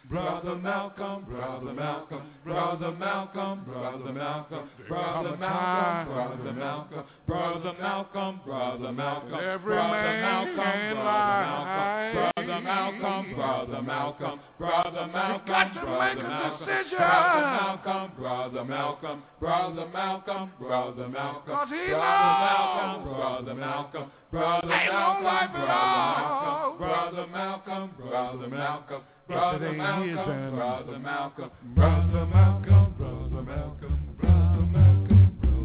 Brother Malcolm, Brother Malcolm, Brother Malcolm, Brother Malcolm, Brother Malcolm, Brother Malcolm, Brother Malcolm, Brother Malcolm, every man can lie. Brother Malcolm, Brother Malcolm, Brother Malcolm, got to make a decision. Brother Malcolm, Brother Malcolm, Brother Malcolm, Brother Malcolm, 'cause he Brother knows Malcolm, Brother Malcolm, Brother ain't no life at all. Brother Malcolm, Brother Malcolm, Brother Malcolm, Brother Malcolm, Brother Malcolm, Brother Malcolm, Brother Malcolm.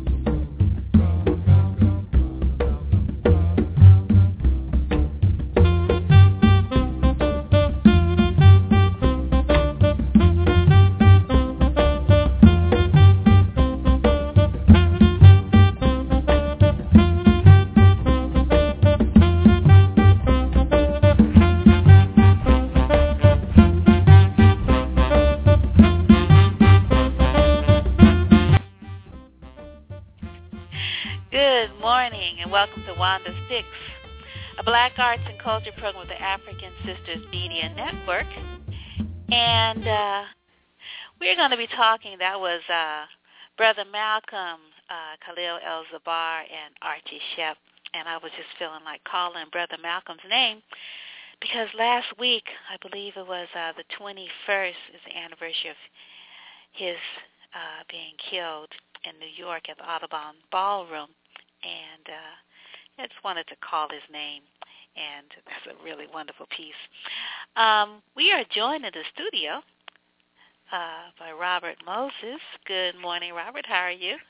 Good morning and welcome to Wanda's Fix, a Black Arts and Culture program with the African Sisters Media Network. And we're going to be talking, that was Brother Malcolm, Khalil El-Zabar, and Archie Shepp. And I was just feeling like calling Brother Malcolm's name because last week, I believe it was the 21st, is the anniversary of his being killed in New York at the Audubon Ballroom, and I just wanted to call his name, and that's a really wonderful piece. We are joined in the studio by Robert Moses. Good morning, Robert. How are you?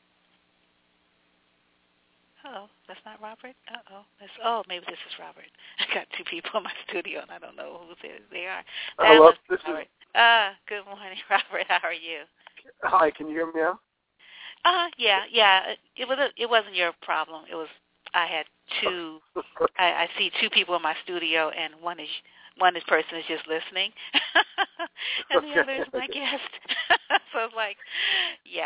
Uh-oh, that's not Robert? Maybe this is Robert. I got two people in my studio, and I don't know who they are. Hello, this is... Good morning, Robert. How are you? Hi, can you hear me now? Yeah. It wasn't your problem. It was I had two. I see two people in my studio, and one person is just listening, and the other is my guest. So it's like, yeah.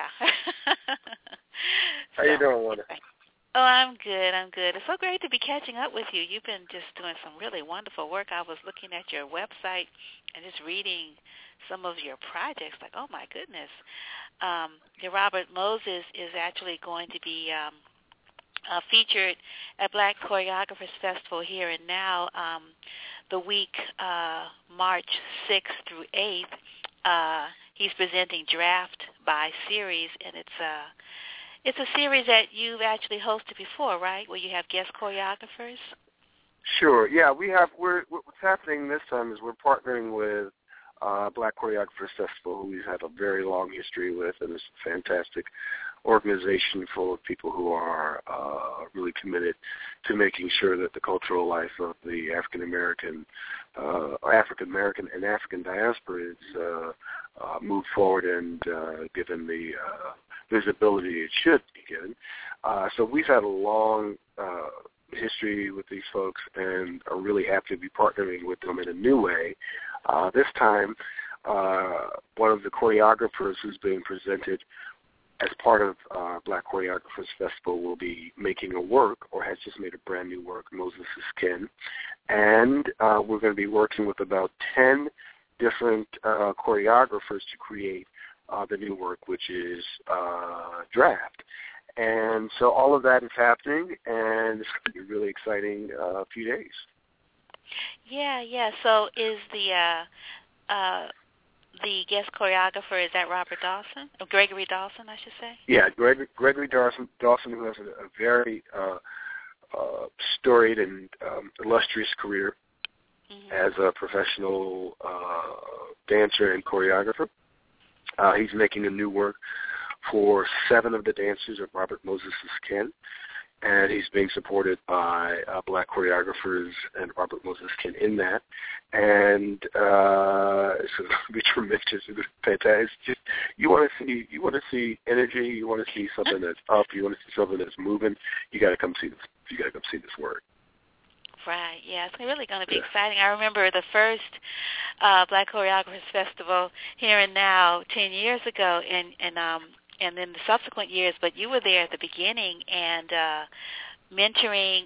How you doing, Wanda? Oh, I'm good. It's so great to be catching up with you. You've been just doing some really wonderful work. I was looking at your website and just reading some of your projects. Like, oh my goodness. Robert Moses is actually going to be featured at Black Choreographers Festival here and now the week March 6th through 8th. He's presenting Draft by Series, and it's a series that you've actually hosted before, right, where you have guest choreographers? Sure. Yeah, what's happening this time is we're partnering with Black Choreographers Festival, who we've had a very long history with, and it's a fantastic organization full of people who are really committed to making sure that the cultural life of the African American and African diaspora is moved forward and given the visibility it should be given. So we've had a long history with these folks and are really happy to be partnering with them in a new way. This time, one of the choreographers who's being presented as part of Black Choreographers Festival will be making a work, or has just made a brand new work, Moses' Kin. And we're going to be working with about 10 different choreographers to create the new work, which is Draft. And so all of that is happening, and it's going to be a really exciting few days. Yeah. So is the guest choreographer, is that Robert Dawson? Or Gregory Dawson, I should say? Yeah, Gregory Dawson, who has a very storied and illustrious career as a professional dancer and choreographer. He's making a new work for 7 of the dancers of Robert Moses' Kin, and he's being supported by Black choreographers and Robert Moses' Kin in that. And it's going to be tremendous. It's fantastic. Just, you want to see energy. You want to see something that's up. You want to see something that's moving. You got to come see this. You got to come see this work. Right, yeah, it's really going to be exciting. I remember the first Black Choreographers Festival here and now 10 years ago, and then the subsequent years, but you were there at the beginning and mentoring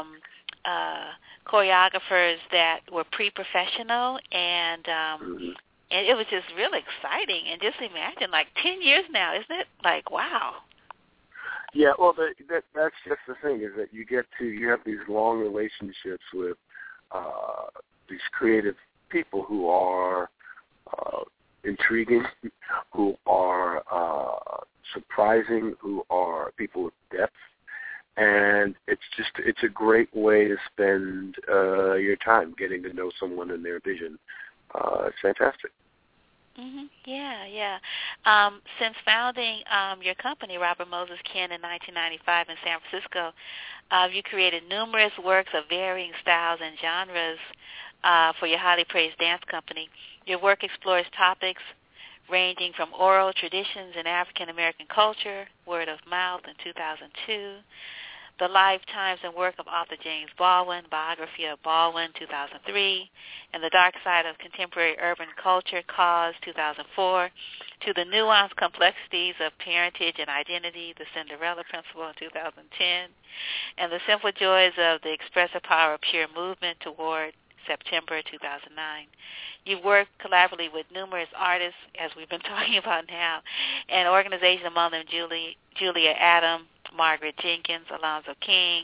choreographers that were pre-professional and And it was just really exciting. And just imagine, like 10 years now, isn't it? Like, wow. Yeah, well, that's just the thing, is that you have these long relationships with these creative people who are intriguing, who are surprising, who are people with depth, and it's a great way to spend your time, getting to know someone and their vision. It's fantastic. Mm-hmm. Yeah. Since founding your company, Robert Moses Ken, in 1995 in San Francisco, you created numerous works of varying styles and genres for your highly praised dance company. Your work explores topics ranging from oral traditions in African American culture, word of mouth in 2002, the lifetimes and work of author James Baldwin, biography of Baldwin, 2003, and the dark side of contemporary urban culture, Cause, 2004, to the nuanced complexities of parentage and identity, the Cinderella Principle, in 2010, and the simple joys of the expressive power of pure movement toward September 2009. You've worked collaboratively with numerous artists, as we've been talking about now, and organizations, among them Julia Adam, Margaret Jenkins, Alonzo King,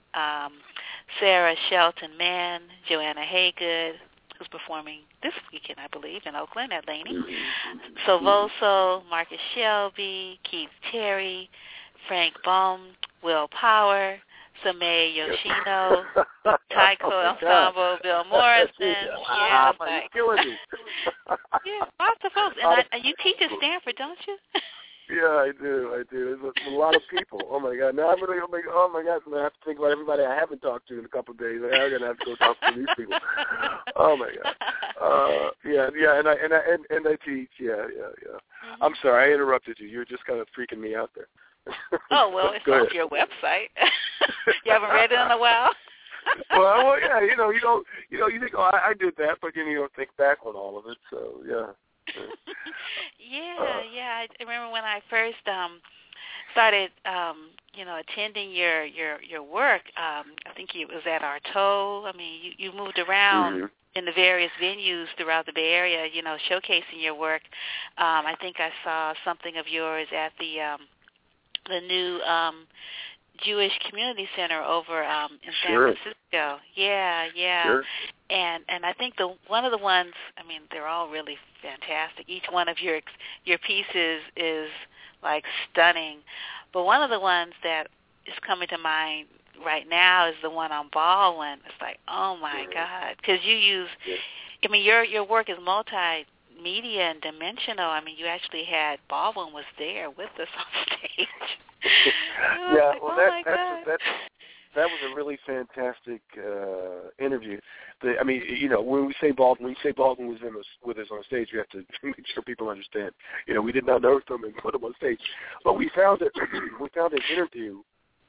Sarah Shelton Mann, Joanna Haygood, who's performing this weekend, I believe, in Oakland at Laney, Silvoso, Marcus Shelby, Keith Terry, Frank Baum, Will Power, Samay Yoshino, Taiko Ensemble, Bill Morrison. Yeah, you're killing me. Yeah, lots of folks. And you teach at Stanford, don't you? Yeah, I do. There's a lot of people. Oh my God! Now I'm gonna. Oh my God! I'm gonna have to think about everybody I haven't talked to in a couple of days. I'm gonna have to go talk to these people. Oh my God! Yeah, and I teach. Yeah. Mm-hmm. I'm sorry, I interrupted you. You were just kind of freaking me out there. Oh well, it's off your website. You haven't read it in a while. well, yeah, you think, oh, I did that, but you don't think back on all of it. So yeah. Yeah. I remember when I first started, attending your work. I think it was at Artaud. I mean, you moved around in the various venues throughout the Bay Area, showcasing your work. I think I saw something of yours at the new Jewish Community Center over in San Francisco. Yeah. Sure. And I think one of the ones, I mean, they're all really fantastic. Each one of your pieces is like stunning. But one of the ones that is coming to mind right now is the one on Baldwin. It's like, oh my God, because you use, I mean, your work is multimedia and dimensional. I mean, you actually had Baldwin was there with us on stage. Yeah, well, that was a really fantastic interview. I mean, when we say Baldwin was with us on stage, we have to make sure people understand. We did not unearth him and put him on stage, but we found an interview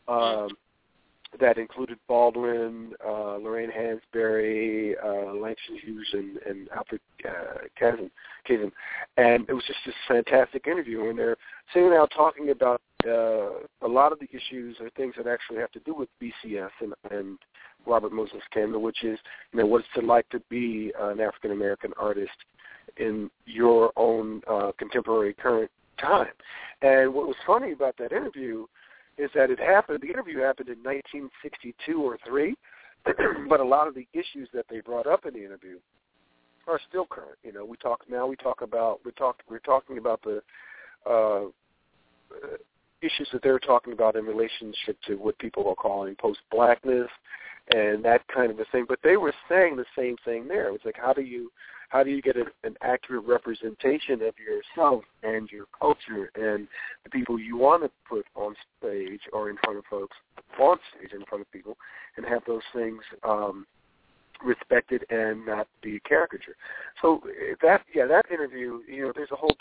that included Baldwin, Lorraine Hansberry, Langston Hughes, and Alfred Kazin. And it was just this fantastic interview. And they're sitting out talking about a lot of the issues or things that actually have to do with BCF and Robert Moses Ken, which is, what it's like to be an African-American artist in your own contemporary current time. And what was funny about that interview is that the interview happened in 1962 or 3, but a lot of the issues that they brought up in the interview are still current. We're talking about the issues that they're talking about in relationship to what people are calling post-blackness and that kind of a thing. But they were saying the same thing there. It was like, how do you get an accurate representation of yourself and your culture and the people you want to put on stage or in front of folks, on stage in front of people, and have those things respected and not be caricature. So that interview, there's a whole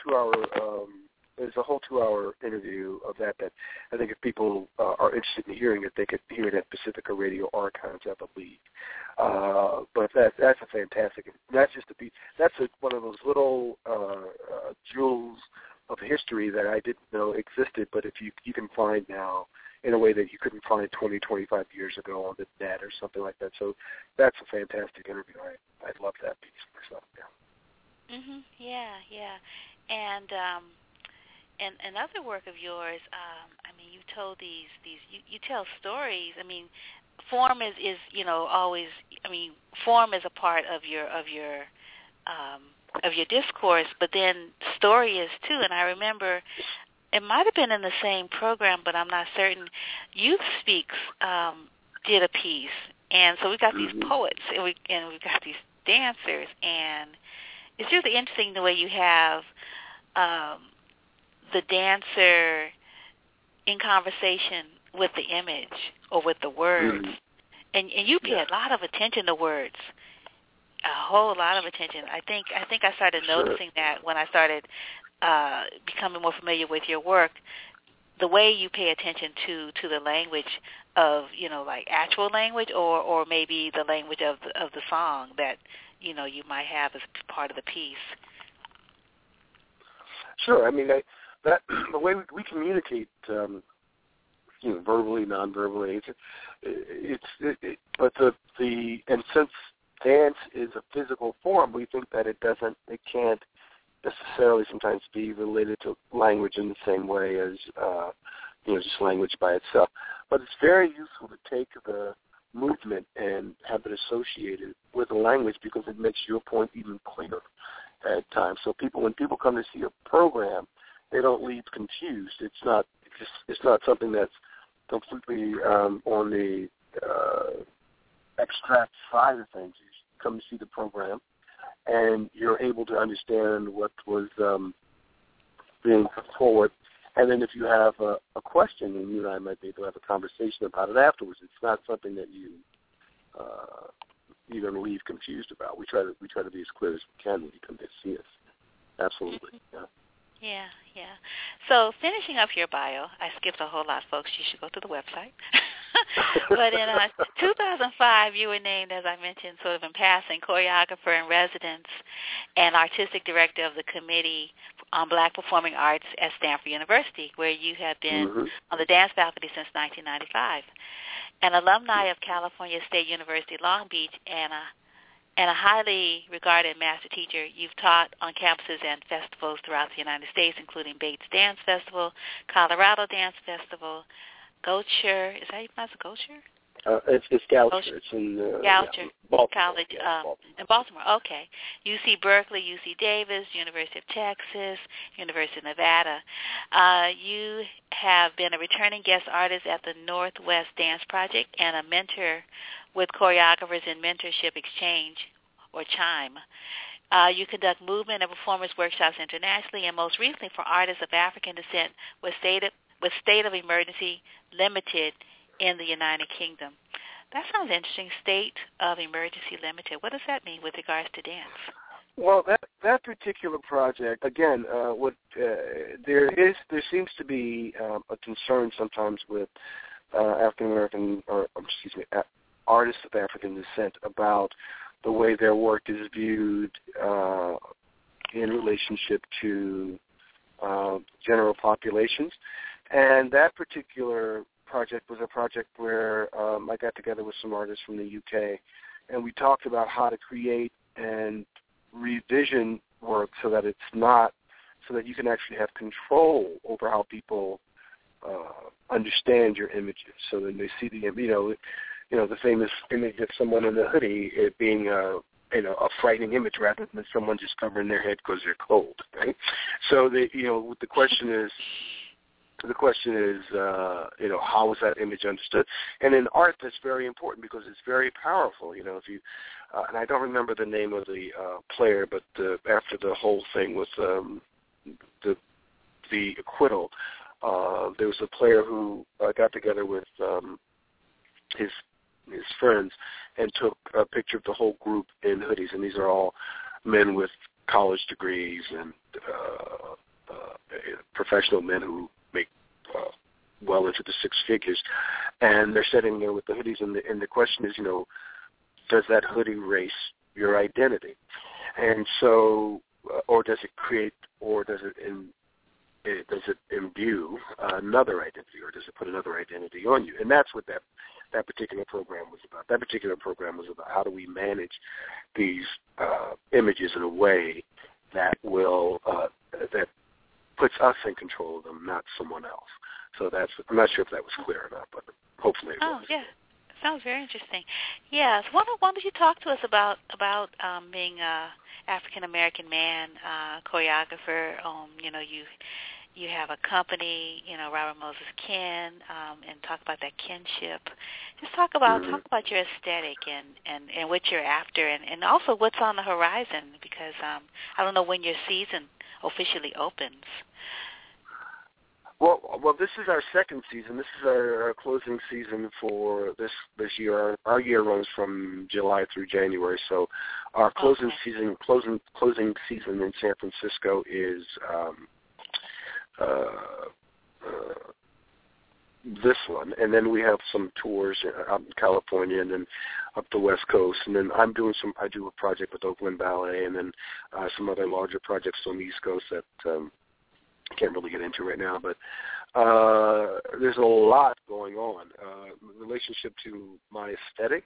2-hour interview of that I think if people are interested in hearing it, they could hear it at Pacifica Radio Archives, I believe. But that's a fantastic. That's one of those little jewels of history that I didn't know existed, but if you can find now in a way that you couldn't find 20, 25 years ago on the net or something like that. So that's a fantastic interview. I love that piece myself. Yeah. Yeah. And other work of yours, I mean, you told you tell stories. I mean, form is always. I mean, form is a part of your discourse, but then story is too. And I remember it might have been in the same program, but I'm not certain. Youth Speaks did a piece, and so we got these poets, and we've got these dancers, and it's really interesting the way you have the dancer in conversation with the image or with the words, and you pay a lot of attention to words, a whole lot of attention. I think I started noticing that when I started becoming more familiar with your work, the way you pay attention to the language of, like actual language or maybe the language of the song that, you might have as part of the piece. Sure. I mean, the way we communicate, verbally, non-verbally, but and since dance is a physical form, we think that it can't necessarily sometimes be related to language in the same way as just language by itself. But it's very useful to take the movement and have it associated with the language because it makes your point even clearer at times. So when people come to see a program, they don't leave confused. It's not something that's completely on the extract side of things. You come to see the program, and you're able to understand what was being put forward. And then if you have a question, and you and I might be able to have a conversation about it afterwards. It's not something that you're going to leave confused about. We try to be as clear as we can when you come to see us. Absolutely. Yeah. So finishing up your bio, I skipped a whole lot, folks. You should go to the website. But in 2005, you were named, as I mentioned, sort of in passing, choreographer in residence and artistic director of the Committee on Black Performing Arts at Stanford University, where you have been on the dance faculty since 1995. An alumni of California State University, Long Beach, and a highly regarded master teacher, you've taught on campuses and festivals throughout the United States, including Bates Dance Festival, Colorado Dance Festival, Goucher. Is that how you pronounce it, Goucher? It's Goucher. It's in Goucher Baltimore. College Baltimore. in Baltimore. Okay. UC Berkeley, UC Davis, University of Texas, University of Nevada. You have been a returning guest artist at the Northwest Dance Project and a mentor with choreographers in Mentorship Exchange, or CHIME. You conduct movement and performance workshops internationally, and most recently for artists of African descent with State of Emergency Limited in the United Kingdom. That sounds interesting. State of Emergency Limited. What does that mean with regards to dance? Well, that particular project, again, there seems to be a concern sometimes with African American, artists of African descent about the way their work is viewed in relationship to general populations. And that particular project was a project where I got together with some artists from the UK, and we talked about how to create and revision work so that you can actually have control over how people understand your images. So then they see the famous image of someone in a hoodie, it being a frightening image rather than someone just covering their head because they're cold, right? So the question is, how is that image understood? And in art, that's very important because it's very powerful. If you, and I don't remember the name of the player, but after the whole thing with the acquittal, there was a player who got together with his friends and took a picture of the whole group in hoodies, and these are all men with college degrees and professional men who make well into the six figures, and they're sitting there with the hoodies, and the question is, does that hoodie erase your identity? And so, or does it create, or does it imbue another identity, or does it put another identity on you? And that's what that particular program was about. That particular program was about how do we manage these images in a way that will that puts us in control of them, not someone else. So I'm not sure if that was clear or not, but hopefully it was. Oh, yeah. Sounds very interesting. Yes. Why don't you talk to us about being a African American man choreographer? You have a company, Robert Moses Ken, and talk about that kinship. Just talk about your aesthetic and what you're after, and also what's on the horizon, because I don't know when your season officially opens. Well, this is our second season. This is our closing season for this year. Our year runs from July through January, so our closing season in San Francisco is this one, and then we have some tours out in California, and then up the West Coast, and then I do a project with Oakland Ballet, and then some other larger projects on the East Coast that I can't really get into right now, but there's a lot going on. In relationship to my aesthetic,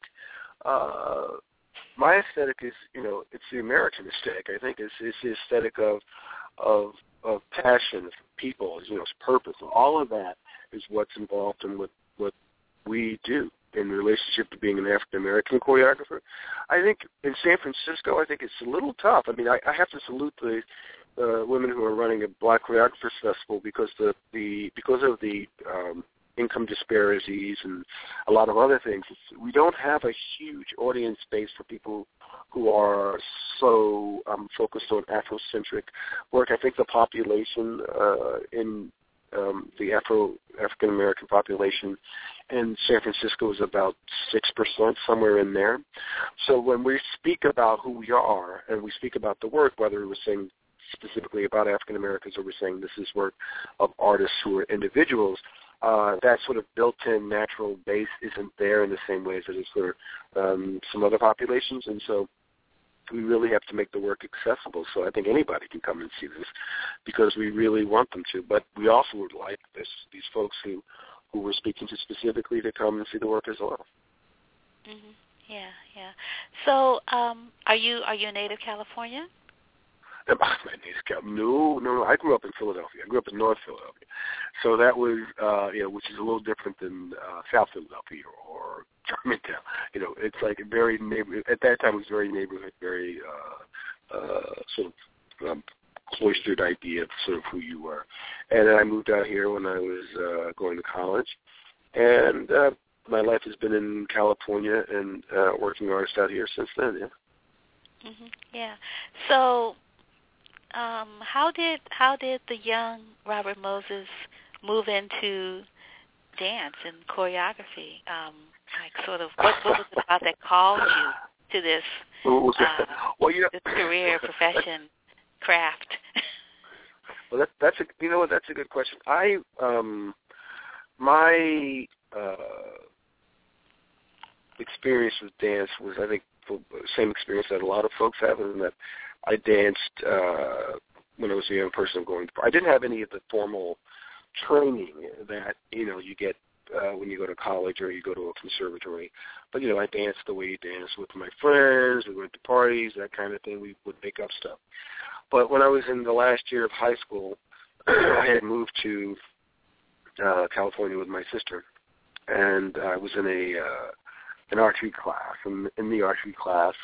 is, it's the American aesthetic. I think it's the aesthetic of passion, people, it's purpose. All of that is what's involved in what we do in relationship to being an African-American choreographer. I think in San Francisco, I think it's a little tough. I mean, I have to salute the women who are running a Black Choreographers Festival because of the income disparities and a lot of other things. We don't have a huge audience base for people who are so focused on Afrocentric work. I think the population in the African American population in San Francisco is about 6%, somewhere in there. So when we speak about who we are and we speak about the work, whether we're saying specifically about African Americans or we're saying this is work of artists who are individuals, that sort of built-in natural base isn't there in the same way as it is for some other populations, and so we really have to make the work accessible. So I think anybody can come and see this because we really want them to. But we also would like these folks who we're speaking to specifically to come and see the work as well. Mm-hmm. Yeah. So are you a native Californian? No. I grew up in Philadelphia. I grew up in North Philadelphia. So that was, which is a little different than South Philadelphia or Germantown. It's like a very at that time it was very neighborhood, very sort of cloistered idea of sort of who you were. And then I moved out here when I was going to college. And my life has been in California and working artist out here since then, yeah. Mm-hmm. Yeah. So how did the young Robert Moses move into dance and choreography? What was it about that called you to this this career, profession, craft? Well, that's a good question. My experience with dance was, I think, the same experience that a lot of folks have, in that I danced when I was a young person I didn't have any of the formal training that, you get when you go to college or you go to a conservatory. But, I danced the way you dance with my friends. We went to parties, that kind of thing. We would make up stuff. But when I was in the last year of high school, I had moved to California with my sister, and I was in an archery class. And in the archery class,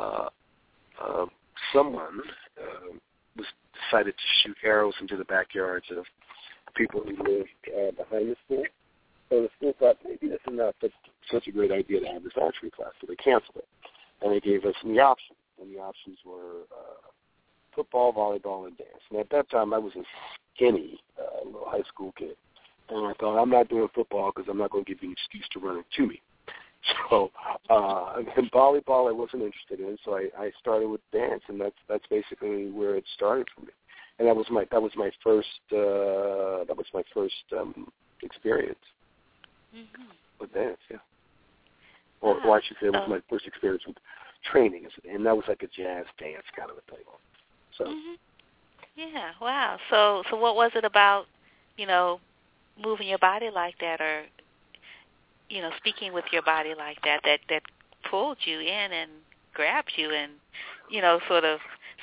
someone decided to shoot arrows into the backyards of people who lived behind the school. So the school thought, maybe this is not such a great idea to have this archery class, so they canceled it. And they gave us the options, and the options were football, volleyball, and dance. And at that time, I was a skinny little high school kid. And I thought, I'm not doing football because I'm not going to give you an excuse to run it to me. So, and volleyball I wasn't interested in, so I started with dance, and that's basically where it started for me. And that was my first experience with dance, yeah. Or I should say, it was my first experience with training, and that was like a jazz dance kind of a thing. So, yeah, wow. So what was it about, moving your body like that, or speaking with your body like that pulled you in and grabbed you and, sort of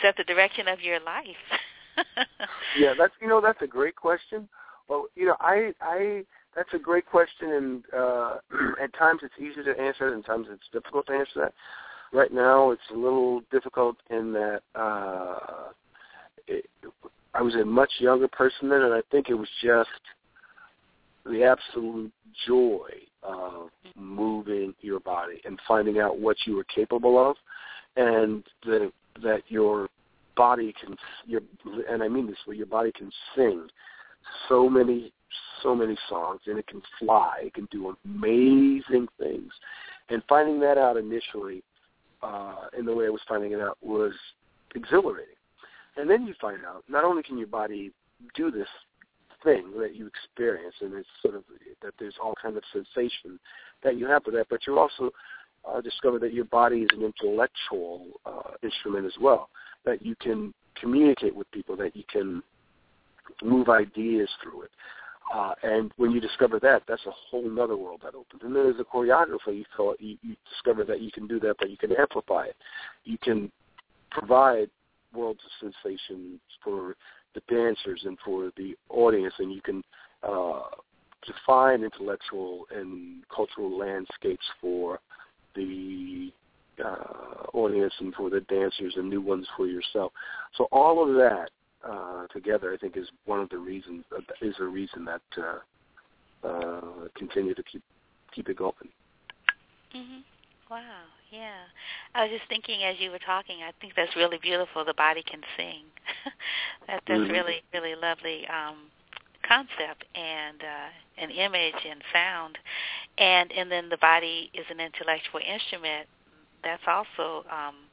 set the direction of your life? Yeah, that's a great question. Well, that's a great question, and at times it's easy to answer, and at times it's difficult to answer that. Right now, it's a little difficult in that I was a much younger person then, and I think it was just the absolute joy of moving your body and finding out what you were capable of, and that your body can, and I mean this, where your body can sing so many songs, and it can fly, it can do amazing things. And finding that out initially, in the way I was finding it out, was exhilarating. And then you find out, not only can your body do this thing that you experience, and it's sort of that there's all kind of sensation that you have with that, but you also discover that your body is an intellectual instrument as well, that you can communicate with people, that you can move ideas through it. And when you discover that, that's a whole other world that opens. And then as a choreographer, you discover that you can do that, but you can amplify it. You can provide worlds of sensations for the dancers and for the audience, and you can define intellectual and cultural landscapes for the audience and for the dancers, and new ones for yourself. So all of that together, I think, is one of the reasons. Is a reason that continue to keep it going. Mm-hmm. Wow. Yeah. I was just thinking as you were talking, I think that's really beautiful. The body can sing. That's really, really lovely concept and an image and sound. And then the body is an intellectual instrument. That's also,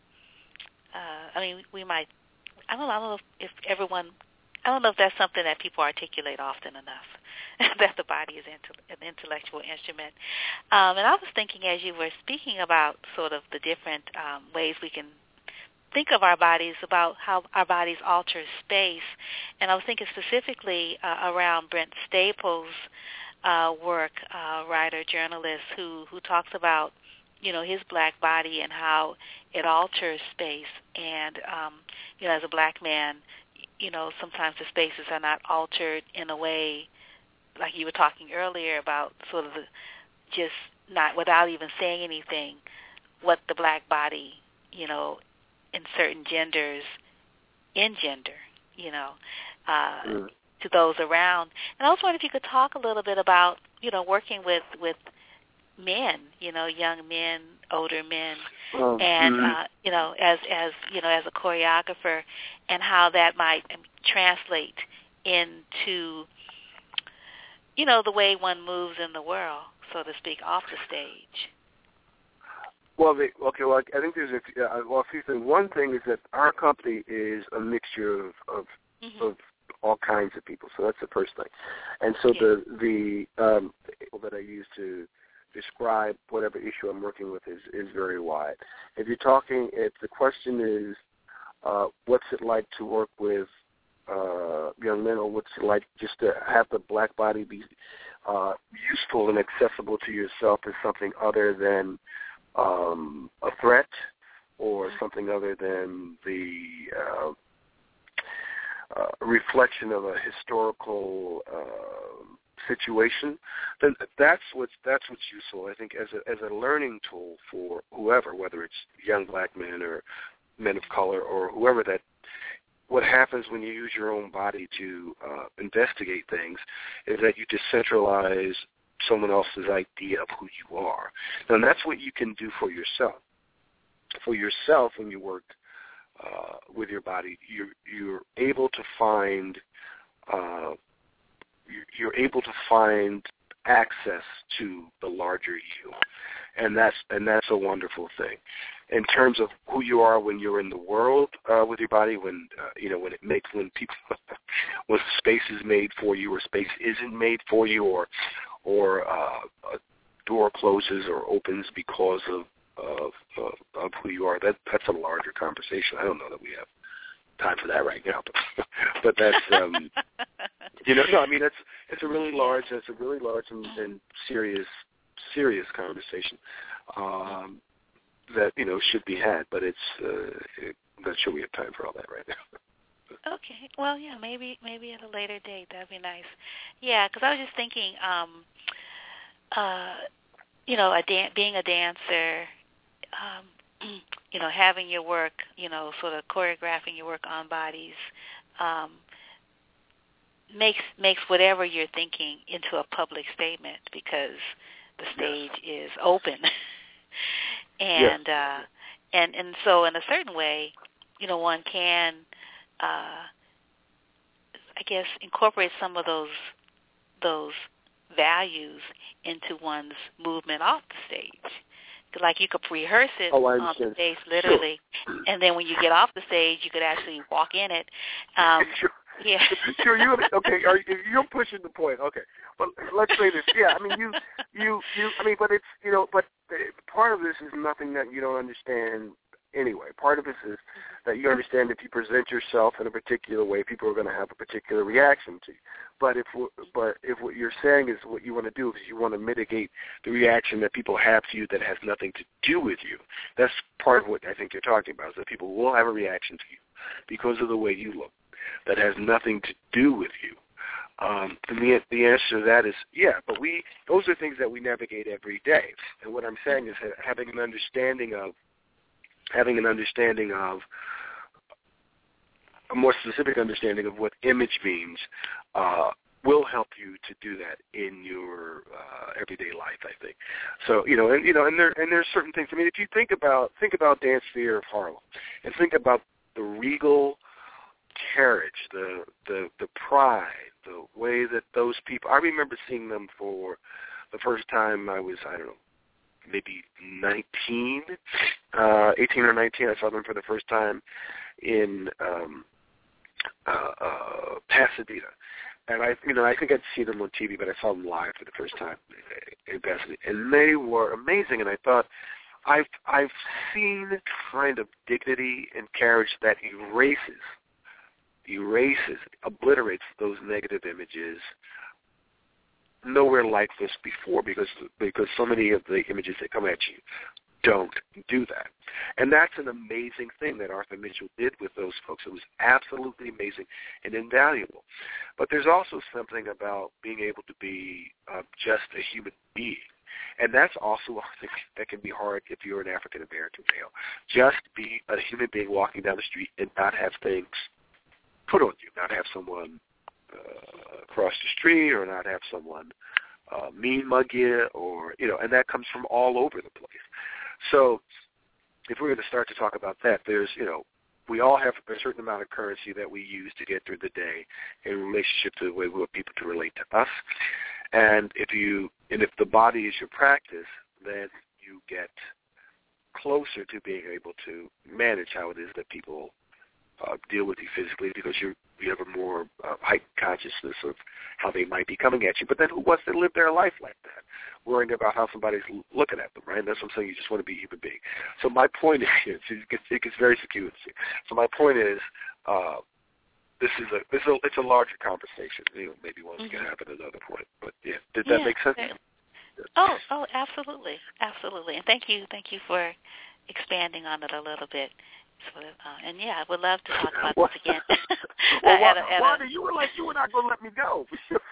I don't know if that's something that people articulate often enough, that the body is an intellectual instrument. And I was thinking as you were speaking about sort of the different ways we can think of our bodies, about how our bodies alter space, and I was thinking specifically around Brent Staples' work, writer, journalist, who talks about, his black body and how it alters space. And, as a black man, sometimes the spaces are not altered in a way, like you were talking earlier about sort of just not, without even saying anything, what the black body, in certain genders engender, to those around. And I was wondering if you could talk a little bit about, working with men, young men, older men, and as a choreographer, and how that might translate into, the way one moves in the world, so to speak, off the stage. Well, I think there's a few things. One thing is that our company is a mixture of all kinds of people, so that's the first thing. And so the people that I use to describe whatever issue I'm working with is very wide. If the question is, what's it like to work with young men, or what's it like just to have the black body be useful and accessible to yourself as something other than a threat, or something other than the reflection of a historical situation, then that's what's useful. I think as a learning tool for whoever, whether it's young black men or men of color or whoever, that what happens when you use your own body to investigate things is that you decentralize someone else's idea of who you are. And that's what you can do for yourself. For yourself, when you work with your body, you're able to find access to the larger you, and that's a wonderful thing. In terms of who you are when you're in the world with your body, when space is made for you or space isn't made for you, or a door closes or opens because of who you are, that's a larger conversation. I don't know that we have time for that right now, but that's it's a really large and serious conversation that should be had. But it's not sure we have time for all that right now. Okay. Well, yeah, maybe at a later date. That'd be nice. Yeah, because I was just thinking, you know, being a dancer, you know, having your work, you know, sort of choreographing your work on bodies, makes whatever you're thinking into a public statement because the stage is open. And yes. And so in a certain way, you know, one can, I guess, incorporate some of those values into one's movement off the stage. Like you could rehearse it on the stage, literally, and then when you get off the stage, you could actually walk in it. Sure. Yeah. Sure. Okay. You're pushing the point. Okay. But let's say this. Yeah. I mean, you. I mean, but it's, you know, but part of this is nothing that you don't understand anyway. Part of this is that you understand if you present yourself in a particular way, people are going to have a particular reaction to you. But if what you're saying is what you want to do is you want to mitigate the reaction that people have to you that has nothing to do with you. That's part of what I think you're talking about, is that people will have a reaction to you because of the way you look that has nothing to do with you. And the answer to that is, yeah, but those are things that we navigate every day. And what I'm saying is having an understanding of a more specific understanding of what image means will help you to do that in your everyday life, I think. So, and there's certain things. I mean, if you think about Dance Theater of Harlem and think about the regal carriage, the pride, the way that those people, I remember seeing them for the first time I was, I don't know, maybe 18 or 19. I saw them for the first time in Pasadena. And I think I'd seen them on TV, but I saw them live for the first time in Pasadena. And they were amazing, and I thought, I've seen kind of dignity and carriage that obliterates those negative images nowhere like this before, because so many of the images that come at you don't do that. And that's an amazing thing that Arthur Mitchell did with those folks. It was absolutely amazing and invaluable. But there's also something about being able to be just a human being. And that's also, I think, that can be hard if you're an African-American male. Just be a human being walking down the street and not have things put on you, not have someone cross the street, or not have someone mean mug you, or, and that comes from all over the place. So if we're going to start to talk about that, there's, we all have a certain amount of currency that we use to get through the day in relationship to the way we want people to relate to us. And if the body is your practice, then you get closer to being able to manage how it is that people deal with you physically, because you have a more heightened consciousness of how they might be coming at you. But then who wants to live their life like that, worrying about how somebody's looking at them, right? And that's what I'm saying. You just want to be a human being. So my point is, it gets very circuitous. So my point is, it's a larger conversation. Maybe one we can have at another point. But yeah, did that make sense? Oh, absolutely, and thank you for expanding on it a little bit. And yeah, I would love to talk about this again. Wanda, you were not going to let me go.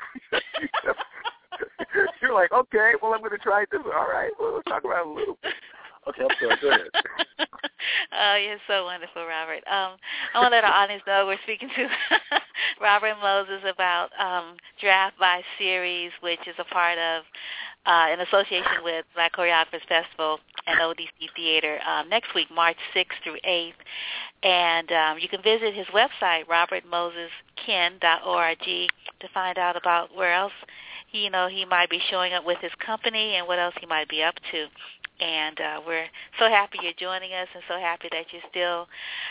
You're like, okay, well, I'm going to try this. All right, well, let's talk about it a little bit. Okay, I'm sorry. Go ahead. Oh, you're so wonderful, Robert. I want to let our audience know we're speaking to Robert Moses about Draft by Series, which is a part of, in association with Black Choreographers Festival and ODC Theater, next week, March 6th through 8th. And you can visit his website, robertmoseskin.org, to find out about where else he might be showing up with his company and what else he might be up to. And we're so happy you're joining us, and so happy that you're still,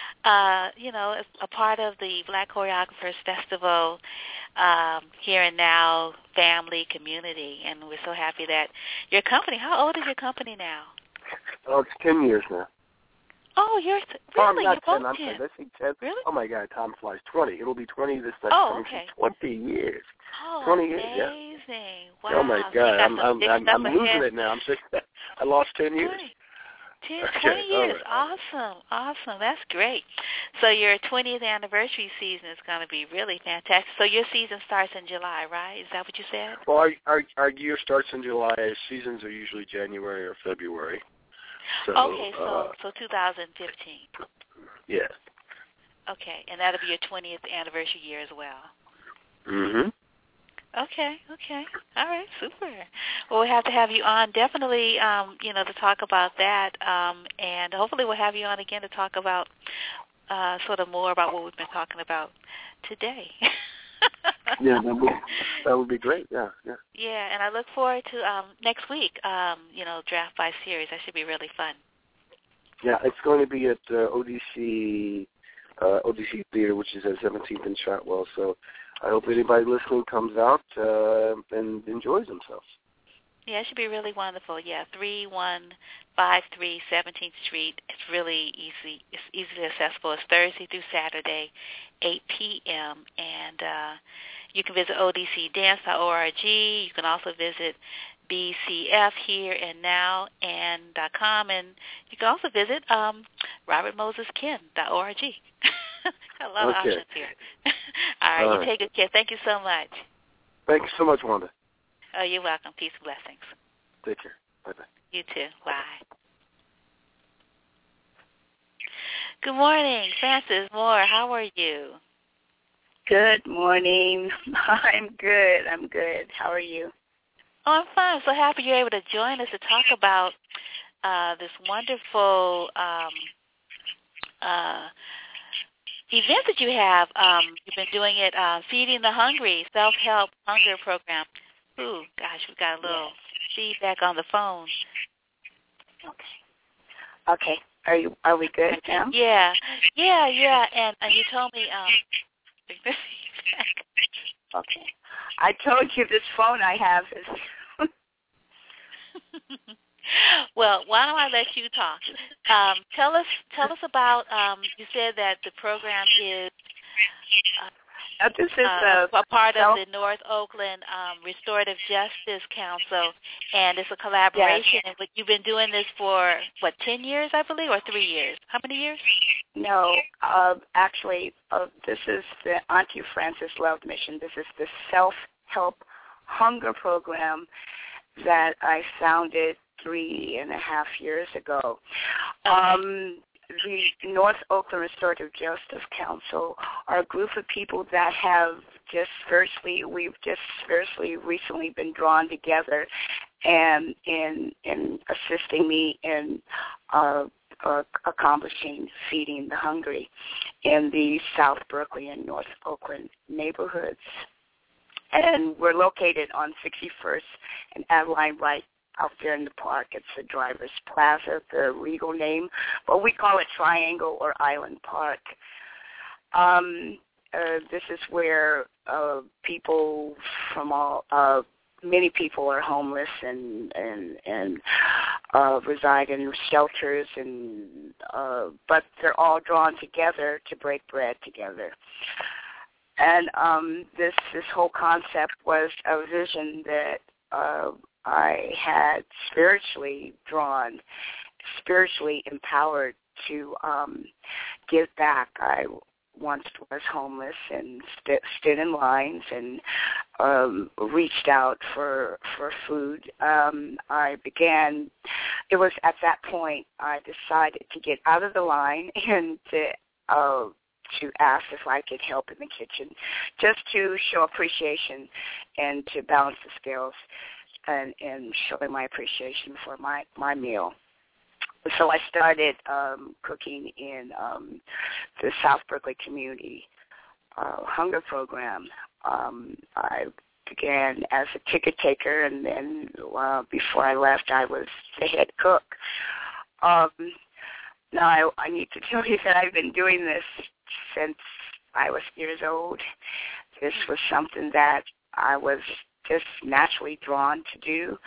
a part of the Black Choreographers Festival here and now family community. And we're so happy that your company, how old is your company now? Oh, it's 10 years now. Oh, you're really? You're both 10. I'm 10. sorry, did I say 10? Really? Oh, my God, time flies. 20. It'll be 20 this next Oh, okay. 20 years. Oh, 20 years, amazing. Yeah. Wow. Oh, my God. I'm So losing it now. I lost 10 years. 20 years. Right. Awesome. That's great. So your 20th anniversary season is going to be really fantastic. So your season starts in July, right? Is that what you said? Well, our year starts in July. Seasons are usually January or February. So, okay, so 2015. Yeah. Okay, and that'll be your 20th anniversary year as well. Mhm. Okay. All right, super. Well, we'll have to have you on definitely, to talk about that, and hopefully we'll have you on again to talk about sort of more about what we've been talking about today. Yeah, that would be great. Yeah. Yeah, and I look forward to next week. Draft by series. That should be really fun. Yeah, it's going to be at ODC Theater, which is at 17th and Shotwell. So I hope anybody listening comes out and enjoys themselves. Yeah, it should be really wonderful. Yeah, 3153 17th Street. It's really easy. It's easily accessible. It's Thursday through Saturday, 8 p.m. And you can visit odcdance.org. You can also visit bcfhereandnow.com, and you can also visit robertmoseskin.org. A lot of options here. All right, you take good care. Thank you so much. Thank you so much, Wanda. Oh, you're welcome. Peace and blessings. Take care. Bye-bye. You too. Bye. Good morning, Frances Moore. How are you? Good morning. I'm good. How are you? Oh, I'm fine. I'm so happy you're able to join us to talk about this wonderful event that you have. You've been doing it, Feeding the Hungry, Self-Help Hunger Program. Ooh, gosh, we've got a little feedback on the phone. Okay. Are we good now? Yeah. And you told me feedback. Okay. I told you this phone I have is. Well, why don't I let you talk? Tell us about. You said that the program is. This is a part of the North Oakland Restorative Justice Council, and it's a collaboration. Yes. And you've been doing this for, 10 years, I believe, or 3 years? How many years? No, actually, this is the Auntie Frances Love Mission. This is the Self-Help Hunger Program that I founded 3.5 years ago. The North Oakland Restorative Justice Council are a group of people that have we've recently been drawn together and in assisting me in accomplishing feeding the hungry in the South Berkeley and North Oakland neighborhoods. And we're located on 61st and Adeline Wright out there in the park. It's the Drivers Plaza, the legal name, but we call it Triangle or Island Park. This is where people from many people are homeless and reside in shelters, but they're all drawn together to break bread together. And this whole concept was a vision that I had spiritually empowered to give back. I once was homeless and stood in lines and reached out for food. It was at that point I decided to get out of the line and to ask if I could help in the kitchen, just to show appreciation and to balance the scales and showing my appreciation for my meal. So I started cooking in the South Berkeley Community Hunger Program. I began as a ticket taker, and then before I left, I was the head cook. Now, I need to tell you that I've been doing this since I was years old. This was something that I was just naturally drawn to do.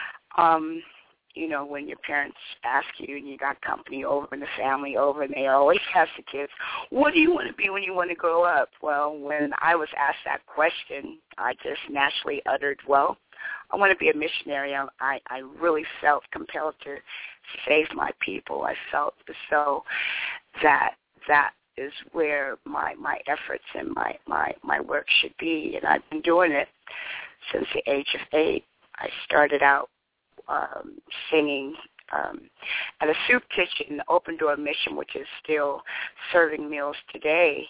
When your parents ask you and you got company over and the family over, and they always ask the kids, what do you want to be when you want to grow up? Well, when I was asked that question, I just naturally uttered, well, I want to be a missionary. I really felt compelled to save my people. I felt as though that is where my efforts and my work should be, and I've been doing it since the age of 8. I started out singing at a soup kitchen, Open Door Mission, which is still serving meals today.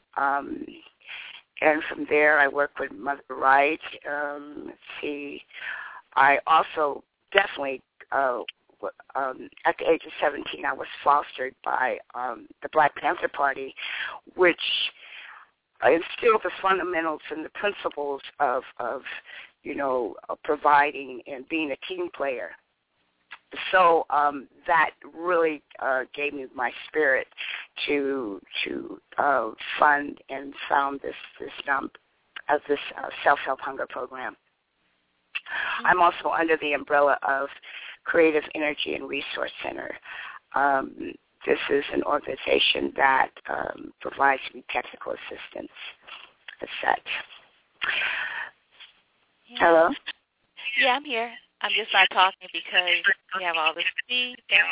And from there, I worked with Mother Wright. Let's see. I also definitely, at the age of 17, I was fostered by the Black Panther Party, which instilled the fundamentals and the principles of providing and being a team player. So that really gave me my spirit to fund and found this self-help hunger program. I'm also under the umbrella of Creative Energy and Resource Center. This is an organization that provides me technical assistance as such. Yeah. Hello? Yeah, I'm here. I'm just not talking because we have all this feedback.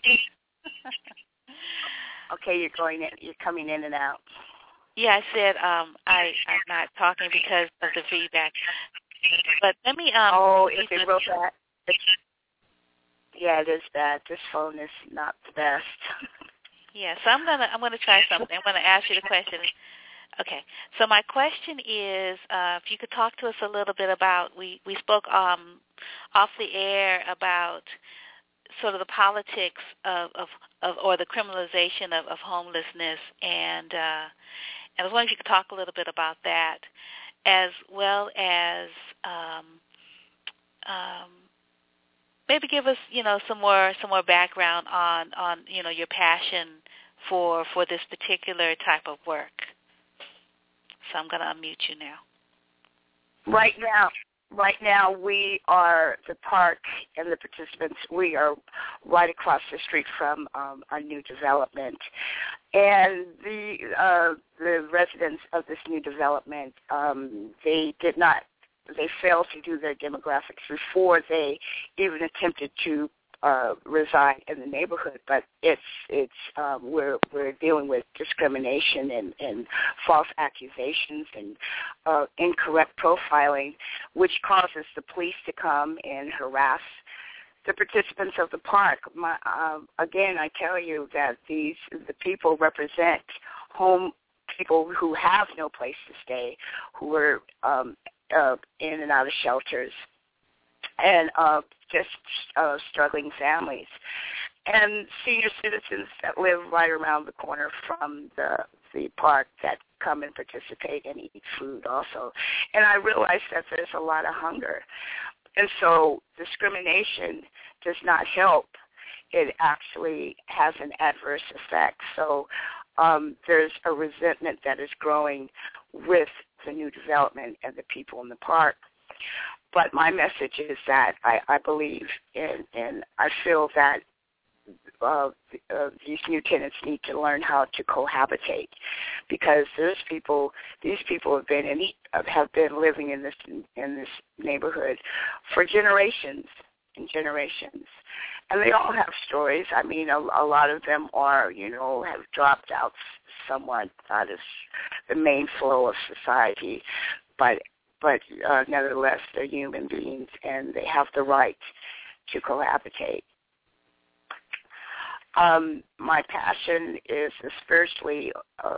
Okay, you're coming in and out. Yeah, I said I'm not talking because of the feedback. But let me is it real bad? Yeah, it is bad. This phone is not the best. Yeah, so I'm gonna try something. I'm gonna ask you the question. Okay, so my question is, if you could talk to us a little bit about, we spoke off the air about sort of the politics of or the criminalization of homelessness, and I was wondering if you could talk a little bit about that, as well as maybe give us some more background on your passion for this particular type of work. So I'm going to unmute you now. Right now, we are the park and the participants. We are right across the street from a new development, and the residents of this new development, they failed to do their demographics before they even attempted to reside in the neighborhood. But we're dealing with discrimination and false accusations and incorrect profiling, which causes the police to come and harass the participants of the park. Again, I tell you that the people represent people who have no place to stay, who are in and out of shelters, and just struggling families, and senior citizens that live right around the corner from the park that come and participate and eat food also. And I realize that there's a lot of hunger. And so discrimination does not help. It actually has an adverse effect. So there's a resentment that is growing with the new development and the people in the park. But my message is that I believe and I feel that these new tenants need to learn how to cohabitate, because these people have been living in this neighborhood for generations and generations, and they all have stories. I mean, a lot of them are have dropped out somewhat out of the main flow of society, but nevertheless, they're human beings, and they have the right to cohabitate. My passion is a spiritually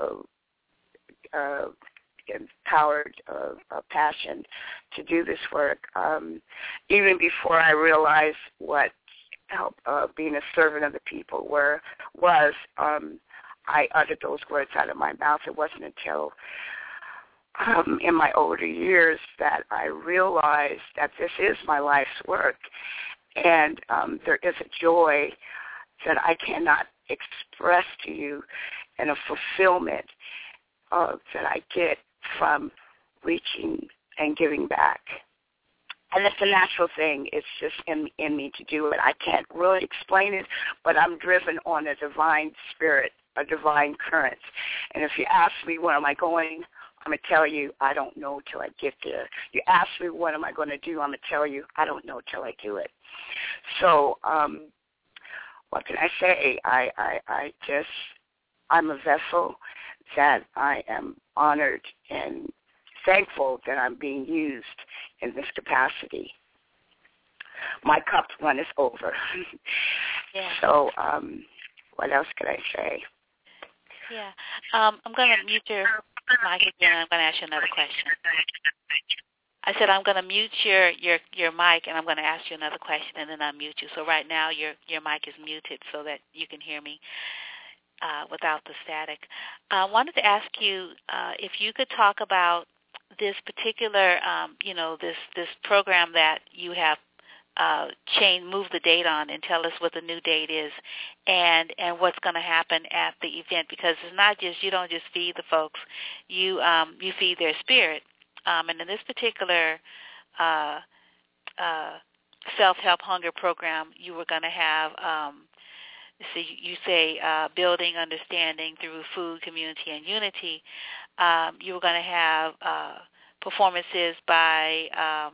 empowered passion to do this work. Even before I realized what being a servant of the people was, I uttered those words out of my mouth. It wasn't until in my older years that I realized that this is my life's work, and there is a joy that I cannot express to you, and a fulfillment that I get from reaching and giving back. And it's a natural thing. It's just in me to do it. I can't really explain it, but I'm driven on a divine spirit, a divine current. And if you ask me where am I going, I'm going to tell you, I don't know till I get there. You ask me what am I going to do, I'm going to tell you, I don't know till I do it. So what can I say? I'm a vessel that I am honored and thankful that I'm being used in this capacity. My cup runneth over. Yeah. So what else could I say? Yeah. I'm going to mute your mic again. I'm going to ask you another question. I said I'm going to mute your mic, and I'm going to ask you another question, and then I'll mute you. So right now your mic is muted so that you can hear me without the static. I wanted to ask you if you could talk about this particular, this program that you have move the date on, and tell us what the new date is, and what's going to happen at the event, because it's not just, you don't just feed the folks, you feed their spirit. And in this particular self-help hunger program, you were going to have, you say building understanding through food, community, and unity. You were going to have performances by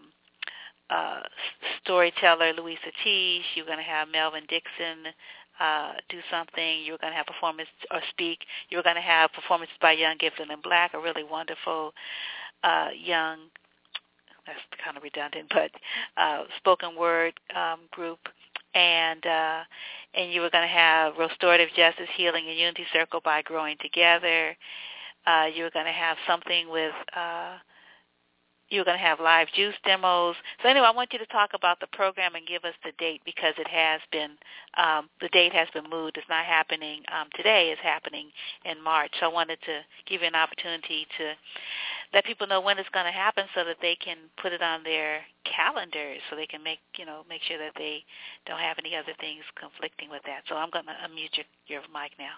storyteller Louisa Teague. You were going to have Melvin Dixon do something. You were going to have performance or speak. You were going to have performances by Young, Gifted, and Black, a really wonderful young, that's kind of redundant, but spoken word group. And you were going to have Restorative Justice, Healing, and Unity Circle by Growing Together. You were going to have something with you were going to have live juice demos. So anyway, I want you to talk about the program and give us the date, because it has been, the date has been moved. It's not happening today. It's happening in March. So I wanted to give you an opportunity to let people know when it's going to happen so that they can put it on their calendars, so they can make sure that they don't have any other things conflicting with that. So I'm going to unmute your mic now.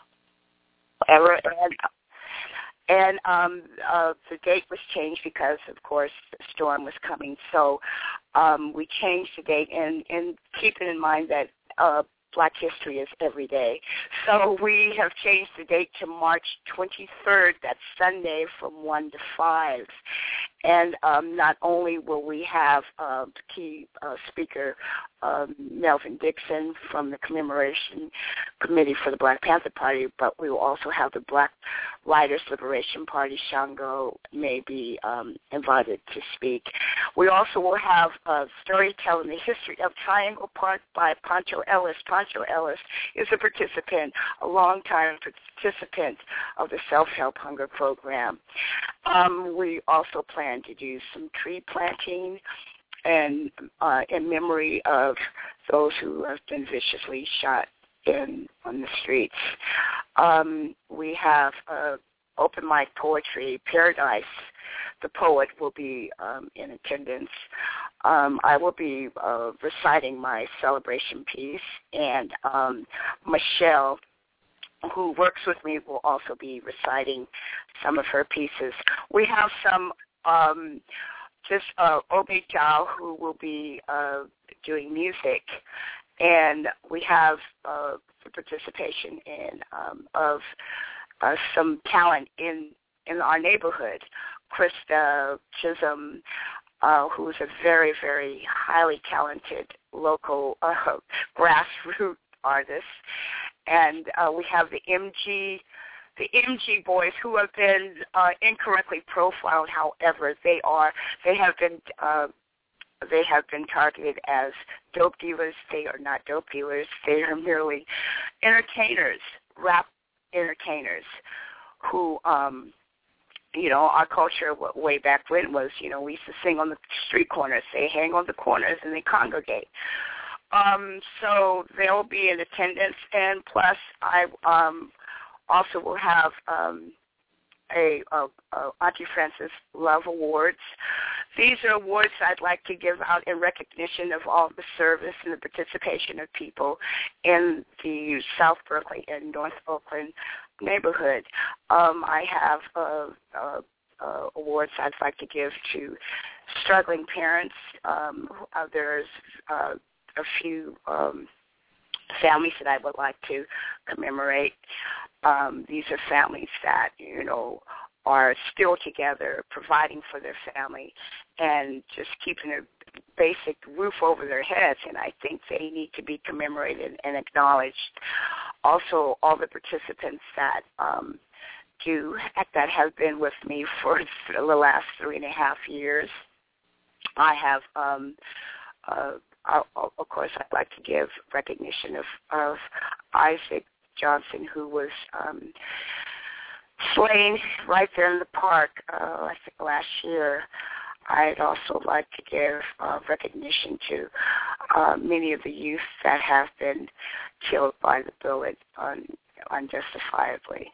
And the date was changed because, of course, the storm was coming. So we changed the date, and keeping in mind that Black History is every day. So we have changed the date to March 23rd, that's Sunday, from 1 to 5. And not only will we have the key speaker, Melvin Dixon from the Commemoration Committee for the Black Panther Party, but we will also have the Black Writers Liberation Party. Shango may be invited to speak. We also will have storytelling, the history of Triangle Park by Poncho Ellis. Poncho Ellis is a participant, a longtime participant of the Self-Help Hunger Program. We also plan to do some tree planting and in memory of those who have been viciously shot on the streets. We have open mic poetry. Paradise, the poet, will be in attendance. I will be reciting my celebration piece, and Michelle, who works with me, will also be reciting some of her pieces. We have some Obi Jao, who will be doing music, and we have the participation of some talent in our neighborhood. Krista Chisholm, who is a very, very highly talented local grassroots artist. And we have the MG boys, who have been incorrectly profiled. However, they have been targeted as dope dealers. They are not dope dealers. They are merely entertainers, rap entertainers, who our culture way back when was, we used to sing on the street corners. They hang on the corners and they congregate. So they'll be in attendance, and plus I also will have Auntie Frances Love Awards. These are awards I'd like to give out in recognition of all the service and the participation of people in the South Berkeley and North Oakland neighborhood. I have awards I'd like to give to struggling parents. There's a few families that I would like to commemorate. These are families that, are still together, providing for their family, and just keeping a basic roof over their heads, and I think they need to be commemorated and acknowledged. Also, all the participants that that have been with me for the last 3.5 years. I have, of course, I'd like to give recognition of Isaac Johnson, who was slain right there in the park, I think last year. I'd also like to give recognition to many of the youth that have been killed by the bullet unjustifiably.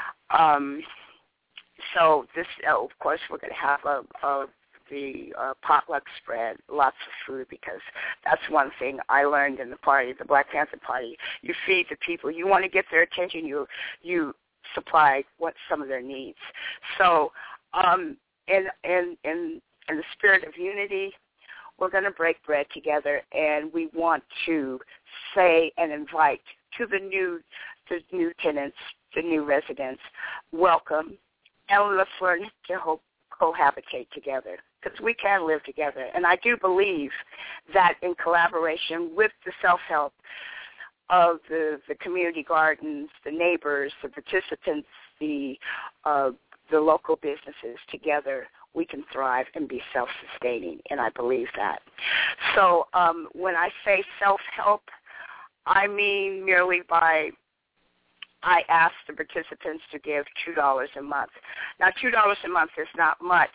So this, of course, we're going to have the potluck spread, lots of food, because that's one thing I learned in the party, the Black Panther Party. You feed the people. You want to get their attention. You supply some of their needs. So in the spirit of unity, we're going to break bread together, and we want to say and invite to the new tenants, the new residents, welcome, and let's learn to cohabitate together, because we can live together. And I do believe that in collaboration with the self-help of the community gardens, the neighbors, the participants, the local businesses together, we can thrive and be self-sustaining, and I believe that. So when I say self-help, I mean merely I ask the participants to give $2 a month. Now, $2 a month is not much.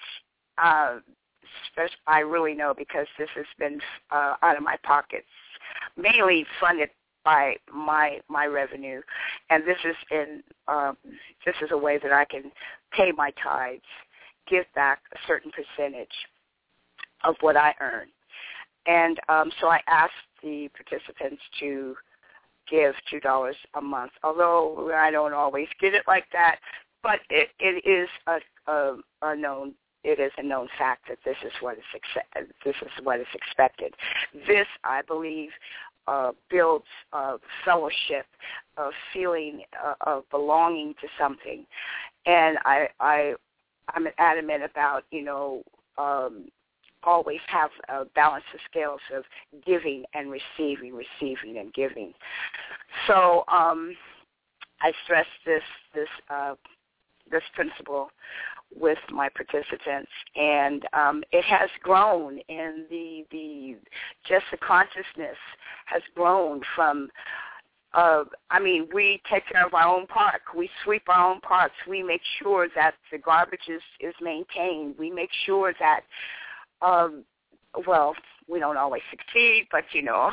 I really know, because this has been out of my pockets, mainly funded by my revenue, and this is a way that I can pay my tithes, give back a certain percentage of what I earn. And so I asked the participants to give $2 a month, although I don't always get it like that, but it is a known fact that this is what is expected. This, I believe, builds a fellowship, a feeling of belonging to something, and I'm adamant about, always have a balance of scales of giving and receiving and giving. So I stress this principle with my participants, and it has grown, and the consciousness has grown from. We take care of our own park. We sweep our own parks. We make sure that the garbage is maintained. We make sure that, we don't always succeed, but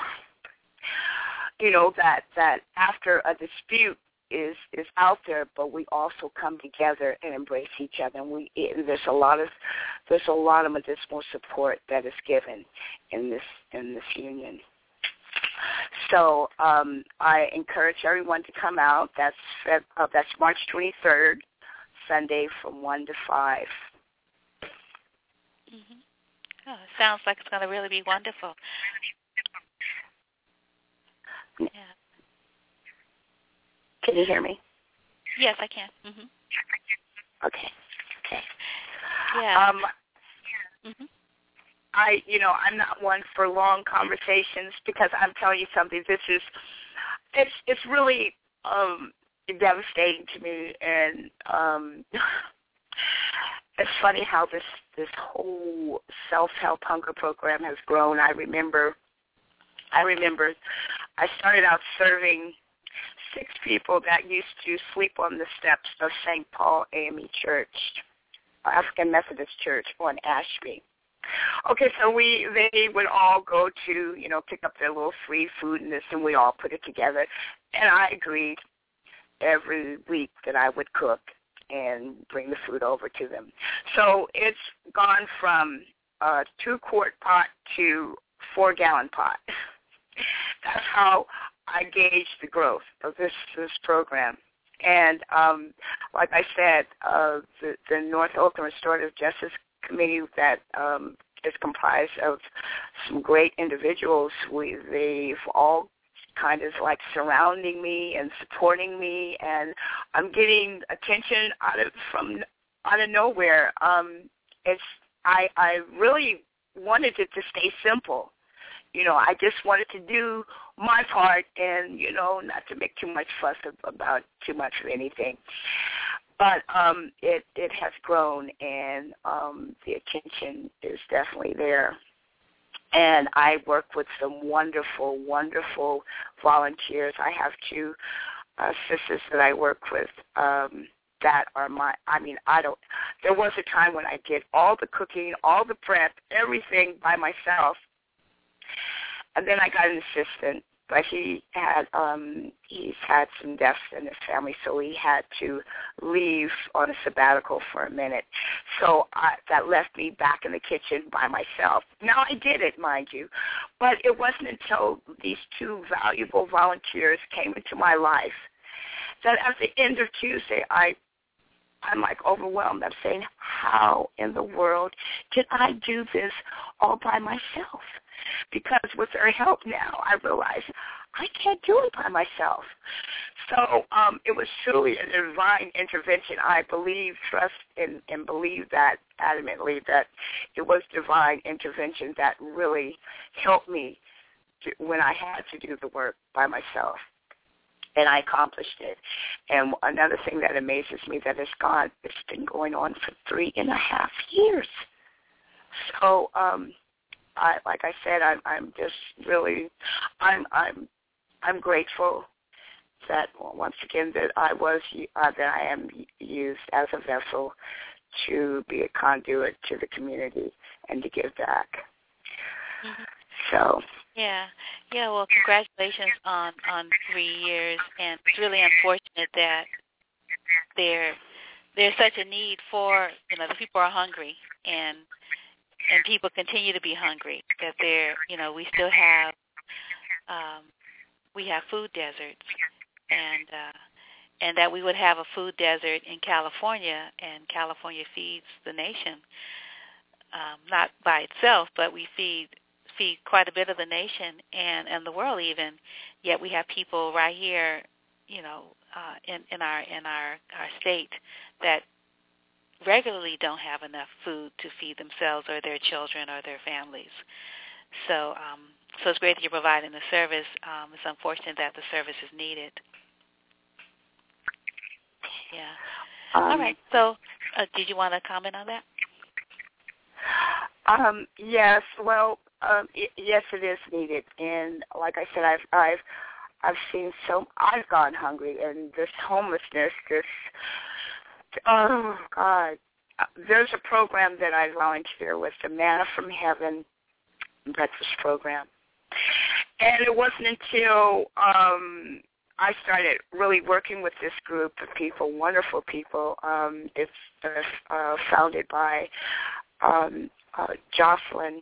that after a dispute is out there, but we also come together and embrace each other. And there's a lot of medicinal support that is given in this union. So I encourage everyone to come out. That's March 23rd, Sunday, from 1 to 5. Mm-hmm. Oh, sounds like it's going to really be wonderful. Yeah. Can you hear me? Yes, I can. Mm-hmm. Okay. Yeah. Mm-hmm. I'm not one for long conversations, because I'm telling you something. It's really devastating to me, and it's funny how this whole self-help hunger program has grown. I remember I started out serving 6 people that used to sleep on the steps of St. Paul AME Church, African Methodist Church on Ashby. Okay, so they would all go to, pick up their little free food and this, and we all put it together. And I agreed every week that I would cook and bring the food over to them. So it's gone from a 2-quart pot to 4-gallon pot. That's how I gauge the growth of this program. And like I said, the North Oakland Restorative Justice Committee that is comprised of some great individuals. They've all kind of like surrounding me and supporting me, and I'm getting attention from out of nowhere. I really wanted it to stay simple. I just wanted to do my part and, not to make too much fuss about too much of anything. But it has grown, and the attention is definitely there. And I work with some wonderful, wonderful volunteers. I have two sisters that I work with that are there was a time when I did all the cooking, all the prep, everything by myself. And then I got an assistant, but he's had some deaths in his family, so he had to leave on a sabbatical for a minute. So that left me back in the kitchen by myself. Now, I did it, mind you, but it wasn't until these two valuable volunteers came into my life that at the end of Tuesday, I'm like overwhelmed. I'm saying, how in the world did I do this all by myself? Because with their help now, I realize I can't do it by myself. So it was truly a divine intervention. I trust and believe that adamantly, that it was divine intervention that really helped me when I had to do the work by myself. And I accomplished it. And another thing that amazes me that it's been going on for 3.5 years. So, like I said, I'm just really, I'm grateful that once again that I am used as a vessel to be a conduit to the community and to give back. Mm-hmm. So. Yeah. Well, congratulations on 3 years, and it's really unfortunate that there's such a need for the people are hungry, and people continue to be hungry. That we still have we have food deserts, and that we would have a food desert in California, and California feeds the nation, not by itself, but we feed quite a bit of the nation and the world even. Yet we have people right here, in our state that regularly don't have enough food to feed themselves or their children or their families. So it's great that you're providing the service. It's unfortunate that the service is needed. Yeah. All right. So did you want to comment on that? Yes. Well, yes, it is needed. And like I said, I've seen I've gone hungry, and this homelessness, oh God, there's a program that I volunteer with, the Manna from Heaven breakfast program. And it wasn't until I started really working with this group of people, wonderful people. It's founded by Jocelyn,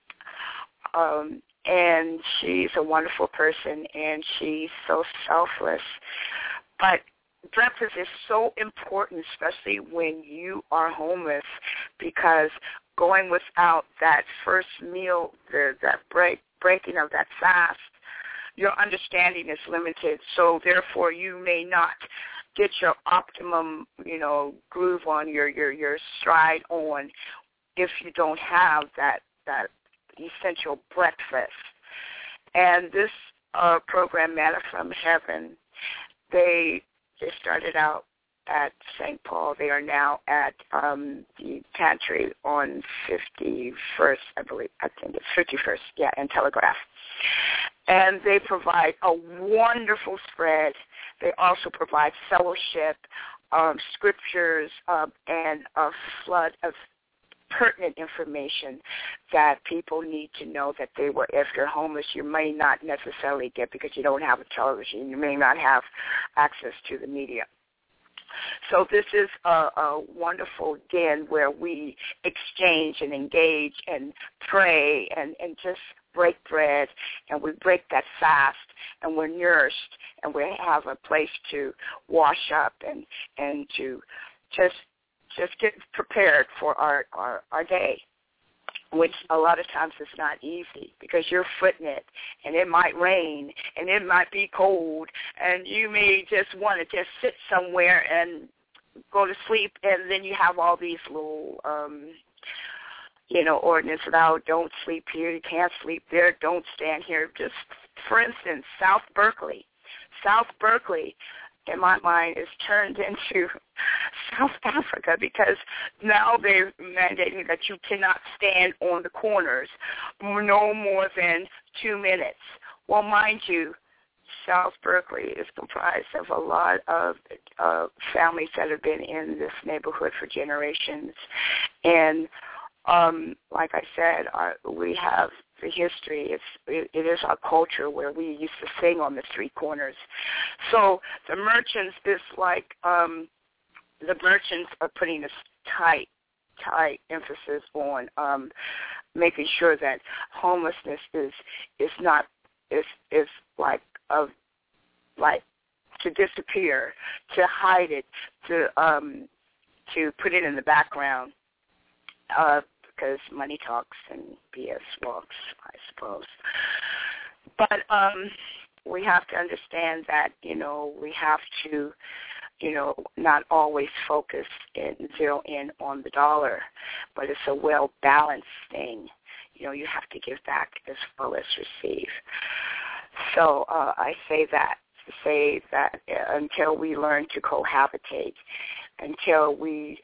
and she's a wonderful person, and she's so selfless. But breakfast is so important, especially when you are homeless, because going without that first meal, that breaking of that fast, your understanding is limited. So therefore, you may not get your optimum, groove on, your stride on, if you don't have that essential breakfast. And this program, Manna from Heaven, they started out at St. Paul. They are now at the pantry on 51st, I believe. I think it's 51st, yeah, and Telegraph. And they provide a wonderful spread. They also provide fellowship, scriptures, and a flood of pertinent information that people need to know, that if you're homeless, you may not necessarily get because you don't have a television. You may not have access to the media. So this is a wonderful den where we exchange and engage and pray and just break bread, and we break that fast, and we're nourished, and we have a place to wash up and to just get prepared for our day, which a lot of times is not easy because you're footing it, and it might rain, and it might be cold, and you may just want to just sit somewhere and go to sleep, and then you have all these little, ordinances about don't sleep here, you can't sleep there, don't stand here. Just, for instance, South Berkeley, in my mind, is turned into South Africa because now they're mandating that you cannot stand on the corners no more than 2 minutes. Well, mind you, South Berkeley is comprised of a lot of families that have been in this neighborhood for generations. And like I said, we have the history. It is our culture where we used to sing on the street corners. So the merchants is like the merchants are putting a tight emphasis on making sure that homelessness is to disappear, to hide it, to put it in the background. Because money talks and BS walks, I suppose. But we have to understand that, we have to, not always focus and zero in on the dollar, but it's a well-balanced thing. You have to give back as well as receive. So I say that until we learn to cohabitate, until we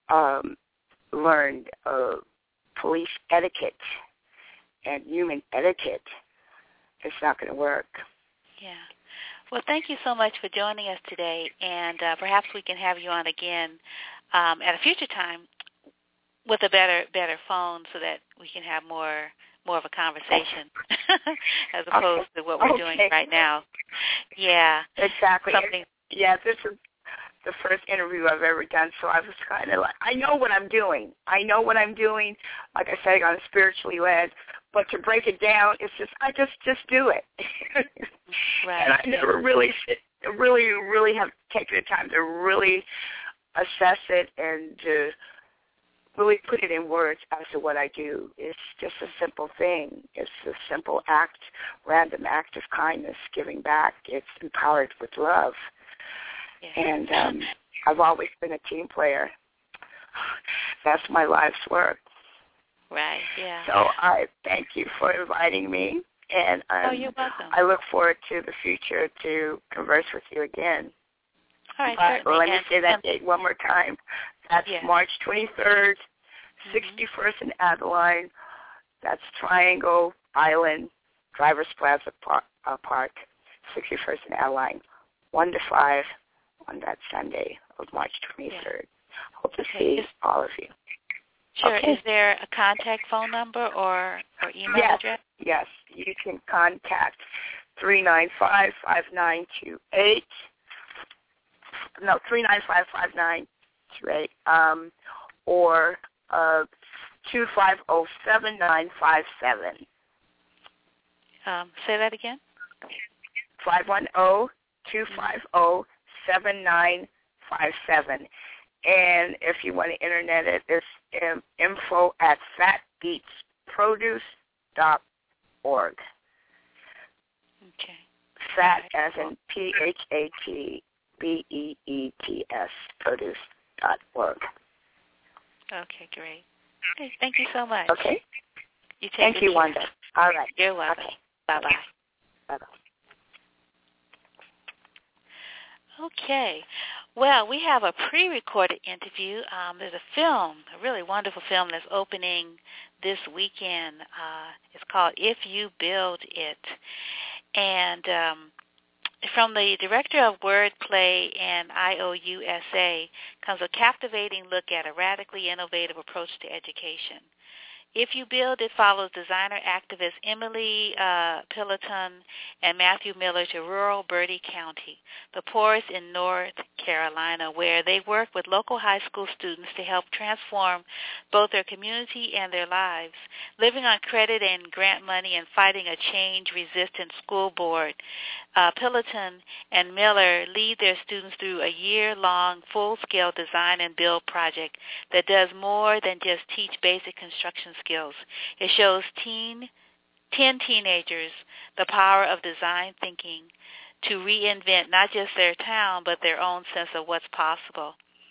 learn police etiquette and human etiquette, it's not going to work. Yeah. Well, thank you so much for joining us today, and perhaps we can have you on again at a future time with a better phone so that we can have more of a conversation as opposed to what we're doing right now. Yeah. Exactly. Yeah, this is the first interview I've ever done, so I was kind of like, I know what I'm doing. Like I said, I'm spiritually led, but to break it down, it's just, I just do it. Right. And I never really have taken the time to really assess it and to really put it in words as to what I do. It's just a simple thing. It's a simple act, random act of kindness, giving back. It's empowered with love. Yeah. And I've always been a team player. That's my life's work. Right, yeah. So I thank you for inviting me. And you're welcome. I look forward to the future to converse with you again. All right, certainly. Let me say that date one more time. That's March 23rd, 61st in Adeline. That's Triangle Island, Drivers Plaza Park, 61st in Adeline, 1 to 5 on that Sunday of March 23rd. Yeah. Hope to see all of you. Sure. Okay. Is there a contact phone number or email address? Yes. You can contact 395-5928. No, 395-5928. Or 250-7957. Say that again. 510-250-7957. And if you want to internet it, it's info@fatbeetsproduce.org. Okay. Fat as in PHATBEETS, produce.org. Okay, great. Okay, thank you so much. Okay. You take Thank you, Wanda. All right. You're welcome. Okay. Bye-bye. Bye-bye. Okay. Well, we have a pre-recorded interview. There's a film, a really wonderful film that's opening this weekend. It's called If You Build It. And from the director of Wordplay and IOUSA comes a captivating look at a radically innovative approach to education. If You Build It follows designer activist Emily Pillaton and Matthew Miller to rural Bertie County, the poorest in North Carolina, where they work with local high school students to help transform both their community and their lives. Living on credit and grant money and fighting a change-resistant school board, Pillaton and Miller lead their students through a year-long full-scale design and build project that does more than just teach basic construction skills. It shows 10 teenagers the power of design thinking to reinvent not just their town but their own sense of what's possible.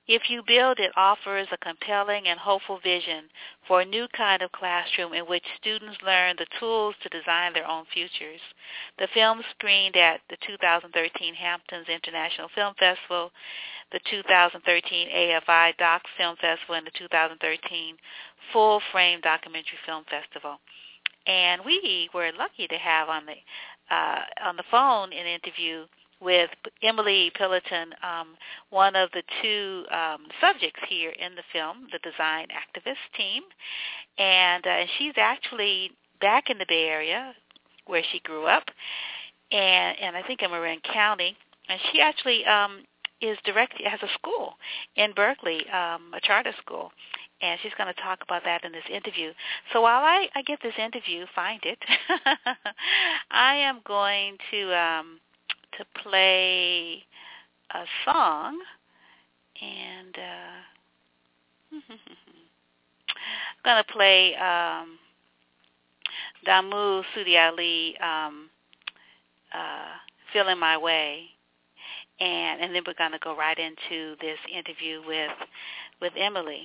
If You Build It offers a compelling and hopeful vision for a new kind of classroom in which students learn the tools to design their own futures. The film screened at the 2013 Hamptons International Film Festival, the 2013 AFI Doc Film Festival, and the 2013 Full Frame Documentary Film Festival. And we were lucky to have on the phone an interview with Emily Pillaton, one of the two subjects here in the film, the design activist team. And she's actually back in the Bay Area where she grew up, and I think in Marin County. And she actually has a school in Berkeley, a charter school. And she's going to talk about that in this interview. So while I get this interview, find it, I am going to play a song, and I'm going to play Damu Sudi Ali, Feeling My Way, and then we're going to go right into this interview with Emily.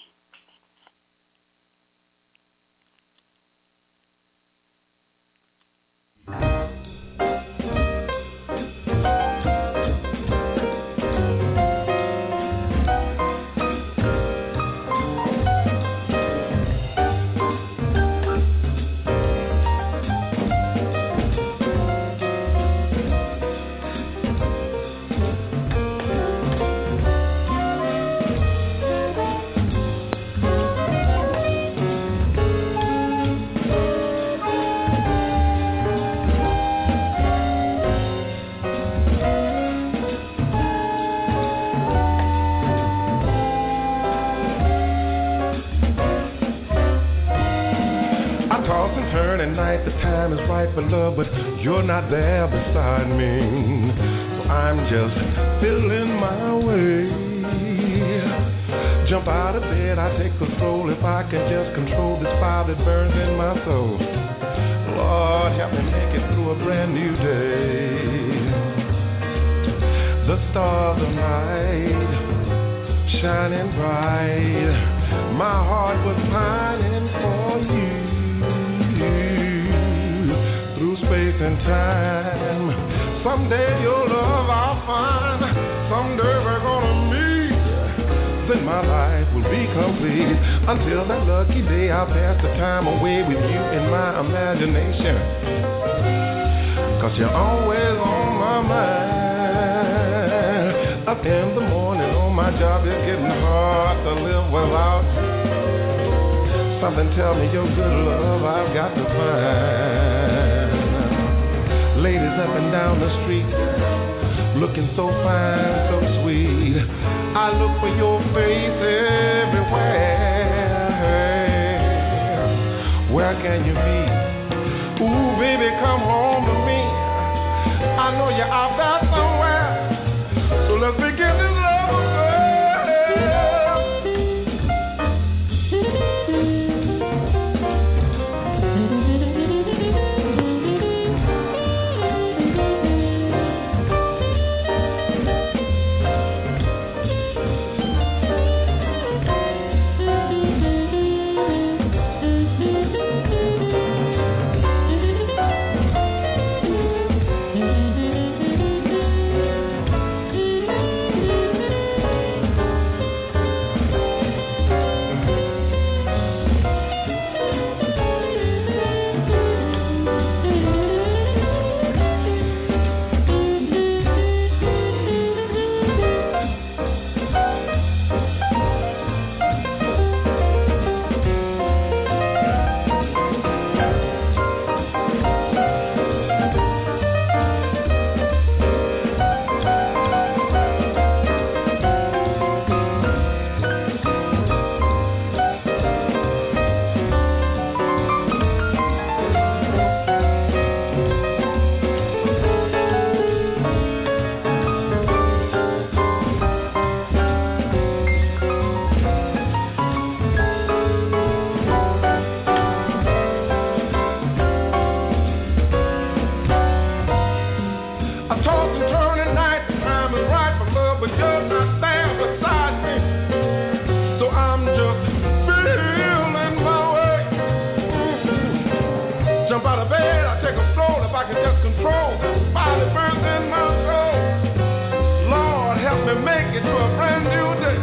Night, the time is right for love, but you're not there beside me. So I'm just feeling my way. Jump out of bed, I take a stroll. If I can just control this fire that burns in my soul. Lord, help me make it through a brand new day. The stars of night shining bright. My heart was pining for you. Through space and time, someday your love I'll find. Someday we're gonna meet, then my life will be complete. Until that lucky day, I'll pass the time away with you in my imagination. 'Cause you're always on my mind. Up in the morning on my job, it's getting hard to live without you. Something tell me your good love I've got to find. Ladies up and down the street, looking so fine, so sweet. I look for your face everywhere. Where can you be? Ooh, baby, come home to me. I know you're out there somewhere. So let's begin this love affair. that burns in my soul. Lord, help me make it to a brand new day.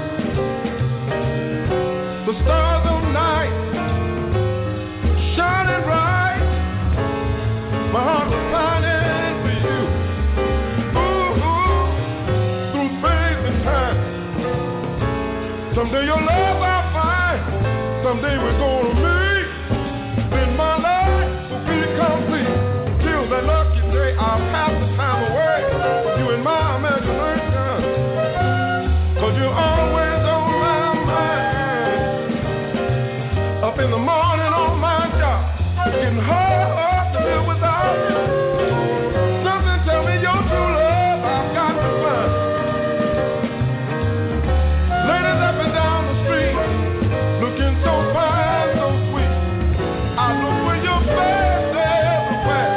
The stars of night shining bright. My heart was pining for you. Through space and time. Someday your love I'll find. Someday we're gonna meet. Then my life will be complete. Till that lucky day I'll pass the time away with you in my imagination. 'Cause you're always on my mind. Up in the morning on my job, it's getting hard to live without you. Something tell me your true love I've got to find. Ladies up and down the street, looking so fine, so sweet. I look for your face everywhere.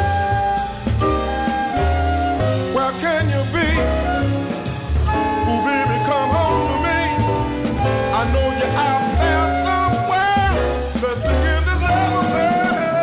Where can you be? Ooh, baby, come home to me. I know you're out there somewhere. Let's begin this love affair.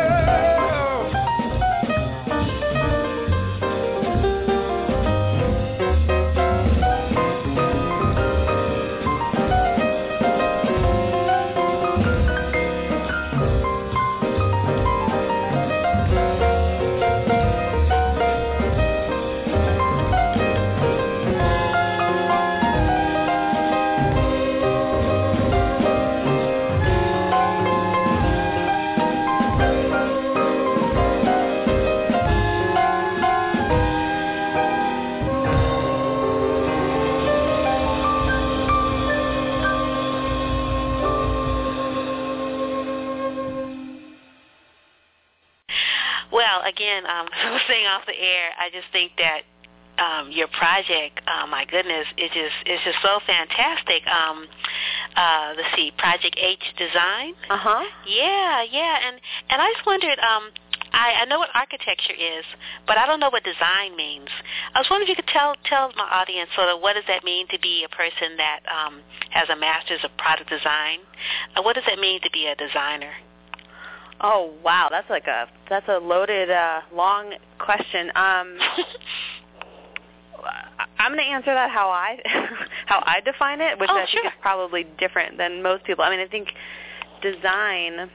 Well, again, saying off the air, I just think that your project, my goodness, it's just so fantastic. Let's see, Project H Design. Yeah, and I just wondered. I know what architecture is, but I don't know what design means. I was wondering if you could tell my audience sort of what does that mean to be a person that has a master's of product design. What does that mean to be a designer? Oh wow, that's a loaded, long question. I'm going to answer that how I define it, which I think is probably different than most people. I mean, I think design,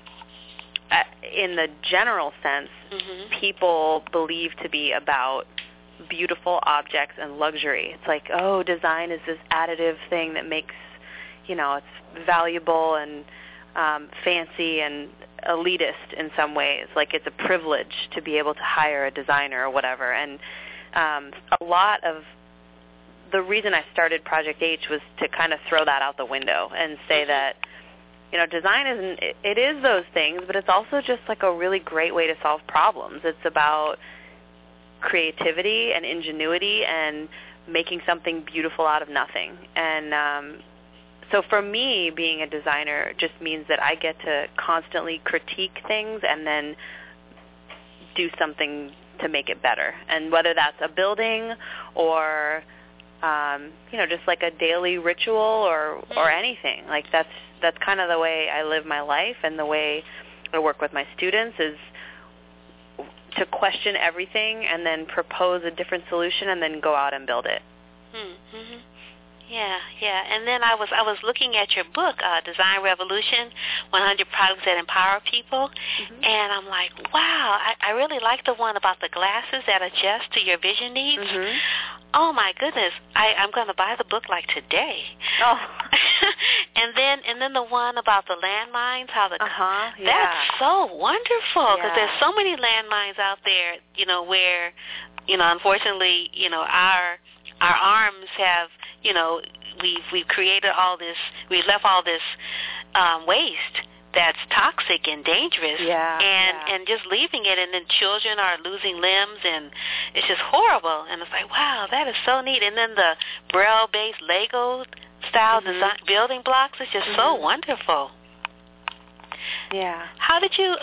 in the general sense, people believe to be about beautiful objects and luxury. It's like, oh, design is this additive thing that makes, it's valuable and fancy and elitist in some ways. Like it's a privilege to be able to hire a designer or whatever. And a lot of the reason I started Project H was to kind of throw that out the window and say that, design it is those things, but it's also just like a really great way to solve problems. It's about creativity and ingenuity and making something beautiful out of nothing. And so for me, being a designer just means that I get to constantly critique things and then do something to make it better. And whether that's a building or, just like a daily ritual or anything, like that's kind of the way I live my life, and the way I work with my students is to question everything and then propose a different solution and then go out and build it. Mm-hmm. Yeah. And then I was looking at your book, Design Revolution, 100 Products That Empower People, and I'm like, wow, I really like the one about the glasses that adjust to your vision needs. Oh my goodness, I'm going to buy the book like today. Oh. and then the one about the landmines, how that's so wonderful, because there's so many landmines out there, where, unfortunately, our arms have, we've created all this, we've left all this waste that's toxic and dangerous, and just leaving it, and then children are losing limbs, and it's just horrible. And it's like, wow, that is so neat. And then the Braille-based Lego-style design building blocks is just so wonderful. Yeah. How did you,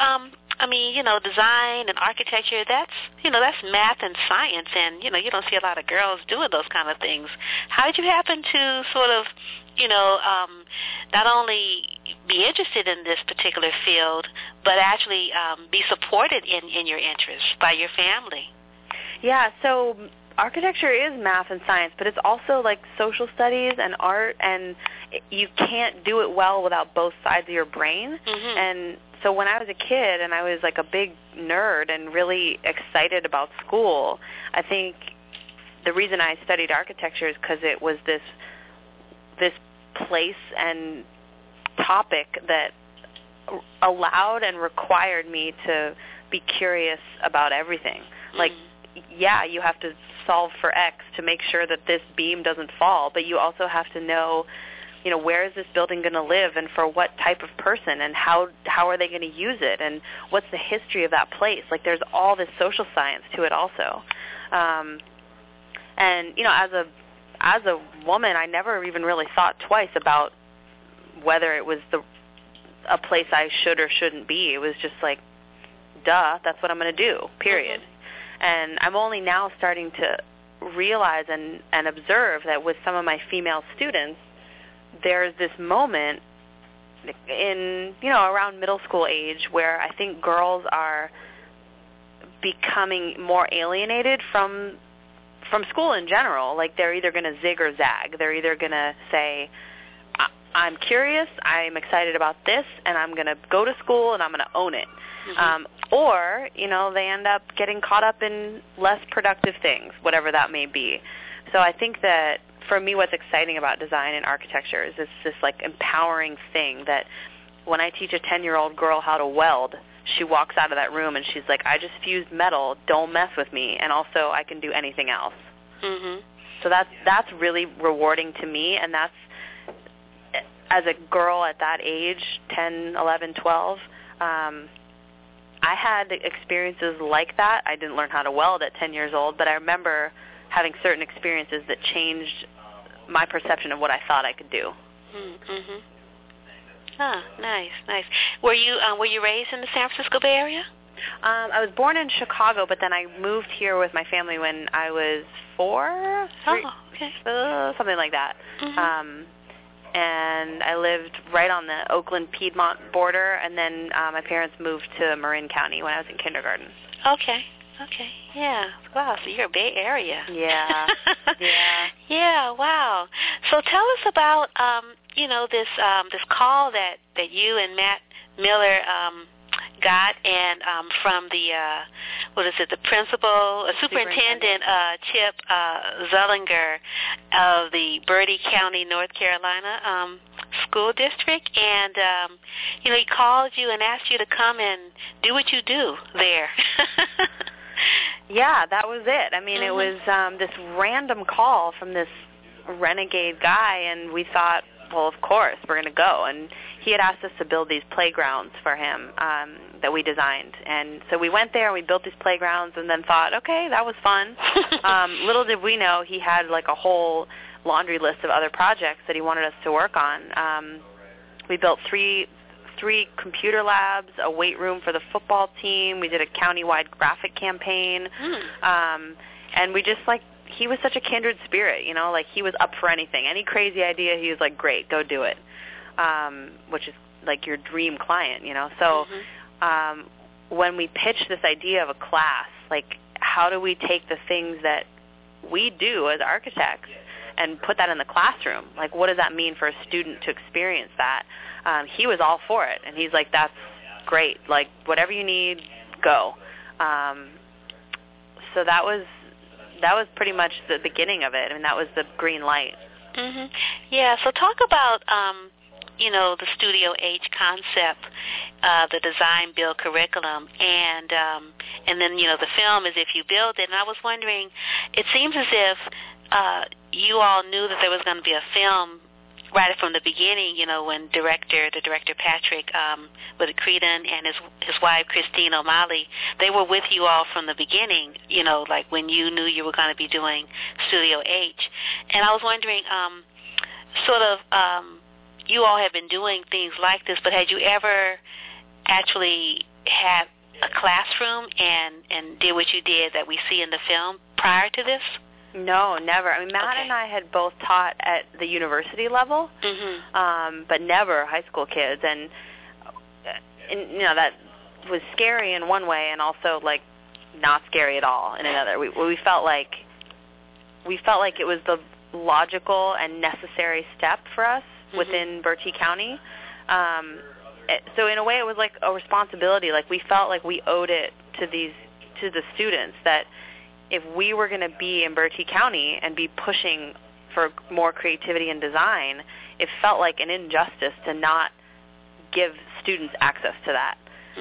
design and architecture, that's math and science, and, you don't see a lot of girls doing those kind of things. How did you happen to sort of, not only be interested in this particular field, but actually be supported in your interests by your family? Yeah, so architecture is math and science, but it's also like social studies and art, and you can't do it well without both sides of your brain. Mm-hmm. And so when I was a kid and I was like a big nerd and really excited about school, I think the reason I studied architecture is because it was this place and topic that allowed and required me to be curious about everything. Mm-hmm. Like, yeah, you have to solve for X to make sure that this beam doesn't fall, but you also have to know, where is this building going to live and for what type of person, and how are they going to use it, and what's the history of that place. Like, there's all this social science to it also. And, as a woman, I never even really thought twice about whether it was a place I should or shouldn't be. It was just like, duh, that's what I'm going to do, period. Mm-hmm. And I'm only now starting to realize and observe that with some of my female students, there's this moment in, around middle school age where I think girls are becoming more alienated from school in general. Like, they're either going to zig or zag. They're either going to say, I'm curious, I'm excited about this, and I'm going to go to school and I'm going to own it. Mm-hmm. Or, they end up getting caught up in less productive things, whatever that may be. So I think that for me, what's exciting about design and architecture is it's this like empowering thing that when I teach a 10-year-old girl how to weld, she walks out of that room and she's like, I just fused metal, don't mess with me, and also I can do anything else. Mm-hmm. So that's really rewarding to me, and that's, as a girl at that age, 10, 11, 12, I had experiences like that. I didn't learn how to weld at 10 years old, but I remember having certain experiences that changed my perception of what I thought I could do. Mm-hmm. Ah, nice. Were you raised in the San Francisco Bay Area? I was born in Chicago, but then I moved here with my family when I was 4, something like that. Mm-hmm. And I lived right on the Oakland-Piedmont border, and then my parents moved to Marin County when I was in kindergarten. Okay, yeah. Wow, so you're a Bay Area. Yeah, yeah. Yeah, wow. So tell us about, this call that you and Matt Miller got, and from the, the principal, superintendent, Chip Zullinger of the Bertie County, North Carolina school district, and, he called you and asked you to come and do what you do there. Yeah, that was it. I mean, mm-hmm. It was this random call from this renegade guy, and we thought, well, of course, we're going to go. And he had asked us to build these playgrounds for him that we designed. And so we went there and we built these playgrounds and then thought, okay, that was fun. Little did we know he had like a whole laundry list of other projects that he wanted us to work on. We built three computer labs, a weight room for the football team. We did a county-wide graphic campaign. And we just, he was such a kindred spirit, he was up for anything. Any crazy idea, he was like, great, go do it, which is like your dream client, So when we pitched this idea of a class, how do we take the things that we do as architects and put that in the classroom? What does that mean for a student to experience that? He was all for it, and he's like, that's great. Whatever you need, go. So that was pretty much the beginning of it. I mean, that was the green light. Mm-hmm. Yeah, so talk about, the Studio H concept, the design build curriculum, and then, the film is If You Build It. And I was wondering, it seems as if you all knew that there was going to be a film right from the beginning, when the director Patrick with Creedon and his wife Christine O'Malley, they were with you all from the beginning, when you knew you were going to be doing Studio H. And I was wondering, you all have been doing things like this, but had you ever actually had a classroom and did what you did that we see in the film prior to this? No, never. I mean, Matt and I had both taught at the university level, but never high school kids. And that was scary in one way, and also, not scary at all in another. We felt like it was the logical and necessary step for us within Bertie County. So in a way, it was like a responsibility. Like, we felt like we owed it to the students, that if we were going to be in Bertie County and be pushing for more creativity and design, it felt like an injustice to not give students access to that.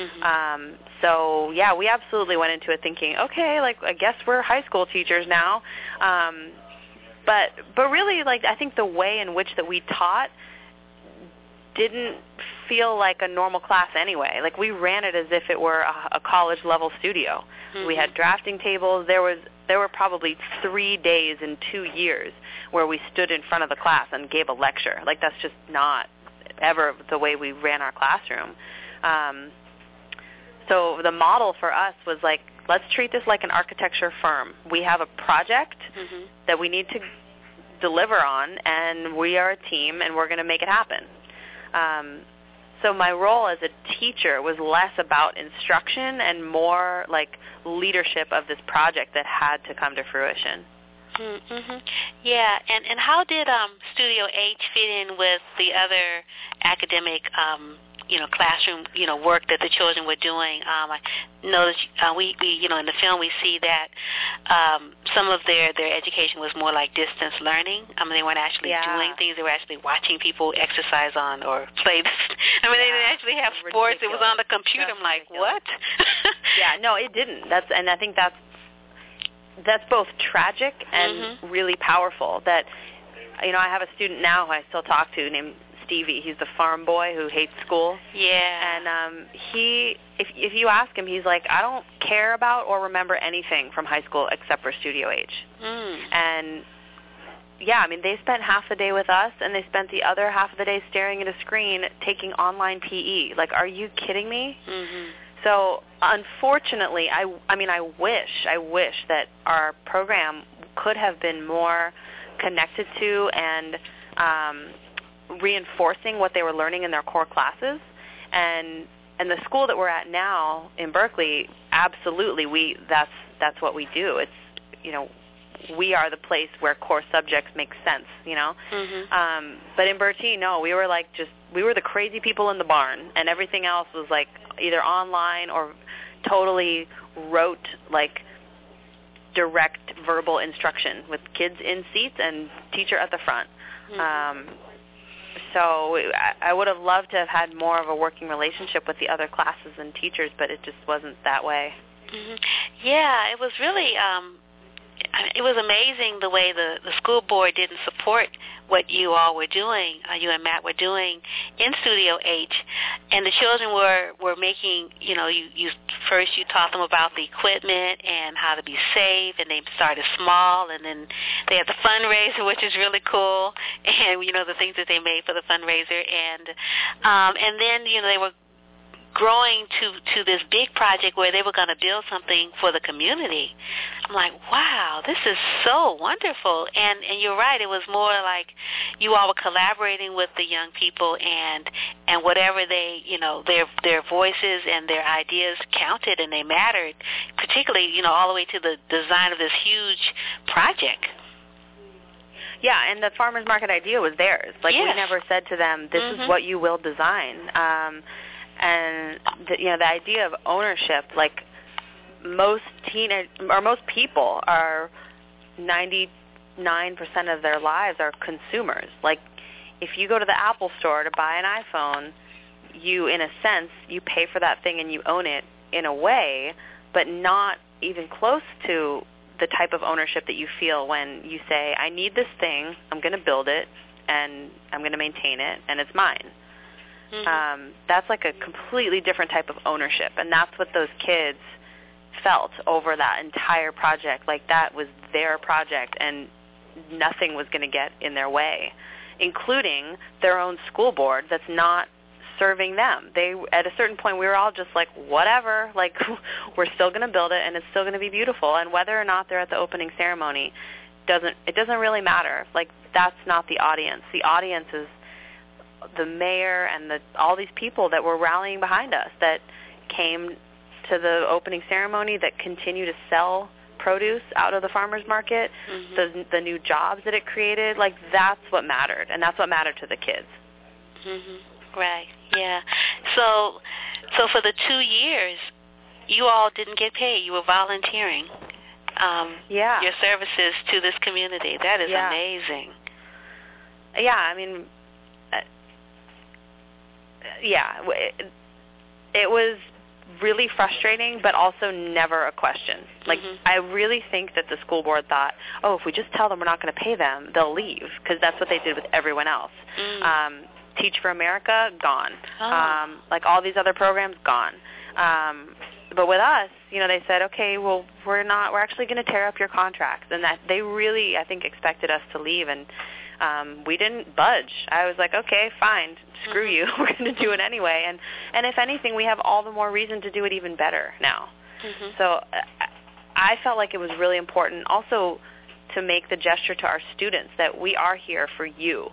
So yeah, we absolutely went into it thinking, okay, like, I guess we're high school teachers now. But really, like, I think the way in which that we taught didn't feel like a normal class anyway. Like, we ran it as if it were a college-level studio. We had drafting tables. There were probably 3 days in 2 years where we stood in front of the class and gave a lecture. Like, that's just not ever the way we ran our classroom. So the model for us was like, let's treat this like an architecture firm. We have a project that we need to deliver on, and we are a team, and we're going to make it happen. So my role as a teacher was less about instruction and more like leadership of this project that had to come to fruition. Yeah, and how did Studio H fit in with the other academic classroom, work that the children were doing? I noticed we in the film we see that some of their education was more like distance learning. I mean, they weren't actually doing things; they were actually watching people exercise on or play. They didn't actually have sports; it was on the computer. I'm like, what? No, it didn't. I think that's both tragic and really powerful. That I have a student now who I still talk to named Stevie. He's the farm boy who hates school. Yeah. And if you ask him, he's like, I don't care about or remember anything from high school except for Studio H. And yeah, they spent half the day with us, and they spent the other half of the day staring at a screen taking online PE. Like, are you kidding me? So unfortunately, I wish that our program could have been more connected to and reinforcing what they were learning in their core classes. And the school that we're at now in Berkeley, absolutely, that's what we do. It's, we are the place where core subjects make sense, But in Bertie, no, we were like we were the crazy people in the barn, and everything else was like either online or totally rote, like direct verbal instruction with kids in seats and teacher at the front. So I would have loved to have had more of a working relationship with the other classes and teachers, but it just wasn't that way. Yeah, it was really it was amazing the way the school board didn't support what you all were doing, you and Matt were doing in Studio H, and the children were making, you first you taught them about the equipment and how to be safe, and they started small, and then they had the fundraiser, which is really cool, and the things that they made for the fundraiser, and then they were growing to this big project where they were going to build something for the community. I'm like, wow, this is so wonderful. And you're right, it was more like you all were collaborating with the young people, and whatever they, their voices and their ideas counted and they mattered, particularly, all the way to the design of this huge project. Yeah, and the farmers market idea was theirs. Like, we never said to them, this is what you will design. And the idea of ownership, like most people are 99% of their lives are consumers. Like, if you go to the Apple store to buy an iPhone, you, in a sense, you pay for that thing and you own it in a way, but not even close to the type of ownership that you feel when you say, I need this thing, I'm going to build it, and I'm going to maintain it, and it's mine. That's like a completely different type of ownership, and that's what those kids felt over that entire project. Like, that was their project, and nothing was going to get in their way, including their own school board that's not serving them. At a certain point, we were all just like, whatever, like, we're still going to build it, and it's still going to be beautiful, and whether or not they're at the opening ceremony doesn't really matter. Like, that's not the audience. The audience is the mayor and all these people that were rallying behind us, that came to the opening ceremony that continue to sell produce out of the farmers market, the new jobs that it created, like that's what mattered, and that's what mattered to the kids. Right. Yeah. So for the 2 years, you all didn't get paid. You were volunteering. Your services to this community. That is amazing. Yeah. I mean, it was really frustrating, but also never a question. Like, I really think that the school board thought, oh, if we just tell them we're not going to pay them, they'll leave, because that's what they did with everyone else. Teach for America, gone. Like all these other programs, gone. But with us, they said, okay, well, we're actually going to tear up your contracts, and that they really, I think, expected us to leave, and we didn't budge. I was like, okay, fine, screw you. We're going to do it anyway. And if anything, we have all the more reason to do it even better now. So I felt like it was really important also to make the gesture to our students that we are here for you.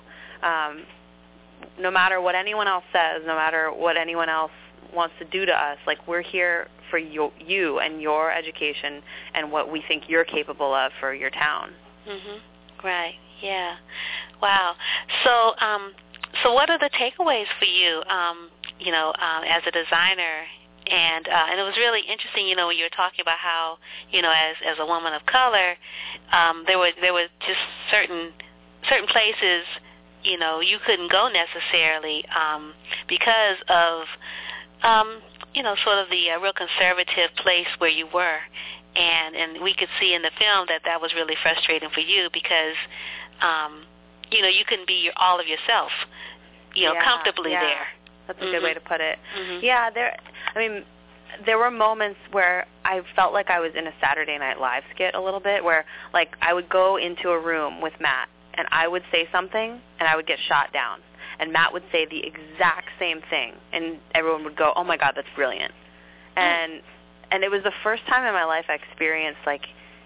No matter what anyone else says, no matter what anyone else wants to do to us, like we're here for you and your education and what we think you're capable of for your town. Right. Yeah. Wow. So what are the takeaways for you, as a designer? And it was really interesting, when you were talking about how, as a woman of color, there were just certain places, you couldn't go necessarily because of, sort of the real conservative place where you were. And we could see in the film that was really frustrating for you because, you couldn't be all of yourself, comfortably there. That's a good way to put it. Yeah, there were moments where I felt like I was in a Saturday Night Live skit a little bit, where like I would go into a room with Matt and I would say something and I would get shot down, and Matt would say the exact same thing, and everyone would go, "Oh my God, that's brilliant." And it was the first time in my life I experienced, like,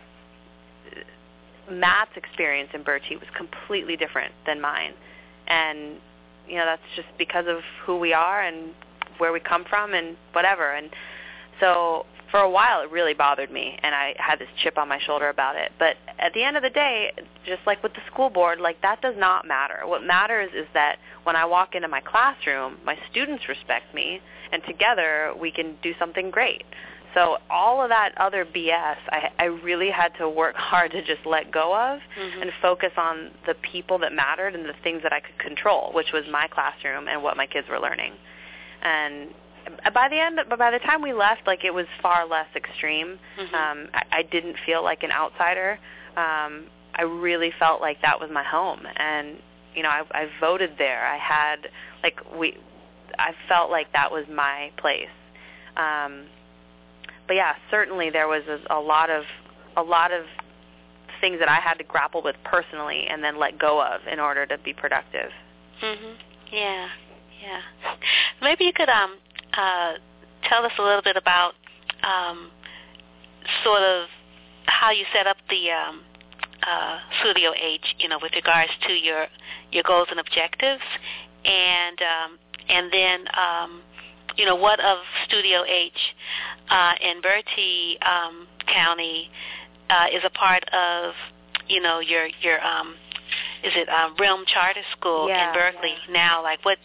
Matt's experience in Bertie was completely different than mine. And, that's just because of who we are and where we come from and whatever. And so for a while it really bothered me, and I had this chip on my shoulder about it. But at the end of the day, just like with the school board, like that does not matter. What matters is that when I walk into my classroom, my students respect me, and together we can do something great. So all of that other BS, I really had to work hard to just let go of and focus on the people that mattered and the things that I could control, which was my classroom and what my kids were learning. And by the time we left, like, it was far less extreme. I didn't feel like an outsider. I really felt like that was my home, and I voted there. I felt like that was my place. But yeah, certainly there was a lot of things that I had to grapple with personally and then let go of in order to be productive. Yeah. Maybe you could tell us a little bit about sort of how you set up the Studio H, with regards to your goals and objectives, and then what of Studio H in Bertie County is a part of, your is it Realm Charter School in Berkeley now? Like what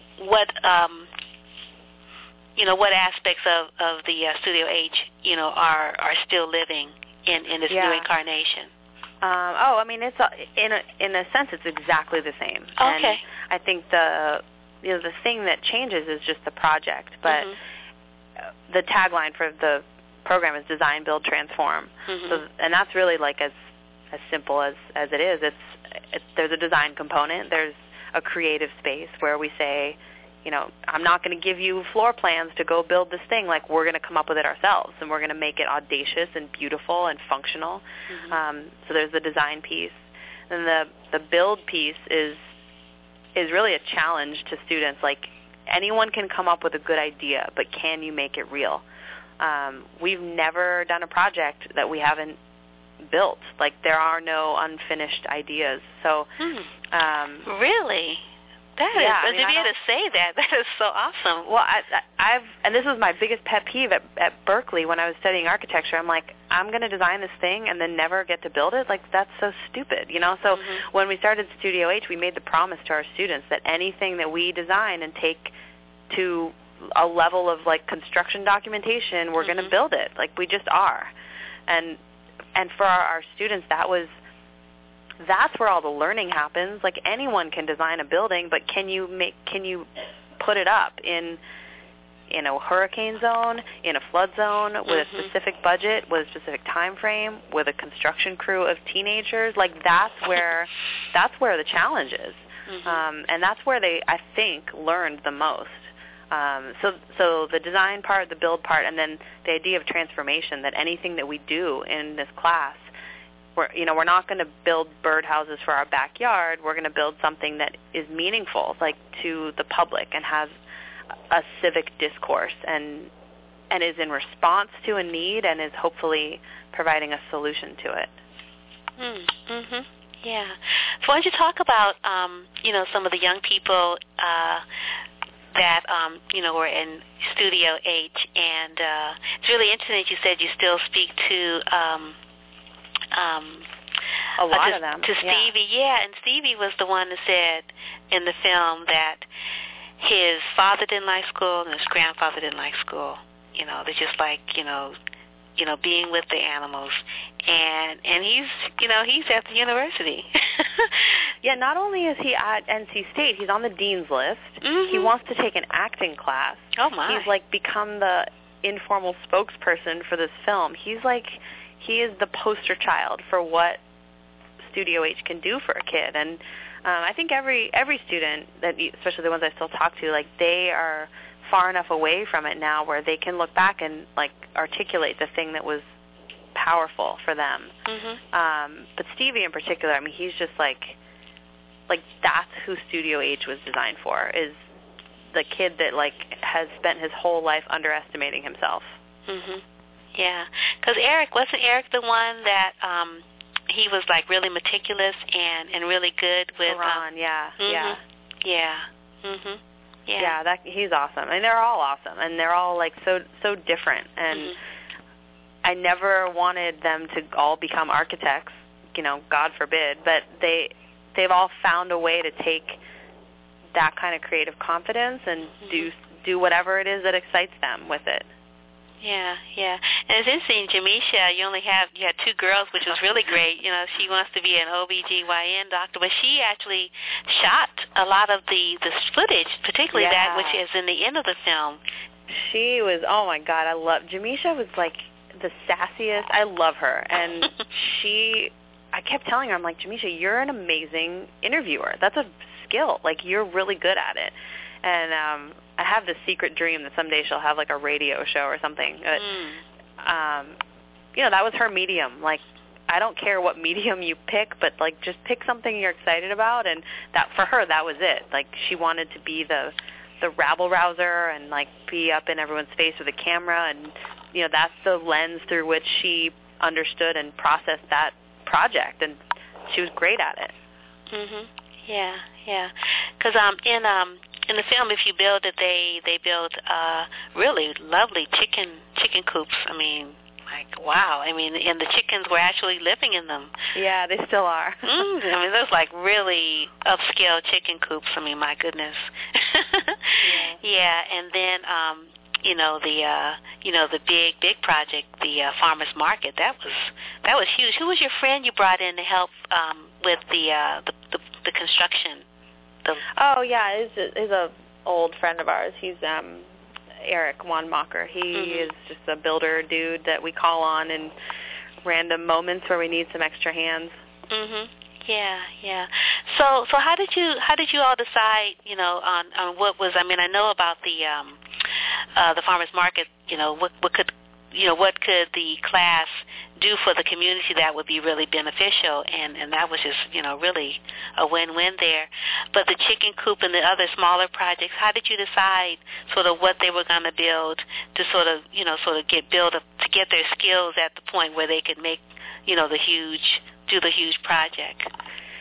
aspects of the Studio H, are still living in this new incarnation? It's in a sense it's exactly the same. Okay. And I think the thing that changes is just the project, but the tagline for the program is Design, Build, Transform. So, and that's really like as simple as it is. It's there's a design component. There's a creative space where we say, I'm not going to give you floor plans to go build this thing. Like, we're going to come up with it ourselves, and we're going to make it audacious and beautiful and functional. So there's the design piece. And the build piece is really a challenge to students. Like, anyone can come up with a good idea, but can you make it real? We've never done a project that we haven't built. Like, there are no unfinished ideas. So really? That is, to be able to say that is so awesome. Well, and this was my biggest pet peeve at Berkeley when I was studying architecture. I'm like, I'm going to design this thing and then never get to build it? Like, that's so stupid, you know? So when we started Studio H, we made the promise to our students that anything that we design and take to a level of, like, construction documentation, we're going to build it. Like, we just are. And for our students, that's where all the learning happens. Like, anyone can design a building, but can you put it up in a hurricane zone, in a flood zone, with a specific budget, with a specific time frame, with a construction crew of teenagers? Like, that's where the challenge is. And that's where they, I think, learned the most. So the design part, the build part, and then the idea of transformation, that anything that we do in this class, we're not going to build birdhouses for our backyard. We're going to build something that is meaningful, like, to the public, and has a civic discourse, and is in response to a need, and is hopefully providing a solution to it. Yeah. So why don't you talk about some of the young people that were in Studio H, and it's really interesting that you said you still speak to a lot of them. To Stevie, and Stevie was the one that said in the film that his father didn't like school and his grandfather didn't like school. They just like, being with the animals. And he's at the university. Yeah, not only is he at NC State, he's on the dean's list. He wants to take an acting class. Oh, my. He's, like, become the informal spokesperson for this film. He is the poster child for what Studio H can do for a kid. And I think every student, especially the ones I still talk to, like, they are far enough away from it now where they can look back and, like, articulate the thing that was powerful for them. But Stevie in particular, I mean, he's just like that's who Studio H was designed for, is the kid that, like, has spent his whole life underestimating himself. Yeah, because wasn't Eric the one that he was, like, really meticulous and really good with Ron, Yeah. Yeah, he's awesome. I mean, they're all awesome, and they're all, like, so different. And I never wanted them to all become architects, God forbid, but they've all found a way to take that kind of creative confidence and do whatever it is that excites them with it. Yeah. And it's interesting, Jamisha, you had two girls, which was really great. She wants to be an OBGYN doctor, but she actually shot a lot of the footage, particularly that which is in the end of the film. She was, oh my God, Jamisha was, like, the sassiest. I love her. And I kept telling her, I'm like, Jamisha, you're an amazing interviewer. That's a skill. Like, you're really good at it. And I have this secret dream that someday she'll have, like, a radio show or something. But, that was her medium. Like, I don't care what medium you pick, but, like, just pick something you're excited about. And that, for her, that was it. Like, she wanted to be the rabble-rouser and, like, be up in everyone's face with a camera. And, that's the lens through which she understood and processed that project. And she was great at it. Yeah. Because in the film, if you build it, they build really lovely chicken coops. I mean, like, wow. I mean, and the chickens were actually living in them. Yeah, they still are. I mean, those, like, really upscale chicken coops. I mean, my goodness. Yeah, and then the big project, the farmers market. That was huge. Who was your friend you brought in to help with the construction? He's a old friend of ours. He's Eric Wanmacher. He is just a builder dude that we call on in random moments where we need some extra hands. Yeah. So how did you all decide, on what was? I mean, I know about the farmers market. What could the class do for the community that would be really beneficial, and that was just, really a win-win there. But the chicken coop and the other smaller projects, how did you decide sort of what they were going to build to sort of get their skills at the point where they could make, the huge project?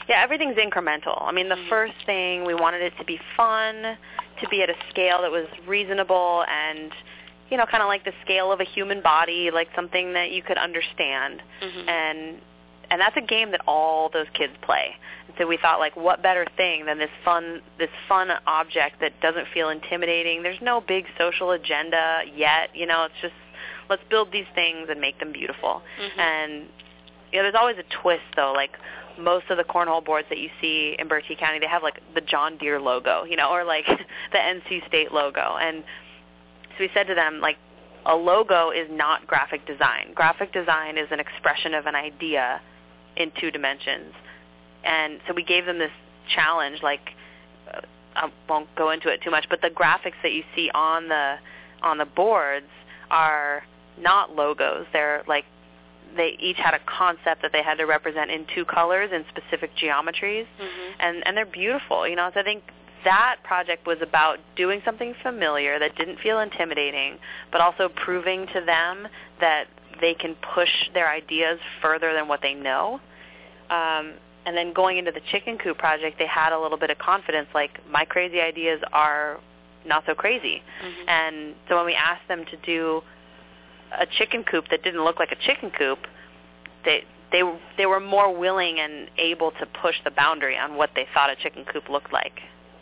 Yeah, everything's incremental. I mean, the first thing, we wanted it to be fun, to be at a scale that was reasonable and, you know, kind of like the scale of a human body, like something that you could understand. And that's a game that all those kids play. And so we thought, like, what better thing than this fun object that doesn't feel intimidating. There's no big social agenda yet. You know, it's just, let's build these things and make them beautiful. And, you know, there's always a twist, though. Like, most of the cornhole boards that you see in Bertie County, they have, like, the John Deere logo, you know, or, like, the NC State logo. And so we said to them, like, a logo is not graphic design. Graphic design is an expression of an idea in 2 dimensions. And so we gave them this challenge, like, I won't go into it too much, but the graphics that you see on the boards are not logos. They're, like, they each had a concept that they had to represent in 2 colors in specific geometries, and they're beautiful. You know, so I think that project was about doing something familiar that didn't feel intimidating, but also proving to them that they can push their ideas further than what they know. And then going into the chicken coop project, they had a little bit of confidence, like, my crazy ideas are not so crazy. And so when we asked them to do a chicken coop that didn't look like a chicken coop, they were more willing and able to push the boundary on what they thought a chicken coop looked like.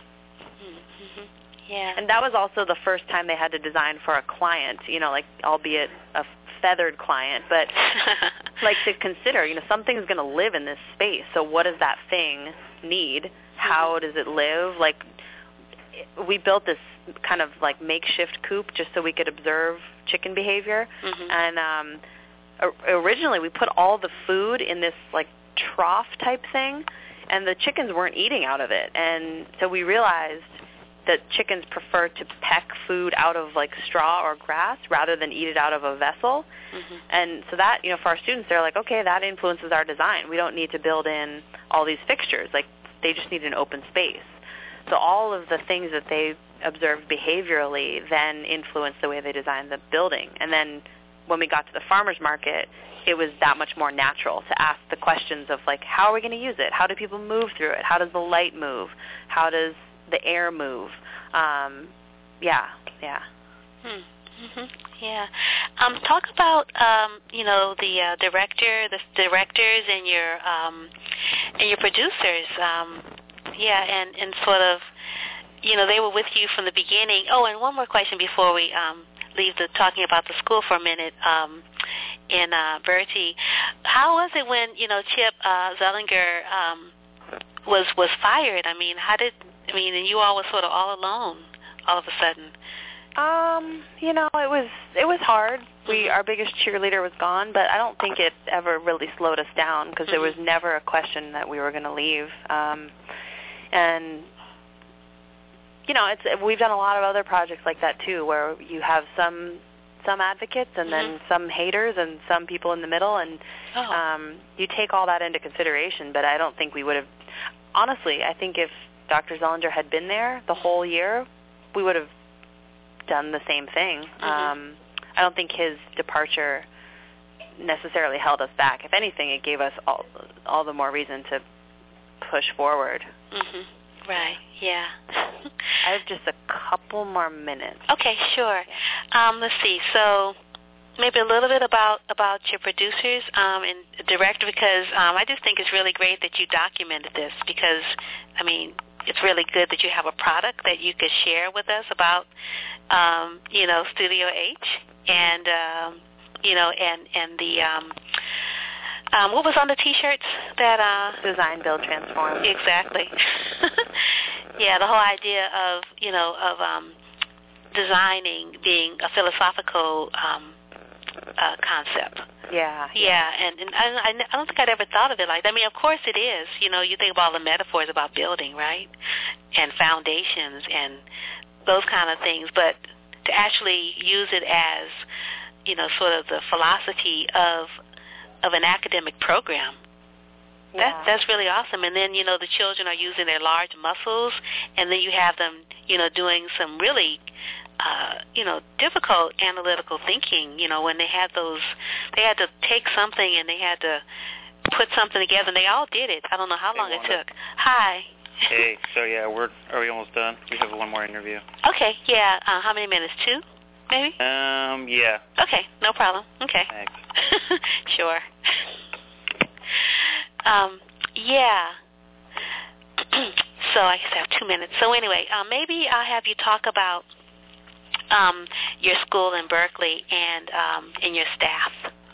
Yeah. And that was also the first time they had to design for a client, you know, like, albeit a feathered client, but like, to consider, you know, something's going to live in this space, so what does that thing need? How does it live? Like, we built this kind of, like, makeshift coop just so we could observe chicken behavior. And originally we put all the food in this, like, trough type thing, and the chickens weren't eating out of it. And so we realized that chickens prefer to peck food out of, like, straw or grass rather than eat it out of a vessel. And so that, you know, for our students, they're like, okay, that influences our design. We don't need to build in all these fixtures. Like, they just need an open space. So all of the things that they observed behaviorally then influenced the way they designed the building. And then when we got to the farmer's market, it was that much more natural to ask the questions of, like, how are we going to use it? How do people move through it? How does the light move? How does the air move? Yeah. Talk about you know, the directors and your producers. And sort of, you know, they were with you from the beginning. Oh, and one more question before we leave talking about the school for a minute. In Bertie, how was it when, you know, Chip Zellinger was fired? I mean, and you all were sort of all alone all of a sudden. You know, it was hard. Our biggest cheerleader was gone, but I don't think it ever really slowed us down because there was never a question that we were going to leave. And you know, we've done a lot of other projects like that too, where you have some advocates and then some haters and some people in the middle, and you take all that into consideration. But I don't think we would have. Honestly, I think if Dr. Zellinger had been there the whole year, we would have done the same thing. I don't think his departure necessarily held us back. If anything, it gave us all the more reason to push forward. Right, yeah. I have just a couple more minutes. Okay, sure. Let's see. So maybe a little bit about your producers and director, because I just think it's really great that you documented this, because, I mean, it's really good that you have a product that you could share with us about, you know, Studio H and, you know, and the, what was on the T-shirts that... Design, Build, Transform. Exactly. Yeah, the whole idea of, you know, of designing being a philosophical concept. Yeah. And I don't think I'd ever thought of it like that. I mean, of course it is. You know, you think about all the metaphors about building, right? And foundations and those kind of things. But to actually use it as, you know, sort of the philosophy of an academic program, that's really awesome. And then, you know, the children are using their large muscles, and then you have them, you know, doing some really you know, difficult analytical thinking, you know, when they had to take something and they had to put something together, and they all did it. I don't know how long it took. Hi. Hey, so yeah, are we almost done? We have one more interview. Okay, yeah. How many minutes? 2, maybe? Yeah. Okay, no problem. Okay. Thanks. Sure. Yeah. So I guess I have 2 minutes. So anyway, maybe I'll have you talk about your school in Berkeley and your staff.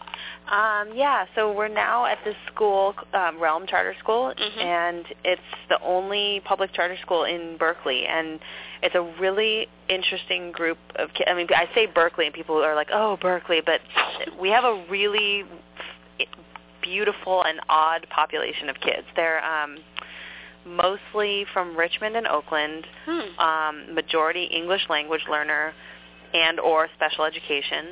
Yeah, so we're now at this school, Realm Charter School, and it's the only public charter school in Berkeley, and it's a really interesting group of kids. I mean, I say Berkeley, and people are like, oh, Berkeley, but we have a really beautiful and odd population of kids. They're mostly from Richmond and Oakland, majority English language learner and or special education.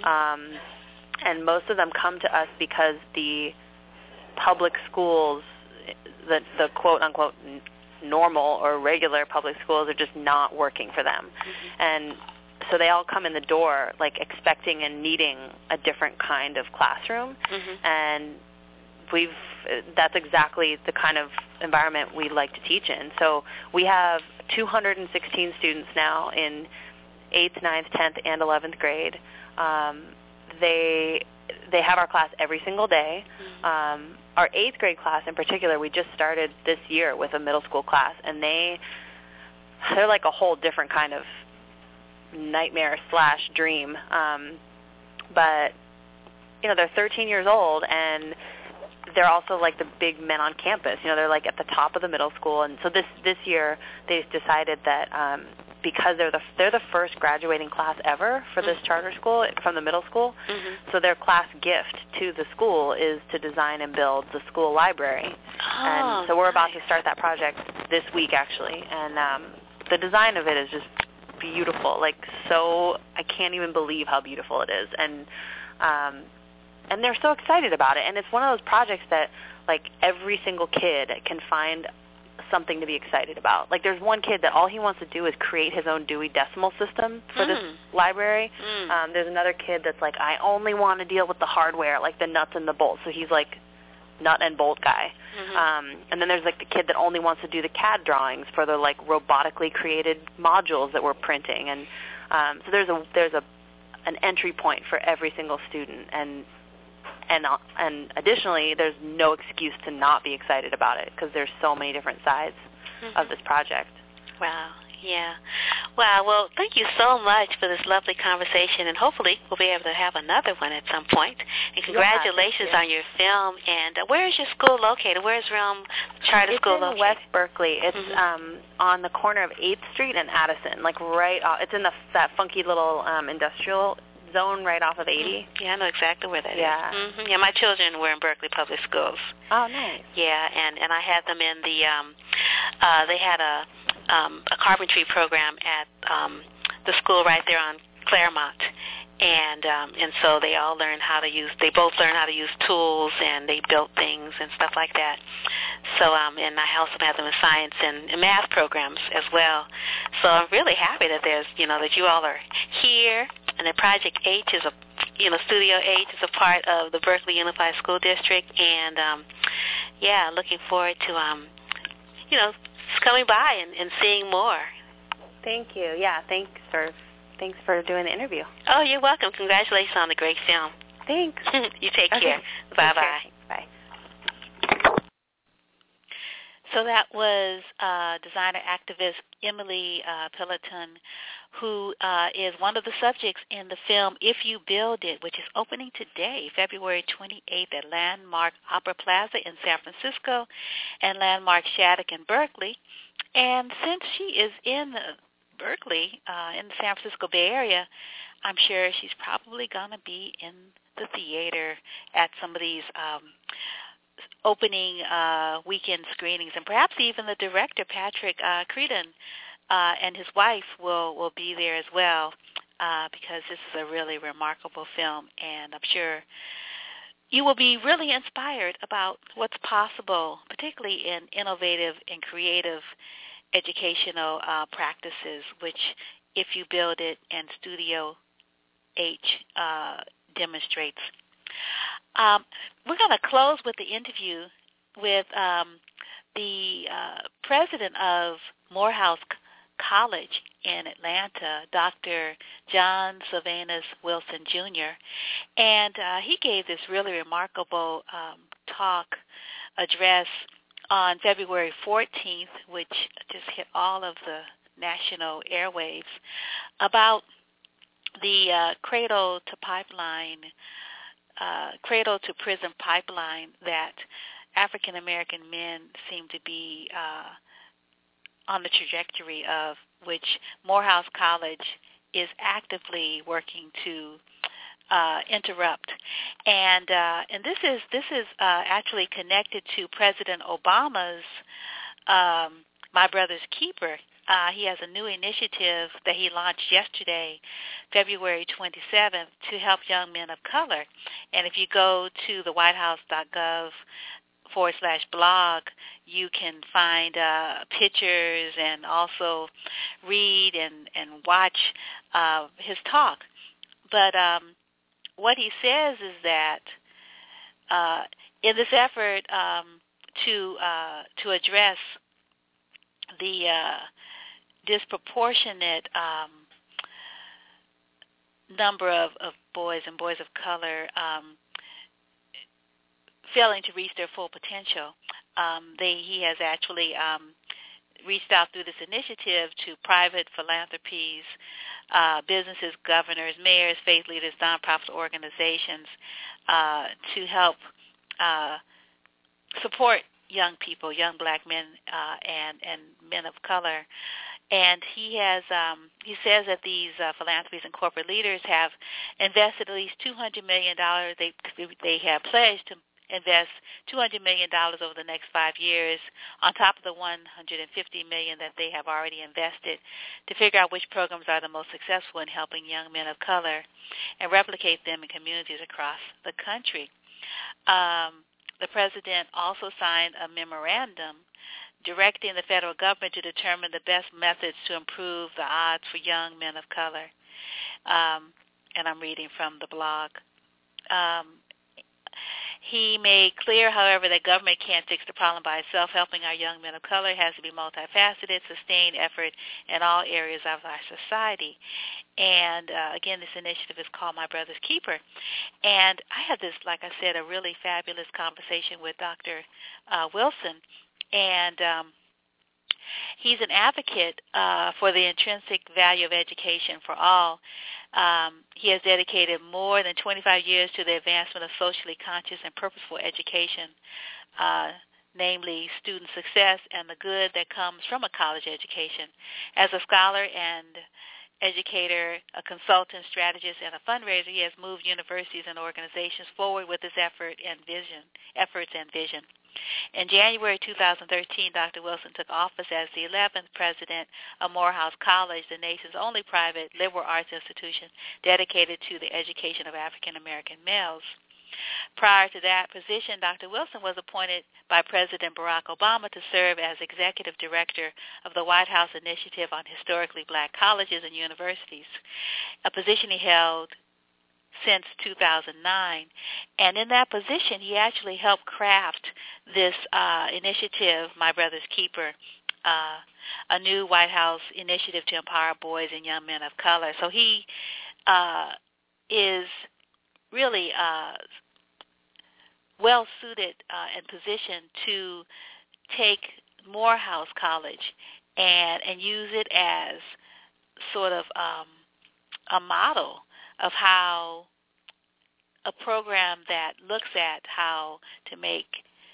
And most of them come to us because the public schools, the quote-unquote normal or regular public schools are just not working for them. And so they all come in the door like expecting and needing a different kind of classroom. And that's exactly the kind of environment we like to teach in. So we have 216 students now in 8th, 9th, 10th, and 11th grade. They have our class every single day. Our 8th grade class in particular, we just started this year with a middle school class, and they're like a whole different kind of nightmare/dream. But you know, they're 13 years old, and they're also like the big men on campus. You know, they're like at the top of the middle school, and so this year they decided that because they're the first graduating class ever for this charter school from the middle school, so their class gift to the school is to design and build the school library. And so we're about to start that project this week, actually, and the design of it is just beautiful. Like, so I can't even believe how beautiful it is, and they're so excited about it. And it's one of those projects that, like, every single kid can find something to be excited about. Like, there's one kid that all he wants to do is create his own Dewey Decimal System for this library. There's another kid that's like, I only want to deal with the hardware, like the nuts and the bolts. So he's like nut and bolt guy. And then there's like the kid that only wants to do the CAD drawings for the like robotically created modules that we're printing. And so there's an entry point for every single student. And additionally, there's no excuse to not be excited about it because there's so many different sides of this project. Wow, yeah. Wow, well, thank you so much for this lovely conversation, and hopefully we'll be able to have another one at some point. And congratulations on your film. And where is your school located? Where is Realm Charter School located? It's in West Berkeley. It's on the corner of 8th Street and Addison, like right off. It's in that funky little industrial zone right off of 80. Yeah, I know exactly where that is. Yeah, my children were in Berkeley Public Schools. Oh, nice. Yeah, and I had them in the they had a carpentry program at the school right there on Claremont. And so they both learned how to use tools, and they built things and stuff like that. So and I also had them in science and math programs as well. So I'm really happy that that you all are here, and that Project H is Studio H is a part of the Berkeley Unified School District, and looking forward to coming by and seeing more. Thank you. Yeah, thanks for doing the interview. Oh, you're welcome. Congratulations on the great film. Thanks. You take care. Bye-bye. Bye. So that was designer activist Emily Pelleton, who is one of the subjects in the film If You Build It, which is opening today, February 28th at Landmark Opera Plaza in San Francisco and Landmark Shattuck in Berkeley. And since she is in Berkeley, in the San Francisco Bay Area, I'm sure she's probably going to be in the theater at some of these opening weekend screenings, and perhaps even the director, Patrick Creedon, and his wife will be there as well, because this is a really remarkable film, and I'm sure you will be really inspired about what's possible, particularly in innovative and creative educational practices, which If You Build It and Studio H demonstrates. we're going to close with the interview with the president of Morehouse College in Atlanta, Dr. John Sylvanus Wilson, Jr., and he gave this really remarkable address on February 14th, which just hit all of the national airwaves, about the cradle to prison pipeline that African American men seem to be on the trajectory of, which Morehouse College is actively working to interrupt. And this is actually connected to President Obama's My Brother's Keeper. He has a new initiative that he launched yesterday, February 27th, to help young men of color. And if you go to the whitehouse.gov/blog, you can find pictures and also read and watch his talk. But what he says is that in this effort to address the disproportionate number of boys and boys of color failing to reach their full potential, he has actually reached out through this initiative to private philanthropies, businesses, governors, mayors, faith leaders, nonprofit organizations to help support young people, young black men and men of color. And he says that these philanthropies and corporate leaders have invested at least $200 million. They have pledged to invest $200 million over the next 5 years on top of the $150 million that they have already invested to figure out which programs are the most successful in helping young men of color and replicate them in communities across the country. The president also signed a memorandum directing the federal government to determine the best methods to improve the odds for young men of color. And I'm reading from the blog. He made clear, however, that government can't fix the problem by itself. Helping our young men of color has to be multifaceted, sustained effort in all areas of our society. And, again, this initiative is called My Brother's Keeper. And I had this, like I said, a really fabulous conversation with Dr. Wilson. And he's an advocate for the intrinsic value of education for all. He has dedicated more than 25 years to the advancement of socially conscious and purposeful education, namely student success and the good that comes from a college education. As a scholar and educator, a consultant, strategist, and a fundraiser, he has moved universities and organizations forward with his efforts and vision. In January 2013, Dr. Wilson took office as the 11th president of Morehouse College, the nation's only private liberal arts institution dedicated to the education of African American males. Prior to that position, Dr. Wilson was appointed by President Barack Obama to serve as executive director of the White House Initiative on Historically Black Colleges and Universities, a position he held since 2009. And in that position, he actually helped craft this initiative, My Brother's Keeper, a new White House initiative to empower boys and young men of color. So he is really well-suited and positioned to take Morehouse College and use it as sort of a model of how a program that looks at how to make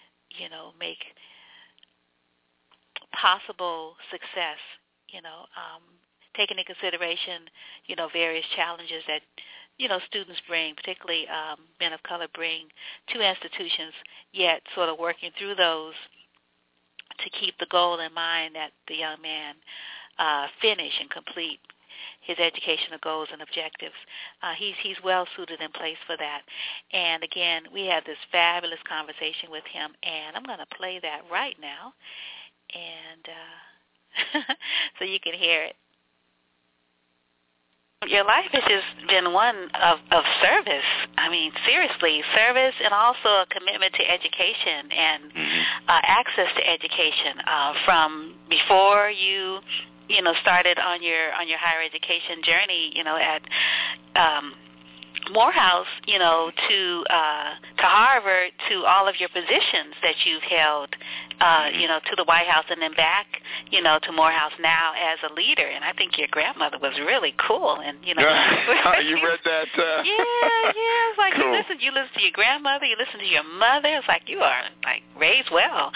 possible success, taking into consideration, various challenges that, students bring, particularly men of color bring to institutions, yet sort of working through those to keep the goal in mind that the young man finish and complete his educational goals and objectives. He's well suited in place for that. And again, we had this fabulous conversation with him, and I'm going to play that right now, and so you can hear it. Your life has just been one of service. I mean, seriously, service, and also a commitment to education and access to education from before you started on your higher education journey, at Morehouse, to Harvard, to all of your positions that you've held, to the White House, and then back, to Morehouse now as a leader. And I think your grandmother was really cool. And you read that? Yeah. It's like cool. you listen to your grandmother, you listen to your mother. It's like you are raised well.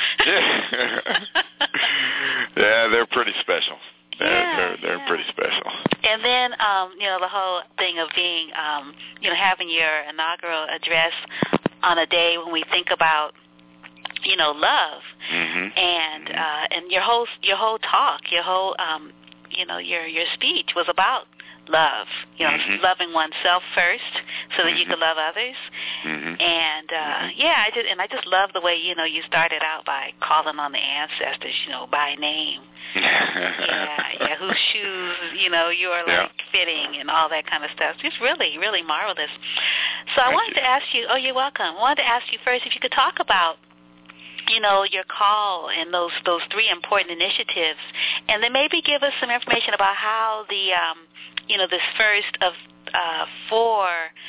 Yeah, they're pretty special. They're pretty special. And then, the whole thing of being, having your inaugural address on a day when we think about, love, and your whole talk, your whole, your speech was about love, loving oneself first so that you could love others. And I just love the way you started out by calling on the ancestors, by name. Whose shoes you are fitting and all that kind of stuff. Just really, really marvelous. So I wanted to ask you. Oh, you're welcome. I wanted to ask you first if you could talk about your call and those three important initiatives, and then maybe give us some information about how the this first of four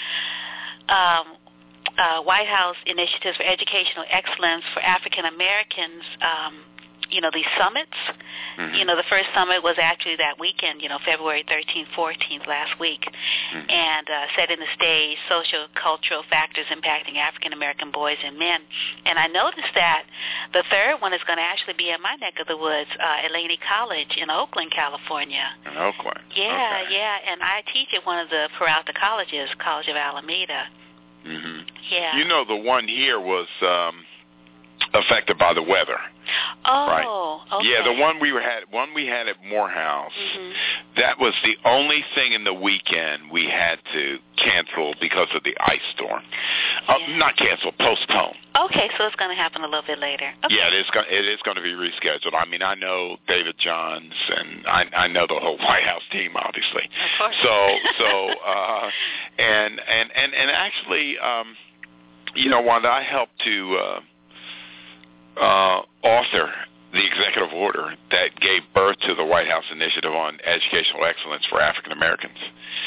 White House initiatives for educational excellence for African Americans, these summits. The first summit was actually that weekend, February 13th, 14th, last week, and setting the stage, social, cultural factors impacting African American boys and men. And I noticed that the third one is going to actually be in my neck of the woods, Laney College in Oakland, California. In Oakland. Yeah, and I teach at one of the Peralta colleges, College of Alameda. Yeah. The one here was affected by the weather. Oh, right. Okay. Yeah, the one we had at Morehouse, that was the only thing in the weekend we had to cancel because of the ice storm. Not cancel, postpone. Okay, so it's going to happen a little bit later. Okay. Yeah, it is going to be rescheduled. I mean, I know David Johns, and I know the whole White House team, obviously. Of course. And actually, Wanda, I helped to author the executive order that gave birth to the White House Initiative on Educational Excellence for African Americans.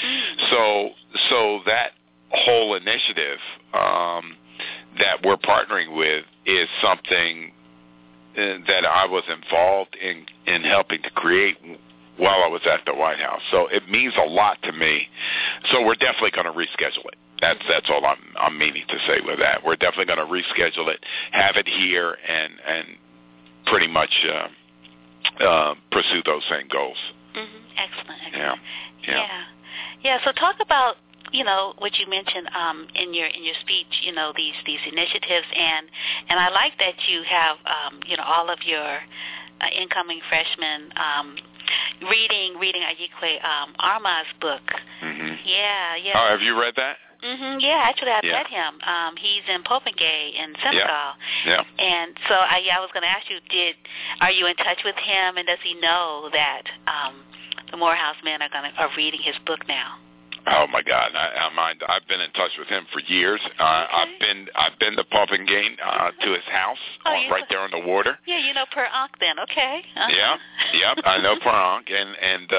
So that whole initiative that we're partnering with is something that I was involved in helping to create while I was at the White House. So it means a lot to me. So we're definitely going to reschedule it. That's all I'm meaning to say with that. We're definitely going to reschedule it, have it here, and pretty much pursue those same goals. Excellent. Yeah. So talk about what you mentioned in your speech. These initiatives, and I like that you have all of your incoming freshmen reading Ayikwe Arma's book. Yeah. Oh, have you read that? Yeah, actually I've met him. He's in Popengay in Senegal. Yeah. And so I was going to ask you, are you in touch with him, and does he know that the Morehouse men are reading his book now? Oh my God! I've been in touch with him for years. Okay. I've been to Popengay to his house, right there on the water. Yeah, you know Per Ankh then, okay? Yep, I know Per Ankh, and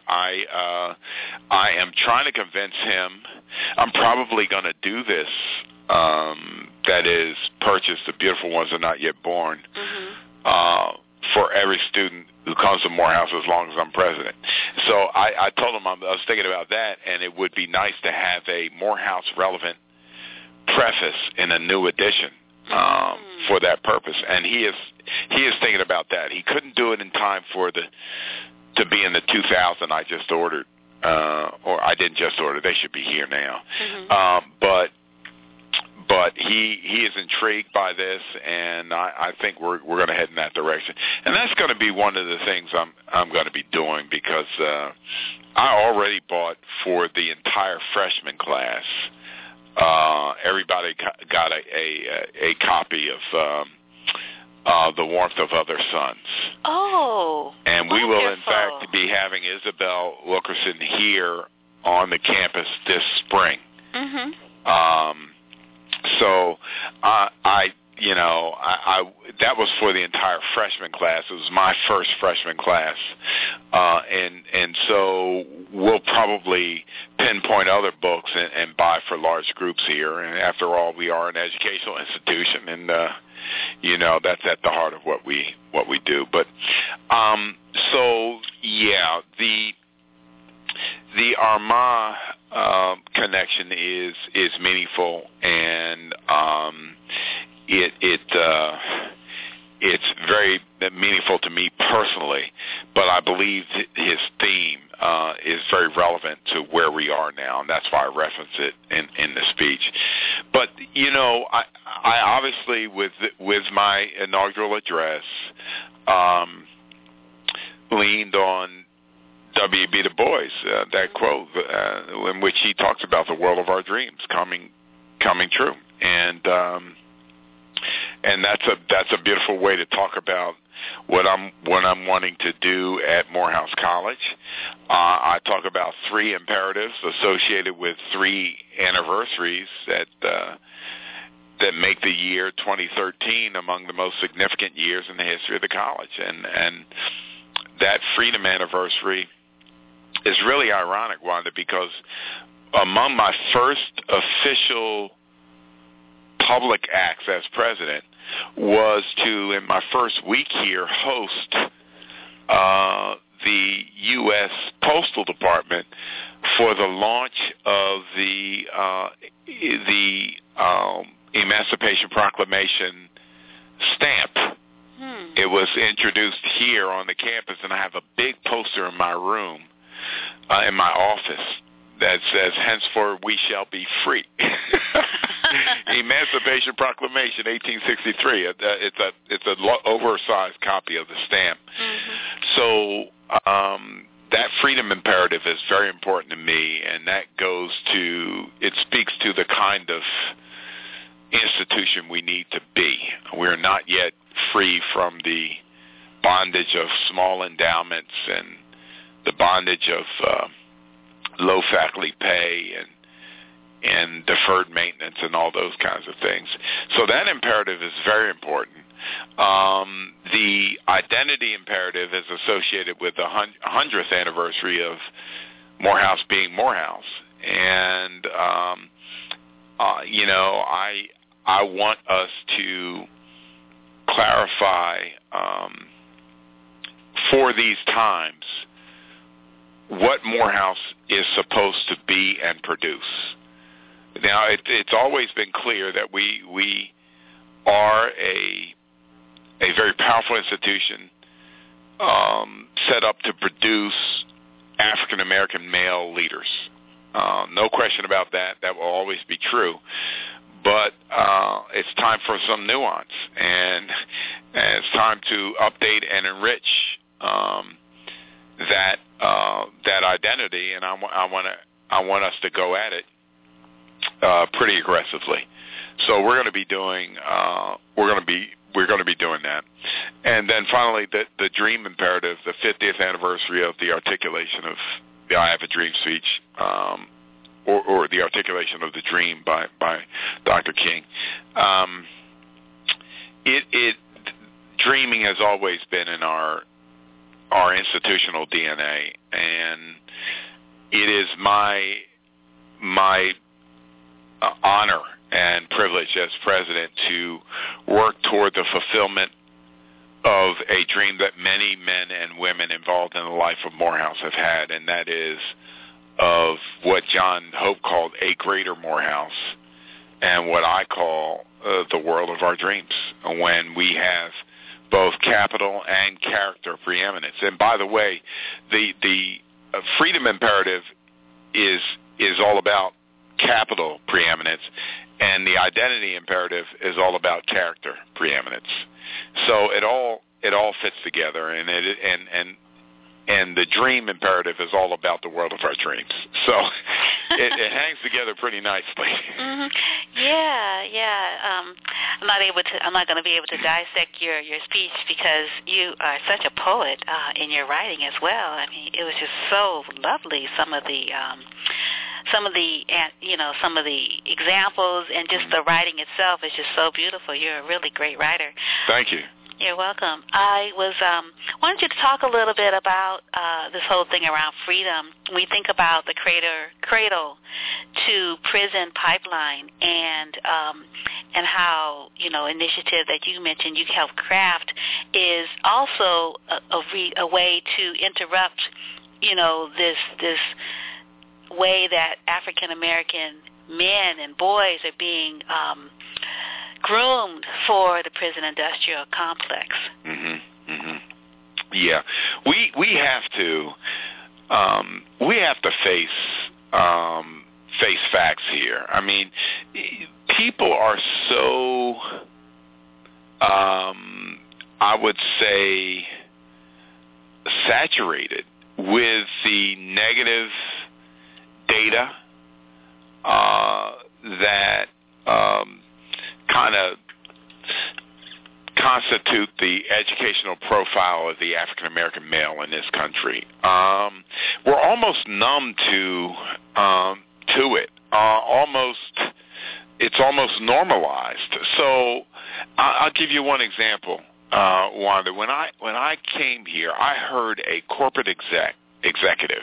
I am trying to convince him. I'm probably going to do this. That is, purchase The Beautiful Ones Are Not Yet Born for every student who comes to Morehouse as long as I'm president. So I told him I was thinking about that, and it would be nice to have a Morehouse-relevant preface in a new edition for that purpose. And he is thinking about that. He couldn't do it in time to be in the 2000 I just ordered, or I didn't just order. They should be here now. But he is intrigued by this, and I think we're going to head in that direction. And that's going to be one of the things I'm going to be doing, because I already bought for the entire freshman class. Everybody got a copy of The Warmth of Other Suns. Oh, and we will in fact be having Isabel Wilkerson here on the campus this spring. Mhm. So I that was for the entire freshman class. It was my first freshman class, and so we'll probably pinpoint other books and buy for large groups here. And after all, we are an educational institution, and that's at the heart of what we do. But so yeah, the Armagh connection is meaningful, and it's very meaningful to me personally, but I believe his theme is very relevant to where we are now, and that's why I reference it in the speech. But I obviously with my inaugural address leaned on W.B. Du Bois, that quote in which he talks about the world of our dreams coming true, and that's a beautiful way to talk about what I'm wanting to do at Morehouse College. I talk about 3 imperatives associated with 3 anniversaries that make the year 2013 among the most significant years in the history of the college, and that freedom anniversary is really ironic, Wanda, because among my first official public acts as president was to, in my first week here, host the U.S. Postal Department for the launch of the Emancipation Proclamation stamp. It was introduced here on the campus, and I have a big poster in my room, in my office, that says, "Henceforth we shall be free." Emancipation Proclamation, 1863. It's an oversized copy of the stamp. So that freedom imperative is very important to me, and that it speaks to the kind of institution we need to be. We're not yet free from the bondage of small endowments and the bondage of low faculty pay and deferred maintenance and all those kinds of things. So that imperative is very important. The identity imperative is associated with the 100th anniversary of Morehouse being Morehouse. And, I want us to clarify for these times what Morehouse is supposed to be and produce. Now, it's always been clear that we are a very powerful institution set up to produce African-American male leaders. No question about that. That will always be true. But it's time for some nuance, and it's time to update and enrich that identity, and I want us to go at it pretty aggressively. So we're going to be doing that. And then finally, the dream imperative, the 50th anniversary of the articulation of the I Have a Dream speech, or the articulation of the dream by Dr. King. Dreaming has always been in our institutional DNA, and it is my honor and privilege as president to work toward the fulfillment of a dream that many men and women involved in the life of Morehouse have had, and that is of what John Hope called a greater Morehouse, and what I call the world of our dreams, when we have both capital and character preeminence. And by the way, the freedom imperative is all about capital preeminence, and the identity imperative is all about character preeminence. So it all fits together, and and the dream imperative is all about the world of our dreams. So it hangs together pretty nicely. Mm-hmm. Yeah. I'm not going to be able to dissect your speech because you are such a poet in your writing as well. I mean, it was just so lovely. Some of the examples and just the writing itself is just so beautiful. You're a really great writer. Thank you. You're welcome. I wanted you to talk a little bit about this whole thing around freedom. We think about the cradle to prison pipeline and how, initiative that you mentioned you helped craft is also a way to interrupt, this way that African American men and boys are being groomed for the prison industrial complex. Yeah, we have to face facts here. I mean, people are so I would say saturated with the negative data that kind of constitute the educational profile of the African American male in this country. We're almost numb to it. It's almost normalized. So I'll give you one example, Wanda. When I came here, I heard a corporate executive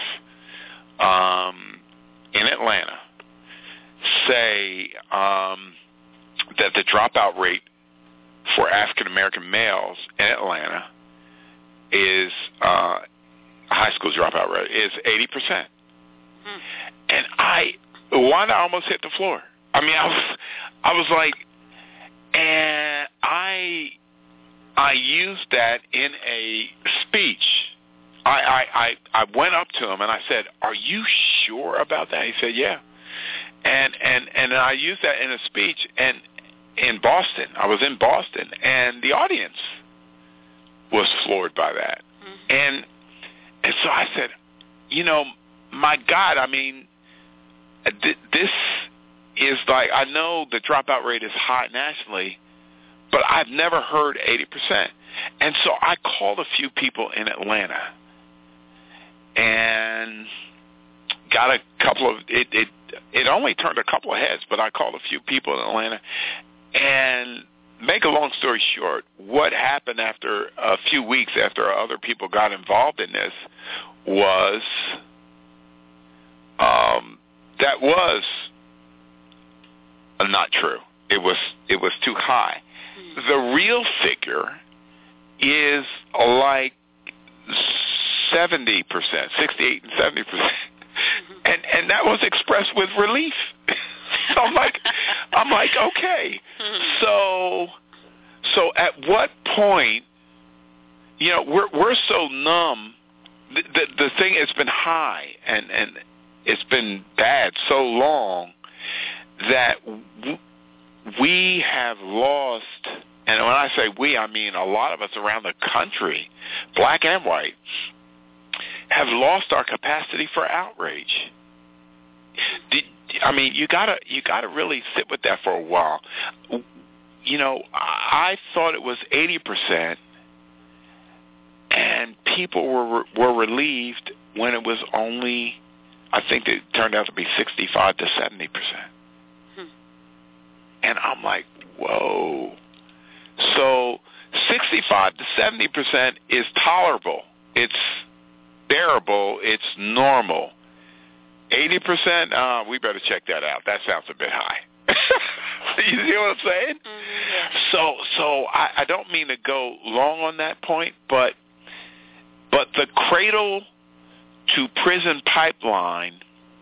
in Atlanta say that the dropout rate for African American males in Atlanta is high school dropout rate is 80%. And Wanda almost hit the floor. I mean, I was like, and I used that in a speech. I went up to him and I said, "Are you sure about that?" He said, "Yeah." And I used that in a speech and in Boston. I was in Boston, and the audience was floored by that. And so I said, my God, I mean, this is like, I know the dropout rate is high nationally, but I've never heard 80%. And so I called a few people in Atlanta and got a couple of, it only turned a couple of heads, but I called a few people in Atlanta. And make a long story short, what happened after a few weeks after other people got involved in this was that was not true. It was too high. The real figure is like 70%, 68 and 70%. And that was expressed with relief. So I'm like, okay. So at what point, we're so numb. The thing has been high and it's been bad so long that we have lost. And when I say we, I mean a lot of us around the country, black and white, have lost our capacity for outrage. You gotta really sit with that for a while. I thought it was 80%, and people were relieved when it was only, I think it turned out to be 65 to 70%. And I'm like, whoa. So 65 to 70% is tolerable. It's bearable. It's normal. 80%, we better check that out. That sounds a bit high. You see what I'm saying? Mm-hmm. So I don't mean to go long on that point, but the cradle to prison pipeline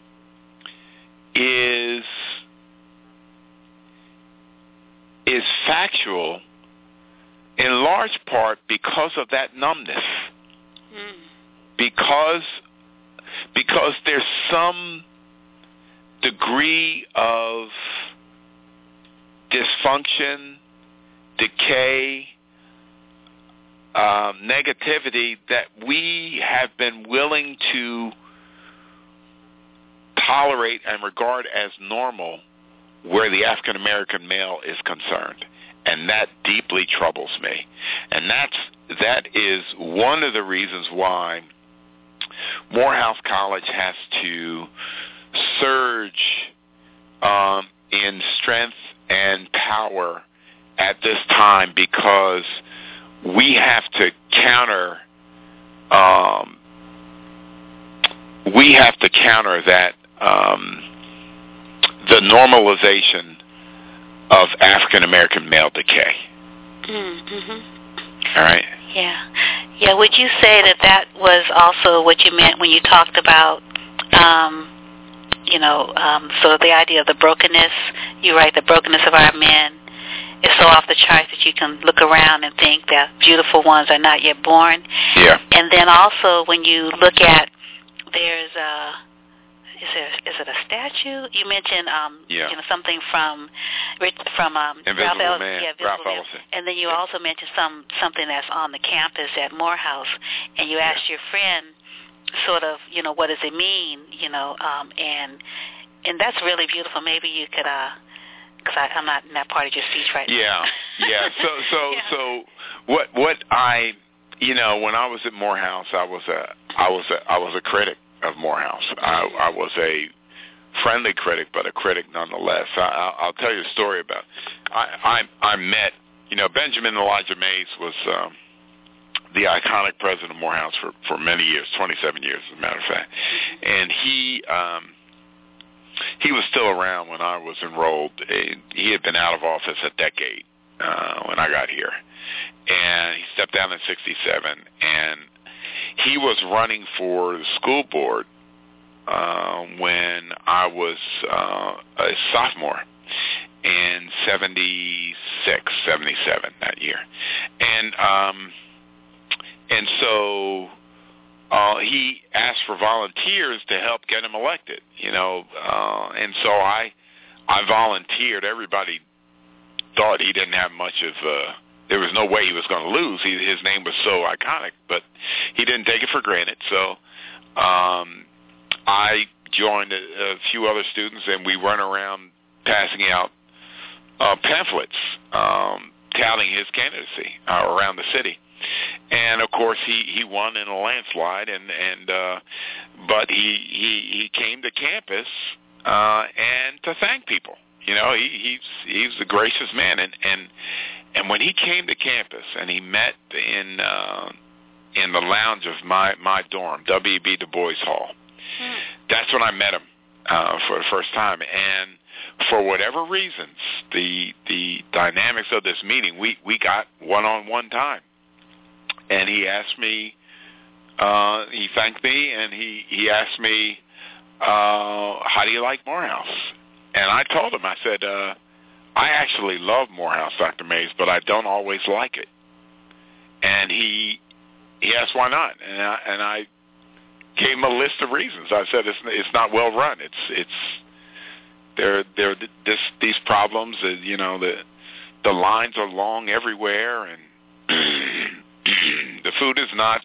is factual in large part because of that numbness. Because there's some degree of dysfunction, decay, negativity that we have been willing to tolerate and regard as normal where the African American male is concerned, and that deeply troubles me. And that is one of the reasons why Morehouse College has to surge in strength and power at this time, because we have to counter that the normalization of African American male decay. Mm-hmm. All right. Yeah. Would you say that was also what you meant when you talked about, sort of the idea of the brokenness? You write the brokenness of our men is so off the charts that you can look around and think that beautiful ones are not yet born. Yeah. And then also when you look at, there's is it a statue? You mentioned something from Invisible Man, Ralph Ellison. And then you also mentioned something that's on the campus at Morehouse, and you asked your friend sort of, what does it mean, and that's really beautiful. Maybe you could, because I'm not in that part of your speech right now. Yeah. So what I, when I was at Morehouse, I was a critic of Morehouse. I was a friendly critic, but a critic nonetheless. I'll tell you a story about. I met, Benjamin Elijah Mays was the iconic president of Morehouse for many years, 27 years as a matter of fact, and he was still around when I was enrolled. He had been out of office a decade when I got here, and he stepped down in '67, and he was running for the school board when I was a sophomore in 76, 77 that year, and so he asked for volunteers to help get him elected, and so I volunteered. Everybody thought he didn't have much of there was no way he was going to lose. His name was so iconic, but he didn't take it for granted. So I joined a few other students, and we went around passing out pamphlets touting his candidacy around the city. And of course, he won in a landslide, but he came to campus and to thank people. He's a gracious man, and when he came to campus and he met in the lounge of my dorm, W.E.B. Du Bois Hall, that's when I met him for the first time. And for whatever reasons, the dynamics of this meeting, we got one-on-one time. And he asked me, he thanked me, and he asked me, how do you like Morehouse? And I told him, I said, I actually love Morehouse, Dr. Mays, but I don't always like it. And he asked why not, and I gave him a list of reasons. I said it's not well run. There these problems. The lines are long everywhere, and the food is not.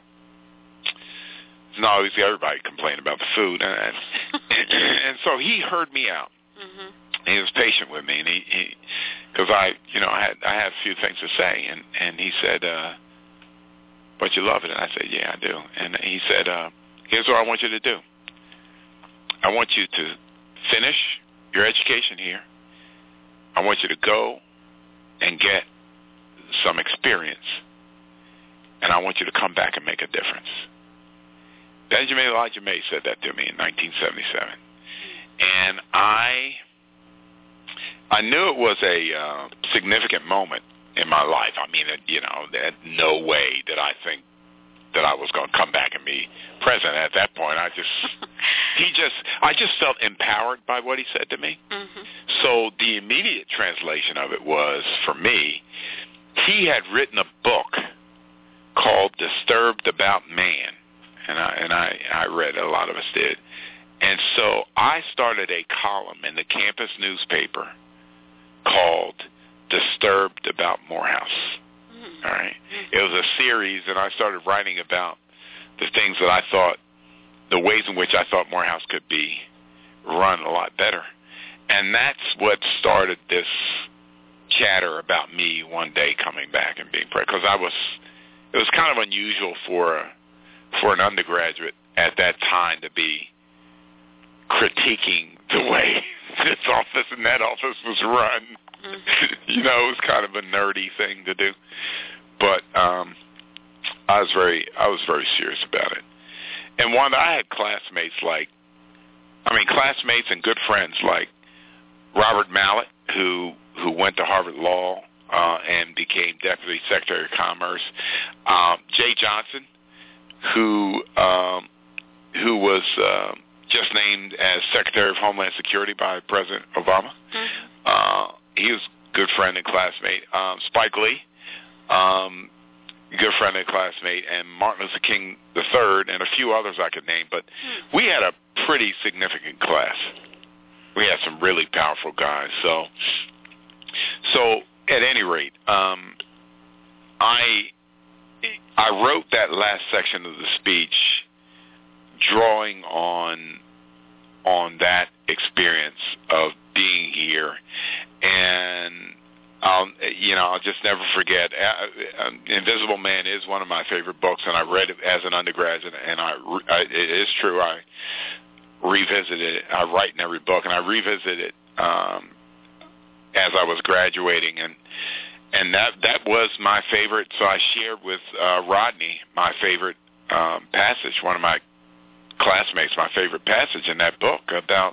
It's not always everybody complain about the food, and so he heard me out. Mm-hmm. He was patient with me, and he because I had a few things to say, and he said, "But you love it?" And I said, "Yeah, I do." And he said, "Here's what I want you to do. I want you to finish your education here. I want you to go and get some experience, and I want you to come back and make a difference." Benjamin Elijah Mays said that to me in 1977, and I knew it was a significant moment in my life. I mean, no way did I think that I was going to come back and be president. At that point, I just felt empowered by what he said to me. Mm-hmm. So the immediate translation of it was, for me, he had written a book called Disturbed About Man, and I read it, a lot of us did. And so I started a column in the campus newspaper called Disturbed About Morehouse. Mm. All right. It was a series, and I started writing about the things that I thought, the ways in which I thought Morehouse could be run a lot better. And that's what started this chatter about me one day coming back and being president, because it was kind of unusual for an undergraduate at that time to be critiquing the way this office and that office was run. You know, it was kind of a nerdy thing to do, but I was very serious about it. And I had classmates and good friends like Robert Mallet, who went to Harvard Law and became Deputy Secretary of Commerce. Jay Johnson, who was just named as Secretary of Homeland Security by President Obama. He was a good friend and classmate. Spike Lee, good friend and classmate, and Martin Luther King III, and a few others I could name. But we had a pretty significant class. We had some really powerful guys. So at any rate, I wrote that last section of the speech drawing on that experience of being here, and I'll just never forget. Invisible Man is one of my favorite books, and I read it as an undergraduate, and it is true. I revisited it. I write in every book, and I revisited it as I was graduating, and that was my favorite. So I shared with Rodney my favorite passage, one of my classmates, my favorite passage in that book about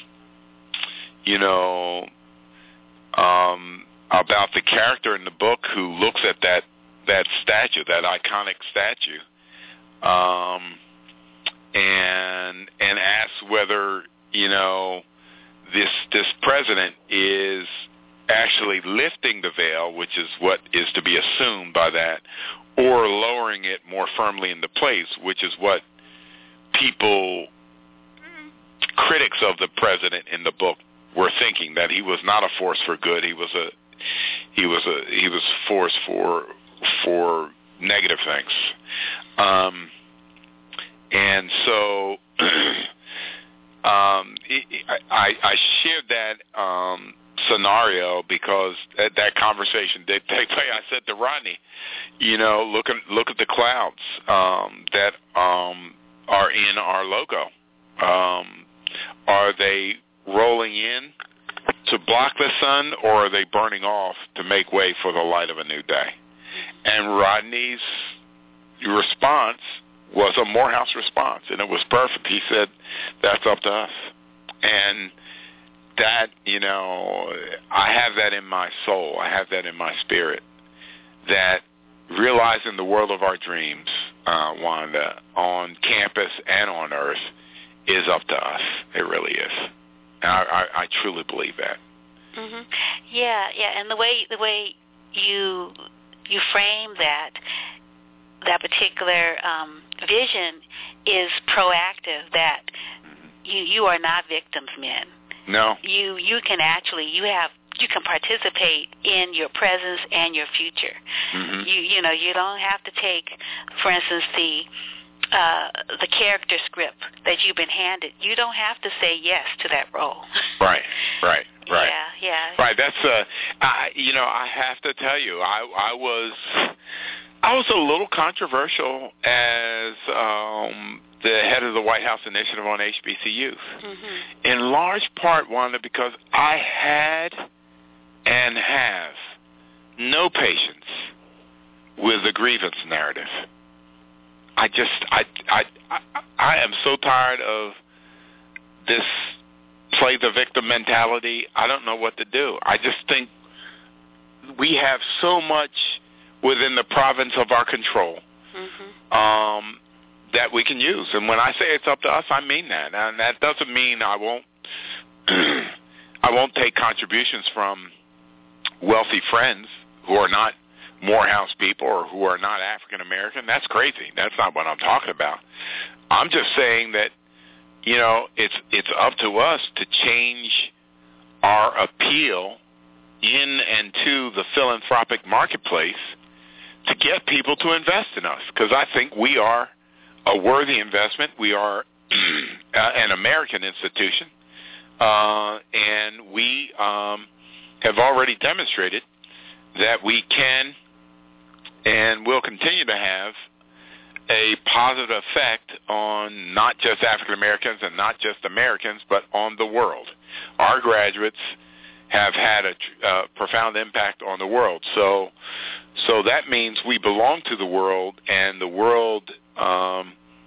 about the character in the book who looks at that statue, that iconic statue, and asks whether this president is actually lifting the veil, which is what is to be assumed by that, or lowering it more firmly into place, which is what critics of the president in the book were thinking, that he was not a force for good. He was a force for negative things. And so I shared that scenario because that conversation did take place. I said to Rodney, look at the clouds that are in our logo. Are they rolling in to block the sun, or are they burning off to make way for the light of a new day? And Rodney's response was a Morehouse response, and it was perfect. He said, that's up to us. And that, I have that in my soul. I have that in my spirit, that realizing the world of our dreams, Wanda, on campus and on earth is up to us. It really is. And I truly believe that. Mm-hmm. Yeah, and the way you frame that particular vision is proactive. That you are not victims, men. No. You can actually you can participate in your presence and your future. Mm-hmm. You don't have to take, for instance, the character script that you've been handed. You don't have to say yes to that role. Right. Yeah. Right. That's I have to tell you, I was a little controversial as the head of the White House Initiative on HBCUs. Mm-hmm. In large part, Wanda, because I had and have no patience with the grievance narrative. I am so tired of this play the victim mentality. I don't know what to do. I just think we have so much within the province of our control, mm-hmm. That we can use. And when I say it's up to us, I mean that. And that doesn't mean I won't take contributions from wealthy friends who are not Morehouse people or who are not African American. That's crazy. That's not what I'm talking about. I'm just saying that, it's up to us to change our appeal in and to the philanthropic marketplace to get people to invest in us, because I think we are a worthy investment. We are an American institution, and we have already demonstrated that we can and will continue to have a positive effect on not just African Americans and not just Americans, but on the world. Our graduates have had a profound impact on the world. So that means we belong to the world, and the world, a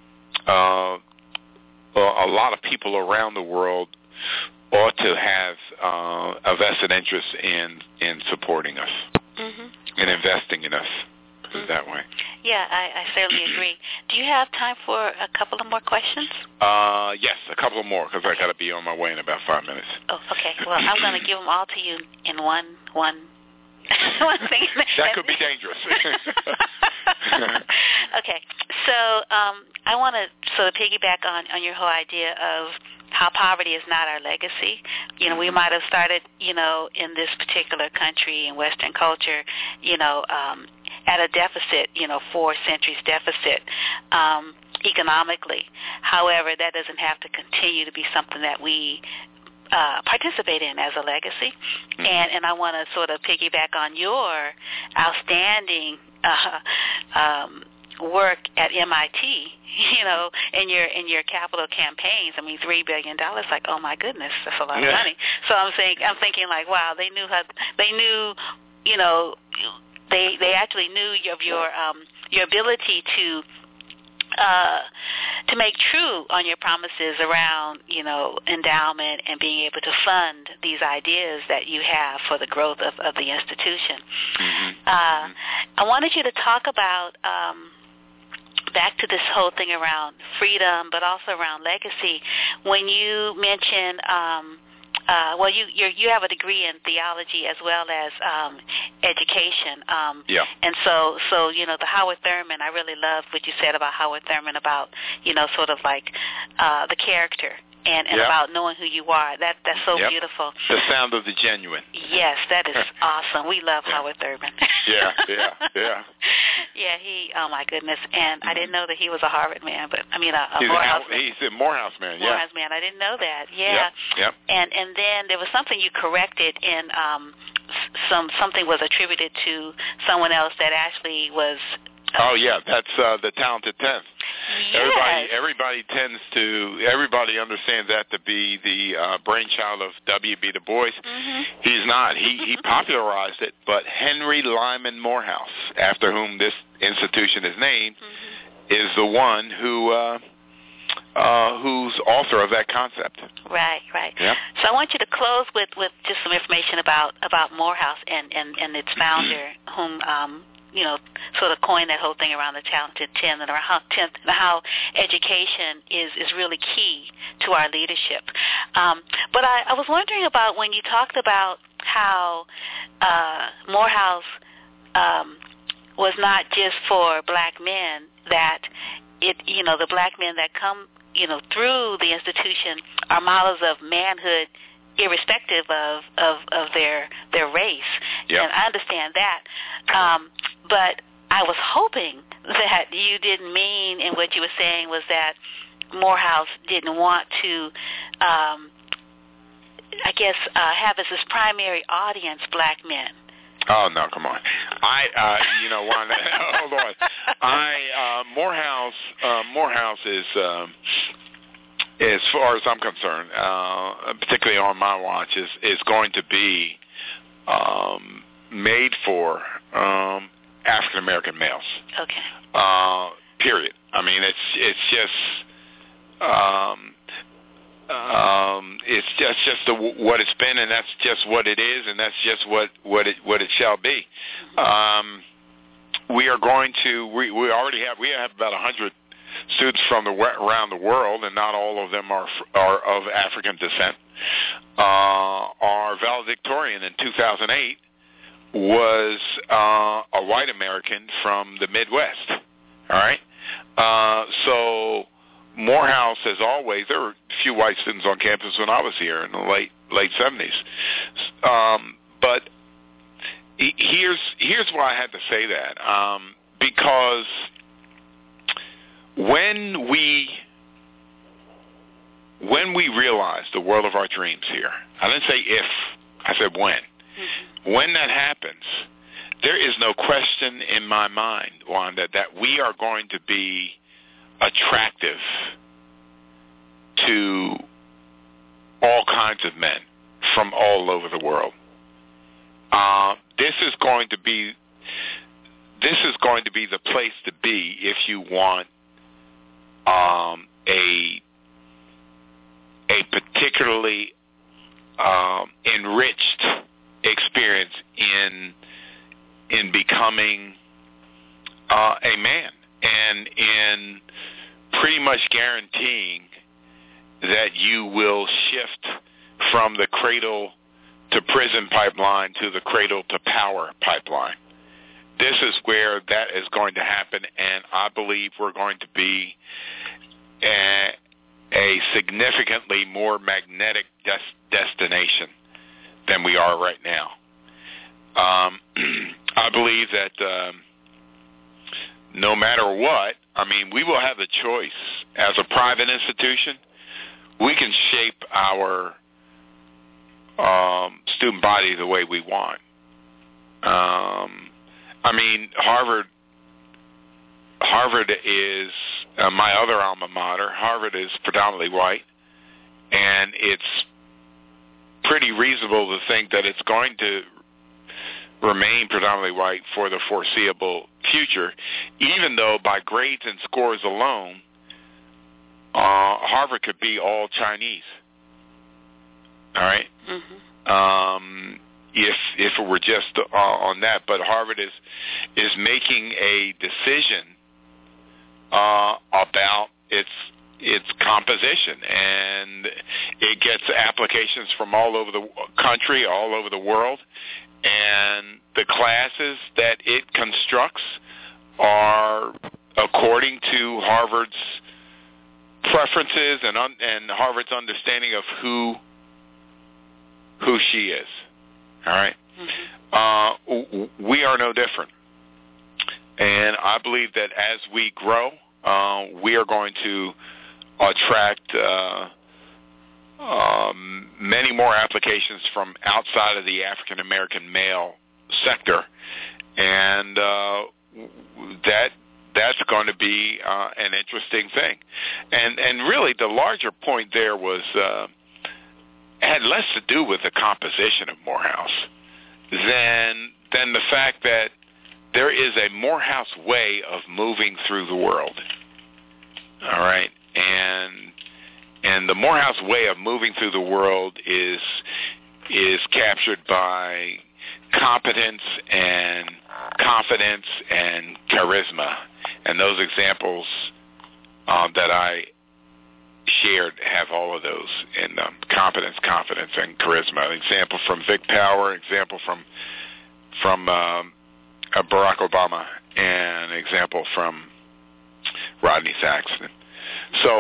lot of people around the world ought to have a vested interest in supporting us and investing in us that way. Yeah, I certainly agree. Do you have time for a couple of more questions? Yes, a couple of more, because I got to be on my way in about 5 minutes. Oh, okay. Well, I'm going to give them all to you in one thing. That could be dangerous. Okay. So I want to sort of piggyback on your whole idea of how poverty is not our legacy. You know, we might have started, in this particular country in Western culture, at a deficit, 4 centuries deficit economically. However, that doesn't have to continue to be something that we participate in as a legacy. And I want to sort of piggyback on your outstanding work at MIT, in your capital campaigns. I mean, $3 billion, like, oh my goodness, that's a lot of money. So I'm thinking like, wow, they knew they actually knew of your ability to make true on your promises around, endowment and being able to fund these ideas that you have for the growth of the institution. I wanted you to talk about back to this whole thing around freedom, but also around legacy. When you mentioned you have a degree in theology as well as education. And so the Howard Thurman, I really love what you said about Howard Thurman about, sort of like the character and about knowing who you are. That's so beautiful. The sound of the genuine. Yes, that is awesome. We love Howard Thurman. Yeah. Yeah, oh my goodness. And I didn't know that he was a Harvard man, but I mean he's a Morehouse man. Morehouse man. I didn't know that. Yeah. Yep. And then there was something you corrected in something was attributed to someone else that actually was. Oh yeah, that's the talented 10th. Yes. Everybody understands that to be the brainchild of W.B. Du Bois. He's not. He popularized it, but Henry Lyman Morehouse, after whom this institution is named, is the one who's author of that concept. Right. Yep. So I want you to close with just some information about Morehouse and its founder, whom sort of coined that whole thing around the talented 10 and how education is really key to our leadership. But I was wondering about when you talked about how Morehouse was not just for black men, that the black men that come through the institution are models of manhood irrespective of their race. Yep. And I understand that. But I was hoping that you didn't mean, and what you were saying was that Morehouse didn't want to, have as his primary audience black men. Oh no! Come on, Wanda, hold on. Morehouse is, as far as I'm concerned, particularly on my watch, is going to be made for African American males. Okay. Period. I mean, it's just what it's been, and that's just what it is, and that's just what it shall be. We are going to. We already have. We have about 100 students from around the world, and not all of them are of African descent. Our valedictorian in 2008 was a white American from the Midwest. All right? So Morehouse, as always, there were a few white students on campus when I was here in the late 70s. But he here's why I had to say that, because when we realize the world of our dreams here, I didn't say if, I said when. Mm-hmm. When that happens, there is no question in my mind, Wanda, that we are going to be attractive to all kinds of men from all over the world. This is going to be the place to be if you want a particularly enriched experience in becoming a man, and in pretty much guaranteeing that you will shift from the cradle to prison pipeline to the cradle to power pipeline. This is where that is going to happen, and I believe we're going to be a significantly more magnetic destination than we are right now. I believe that no matter what, I mean, we will have a choice. As a private institution, we can shape our student body the way we want. I mean, Harvard is my other alma mater. Harvard is predominantly white, and it's pretty reasonable to think that it's going to remain predominantly white for the foreseeable future, even though by grades and scores alone, Harvard could be all Chinese. All right? Mm-hmm. If it were just on that, but Harvard is making a decision about its composition, and it gets applications from all over the country, all over the world, and the classes that it constructs are according to Harvard's preferences and Harvard's understanding of who she is. All right? Mm-hmm. We are no different. And I believe that as we grow, we are going to attract many more applications from outside of the African American male sector, and that's going to be an interesting thing. And really, the larger point there was had less to do with the composition of Morehouse than the fact that there is a Morehouse way of moving through the world. All right, and the Morehouse way of moving through the world is captured by competence and confidence and charisma, and those examples that I shared have all of those in them: competence, confidence, and charisma. An example from Vic Power, an example from Barack Obama, and an example from Rodney Saxon. So,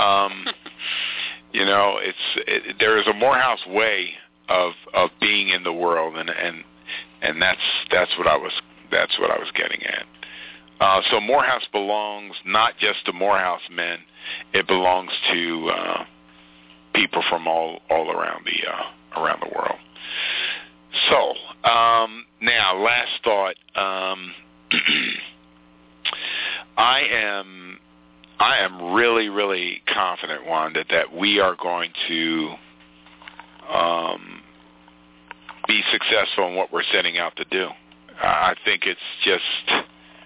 there is a Morehouse way of being in the world, and that's what I was getting at. So Morehouse belongs not just to Morehouse men; it belongs to people from all around the world. So now, last thought. I am really, really confident, Wanda, that we are going to be successful in what we're setting out to do. I think it's just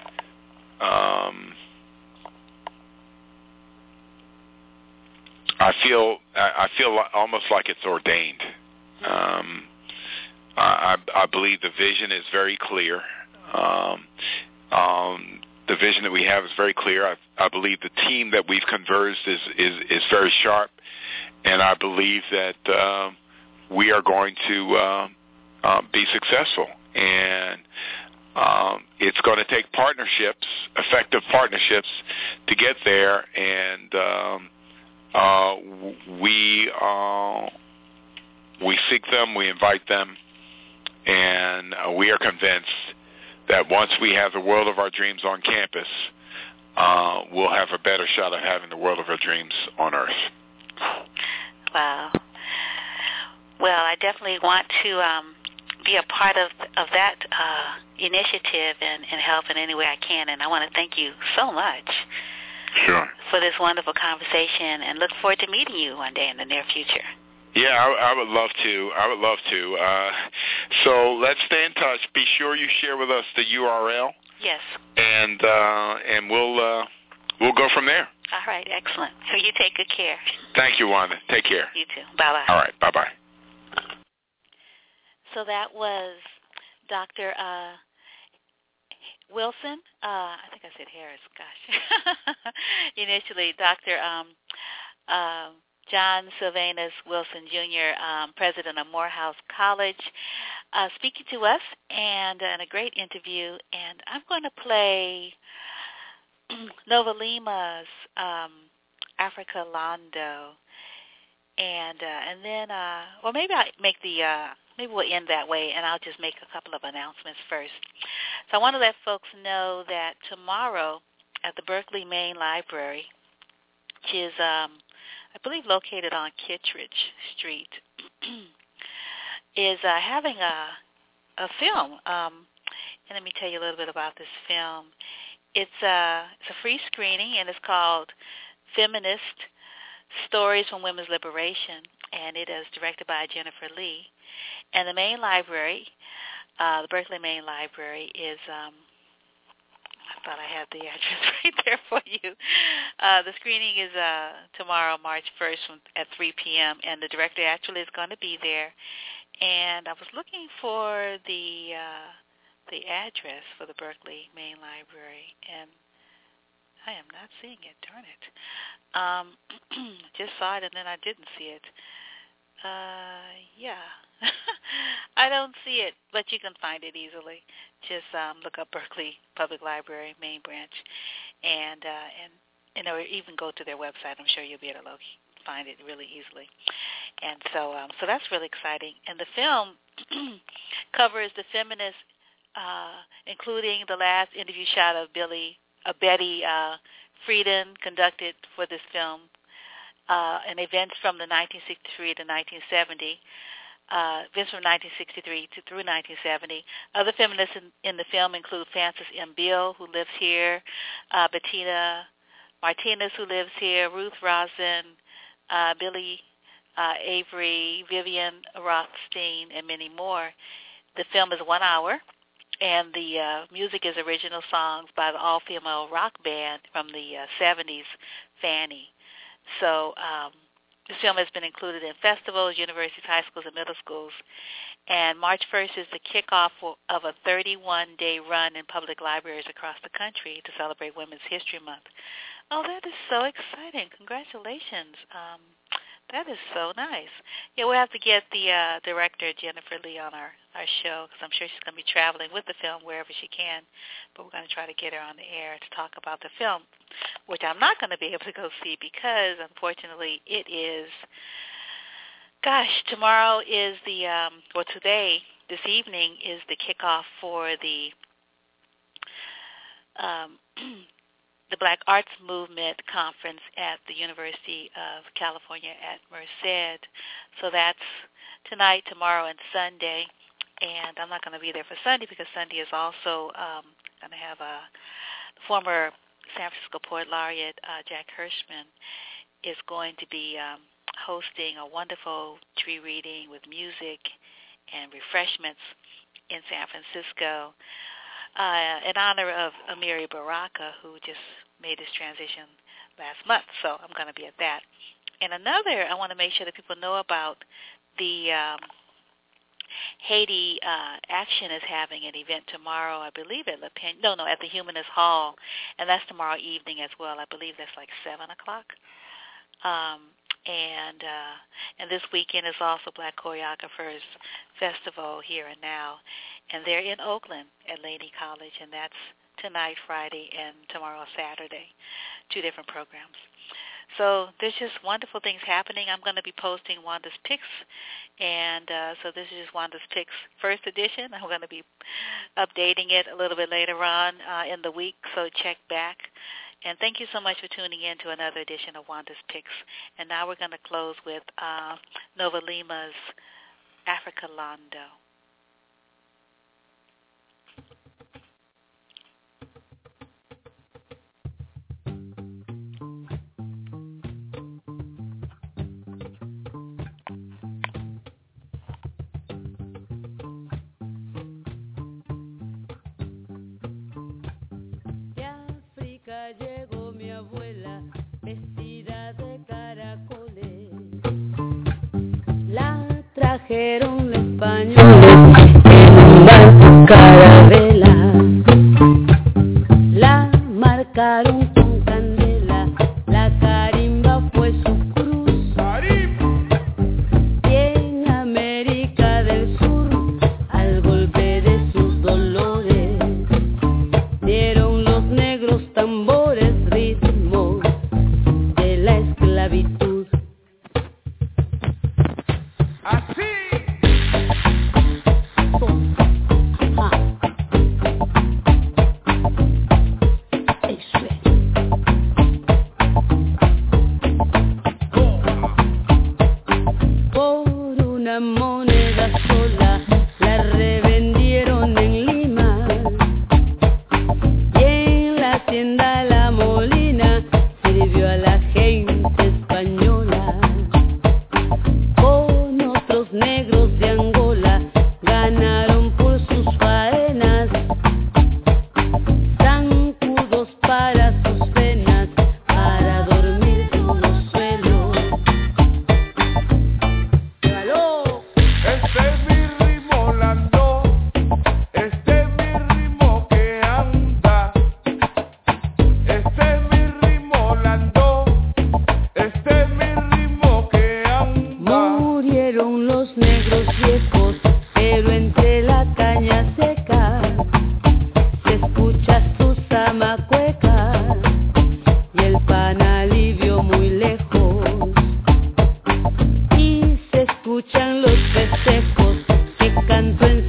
I feel almost like it's ordained. I believe the vision is very clear. The vision that we have is very clear. I believe the team that we've converged is very sharp, and I believe that we are going to be successful. And it's going to take partnerships, effective partnerships, to get there. And we seek them, we invite them, And we are convinced that once we have the world of our dreams on campus, we'll have a better shot at having the world of our dreams on Earth. Wow. Well, I definitely want to be a part of that initiative and help in any way I can. And I want to thank you so much for this wonderful conversation, and look forward to meeting you one day in the near future. Yeah, I would love to. So let's stay in touch. Be sure you share with us the URL. Yes. And we'll go from there. All right, excellent. So you take good care. Thank you, Wanda. Take care. You too. Bye-bye. All right, bye-bye. So that was Dr. Wilson. I think I said Harris. Gosh. Initially, Dr. John Sylvanus Wilson, Jr., president of Morehouse College, speaking to us, and a great interview. And I'm going to play Nova Lima's Africa Lando, and then, well, maybe I'll make maybe we'll end that way, and I'll just make a couple of announcements first. So I want to let folks know that tomorrow at the Berkeley Main Library, which is, I believe, located on Kittredge Street, is having a film. And let me tell you a little bit about this film. It's a free screening, and it's called Feminist Stories from Women's Liberation, and it is directed by Jennifer Lee. And the main library, the Berkeley Main Library, is, I thought I had the address right there for you. The screening is tomorrow, March 1st at 3 p.m., and the director actually is going to be there. And I was looking for the address for the Berkeley Main Library, and I am not seeing it. Darn it. Just saw it, and then I didn't see it. Yeah. I don't see it, but you can find it easily. Just look up Berkeley Public Library Main Branch, and or even go to their website. I'm sure you'll be able to find it really easily. And so that's really exciting. And the film covers the feminist, including the last interview shot of Betty Friedan conducted for this film, and events from the 1963 to 1970. Events from 1963 through 1970. Other feminists in the film include Frances M. Beale, who lives here, Bettina Martinez, who lives here, Ruth Rosen, Billy Avery, Vivian Rothstein, and many more. The film is 1 hour, and the music is original songs by the all-female rock band from the 70s, Fanny. So this film has been included in festivals, universities, high schools, and middle schools. And March 1st is the kickoff of a 31-day run in public libraries across the country to celebrate Women's History Month. Oh, that is so exciting. Congratulations. That is so nice. Yeah, we'll have to get the director, Jennifer Lee, on our show, because I'm sure she's going to be traveling with the film wherever she can. But we're going to try to get her on the air to talk about the film, which I'm not going to be able to go see because, unfortunately, it is, tomorrow is this evening is the kickoff for the Black Arts Movement Conference at the University of California at Merced. So that's tonight, tomorrow, and Sunday. And I'm not going to be there for Sunday because Sunday is also going to have a former San Francisco Poet Laureate, Jack Hirschman, is going to be hosting a wonderful tree reading with music and refreshments in San Francisco in honor of Amiri Baraka, who just made his transition last month. So I'm going to be at that. And another, I want to make sure that people know about the Haiti Action is having an event tomorrow, I believe at at the Humanist Hall, and that's tomorrow evening as well. I believe that's like 7 o'clock. And this weekend is also Black Choreographers Festival Here and Now, and they're in Oakland at Laney College, and that's tonight, Friday, and tomorrow, Saturday, 2 different programs. So there's just wonderful things happening. I'm going to be posting Wanda's Picks, and so this is just Wanda's Picks first edition. I'm going to be updating it a little bit later on in the week, so check back. And thank you so much for tuning in to another edition of Wanda's Picks. And now we're going to close with Nova Lima's Africa Londo. Llegó mi abuela vestida de caracoles, la trajeron los españoles en un barco carabela, la marcaron con candela, la carimba fue su cruz, y en América del Sur al golpe de sus dolores dieron los negros tambores ritmo de la esclavitud. Así. Por una moneda sola la revendieron en Lima. La hacienda La Molina sirvió a la gente española. Con otros negros de Angola ganaron por sus faenas, zancudos para sus venas, para dormir en los suelos. ¡Llévalo! Este es mi ritmo landó, este es mi ritmo que anda. Este es mi ritmo landó, este es mi ritmo que anda. Murieron los negros viejos, pero entre la caña seca se escucha su zamacueca y el panalivio muy lejos, y se escuchan los festejos que canto en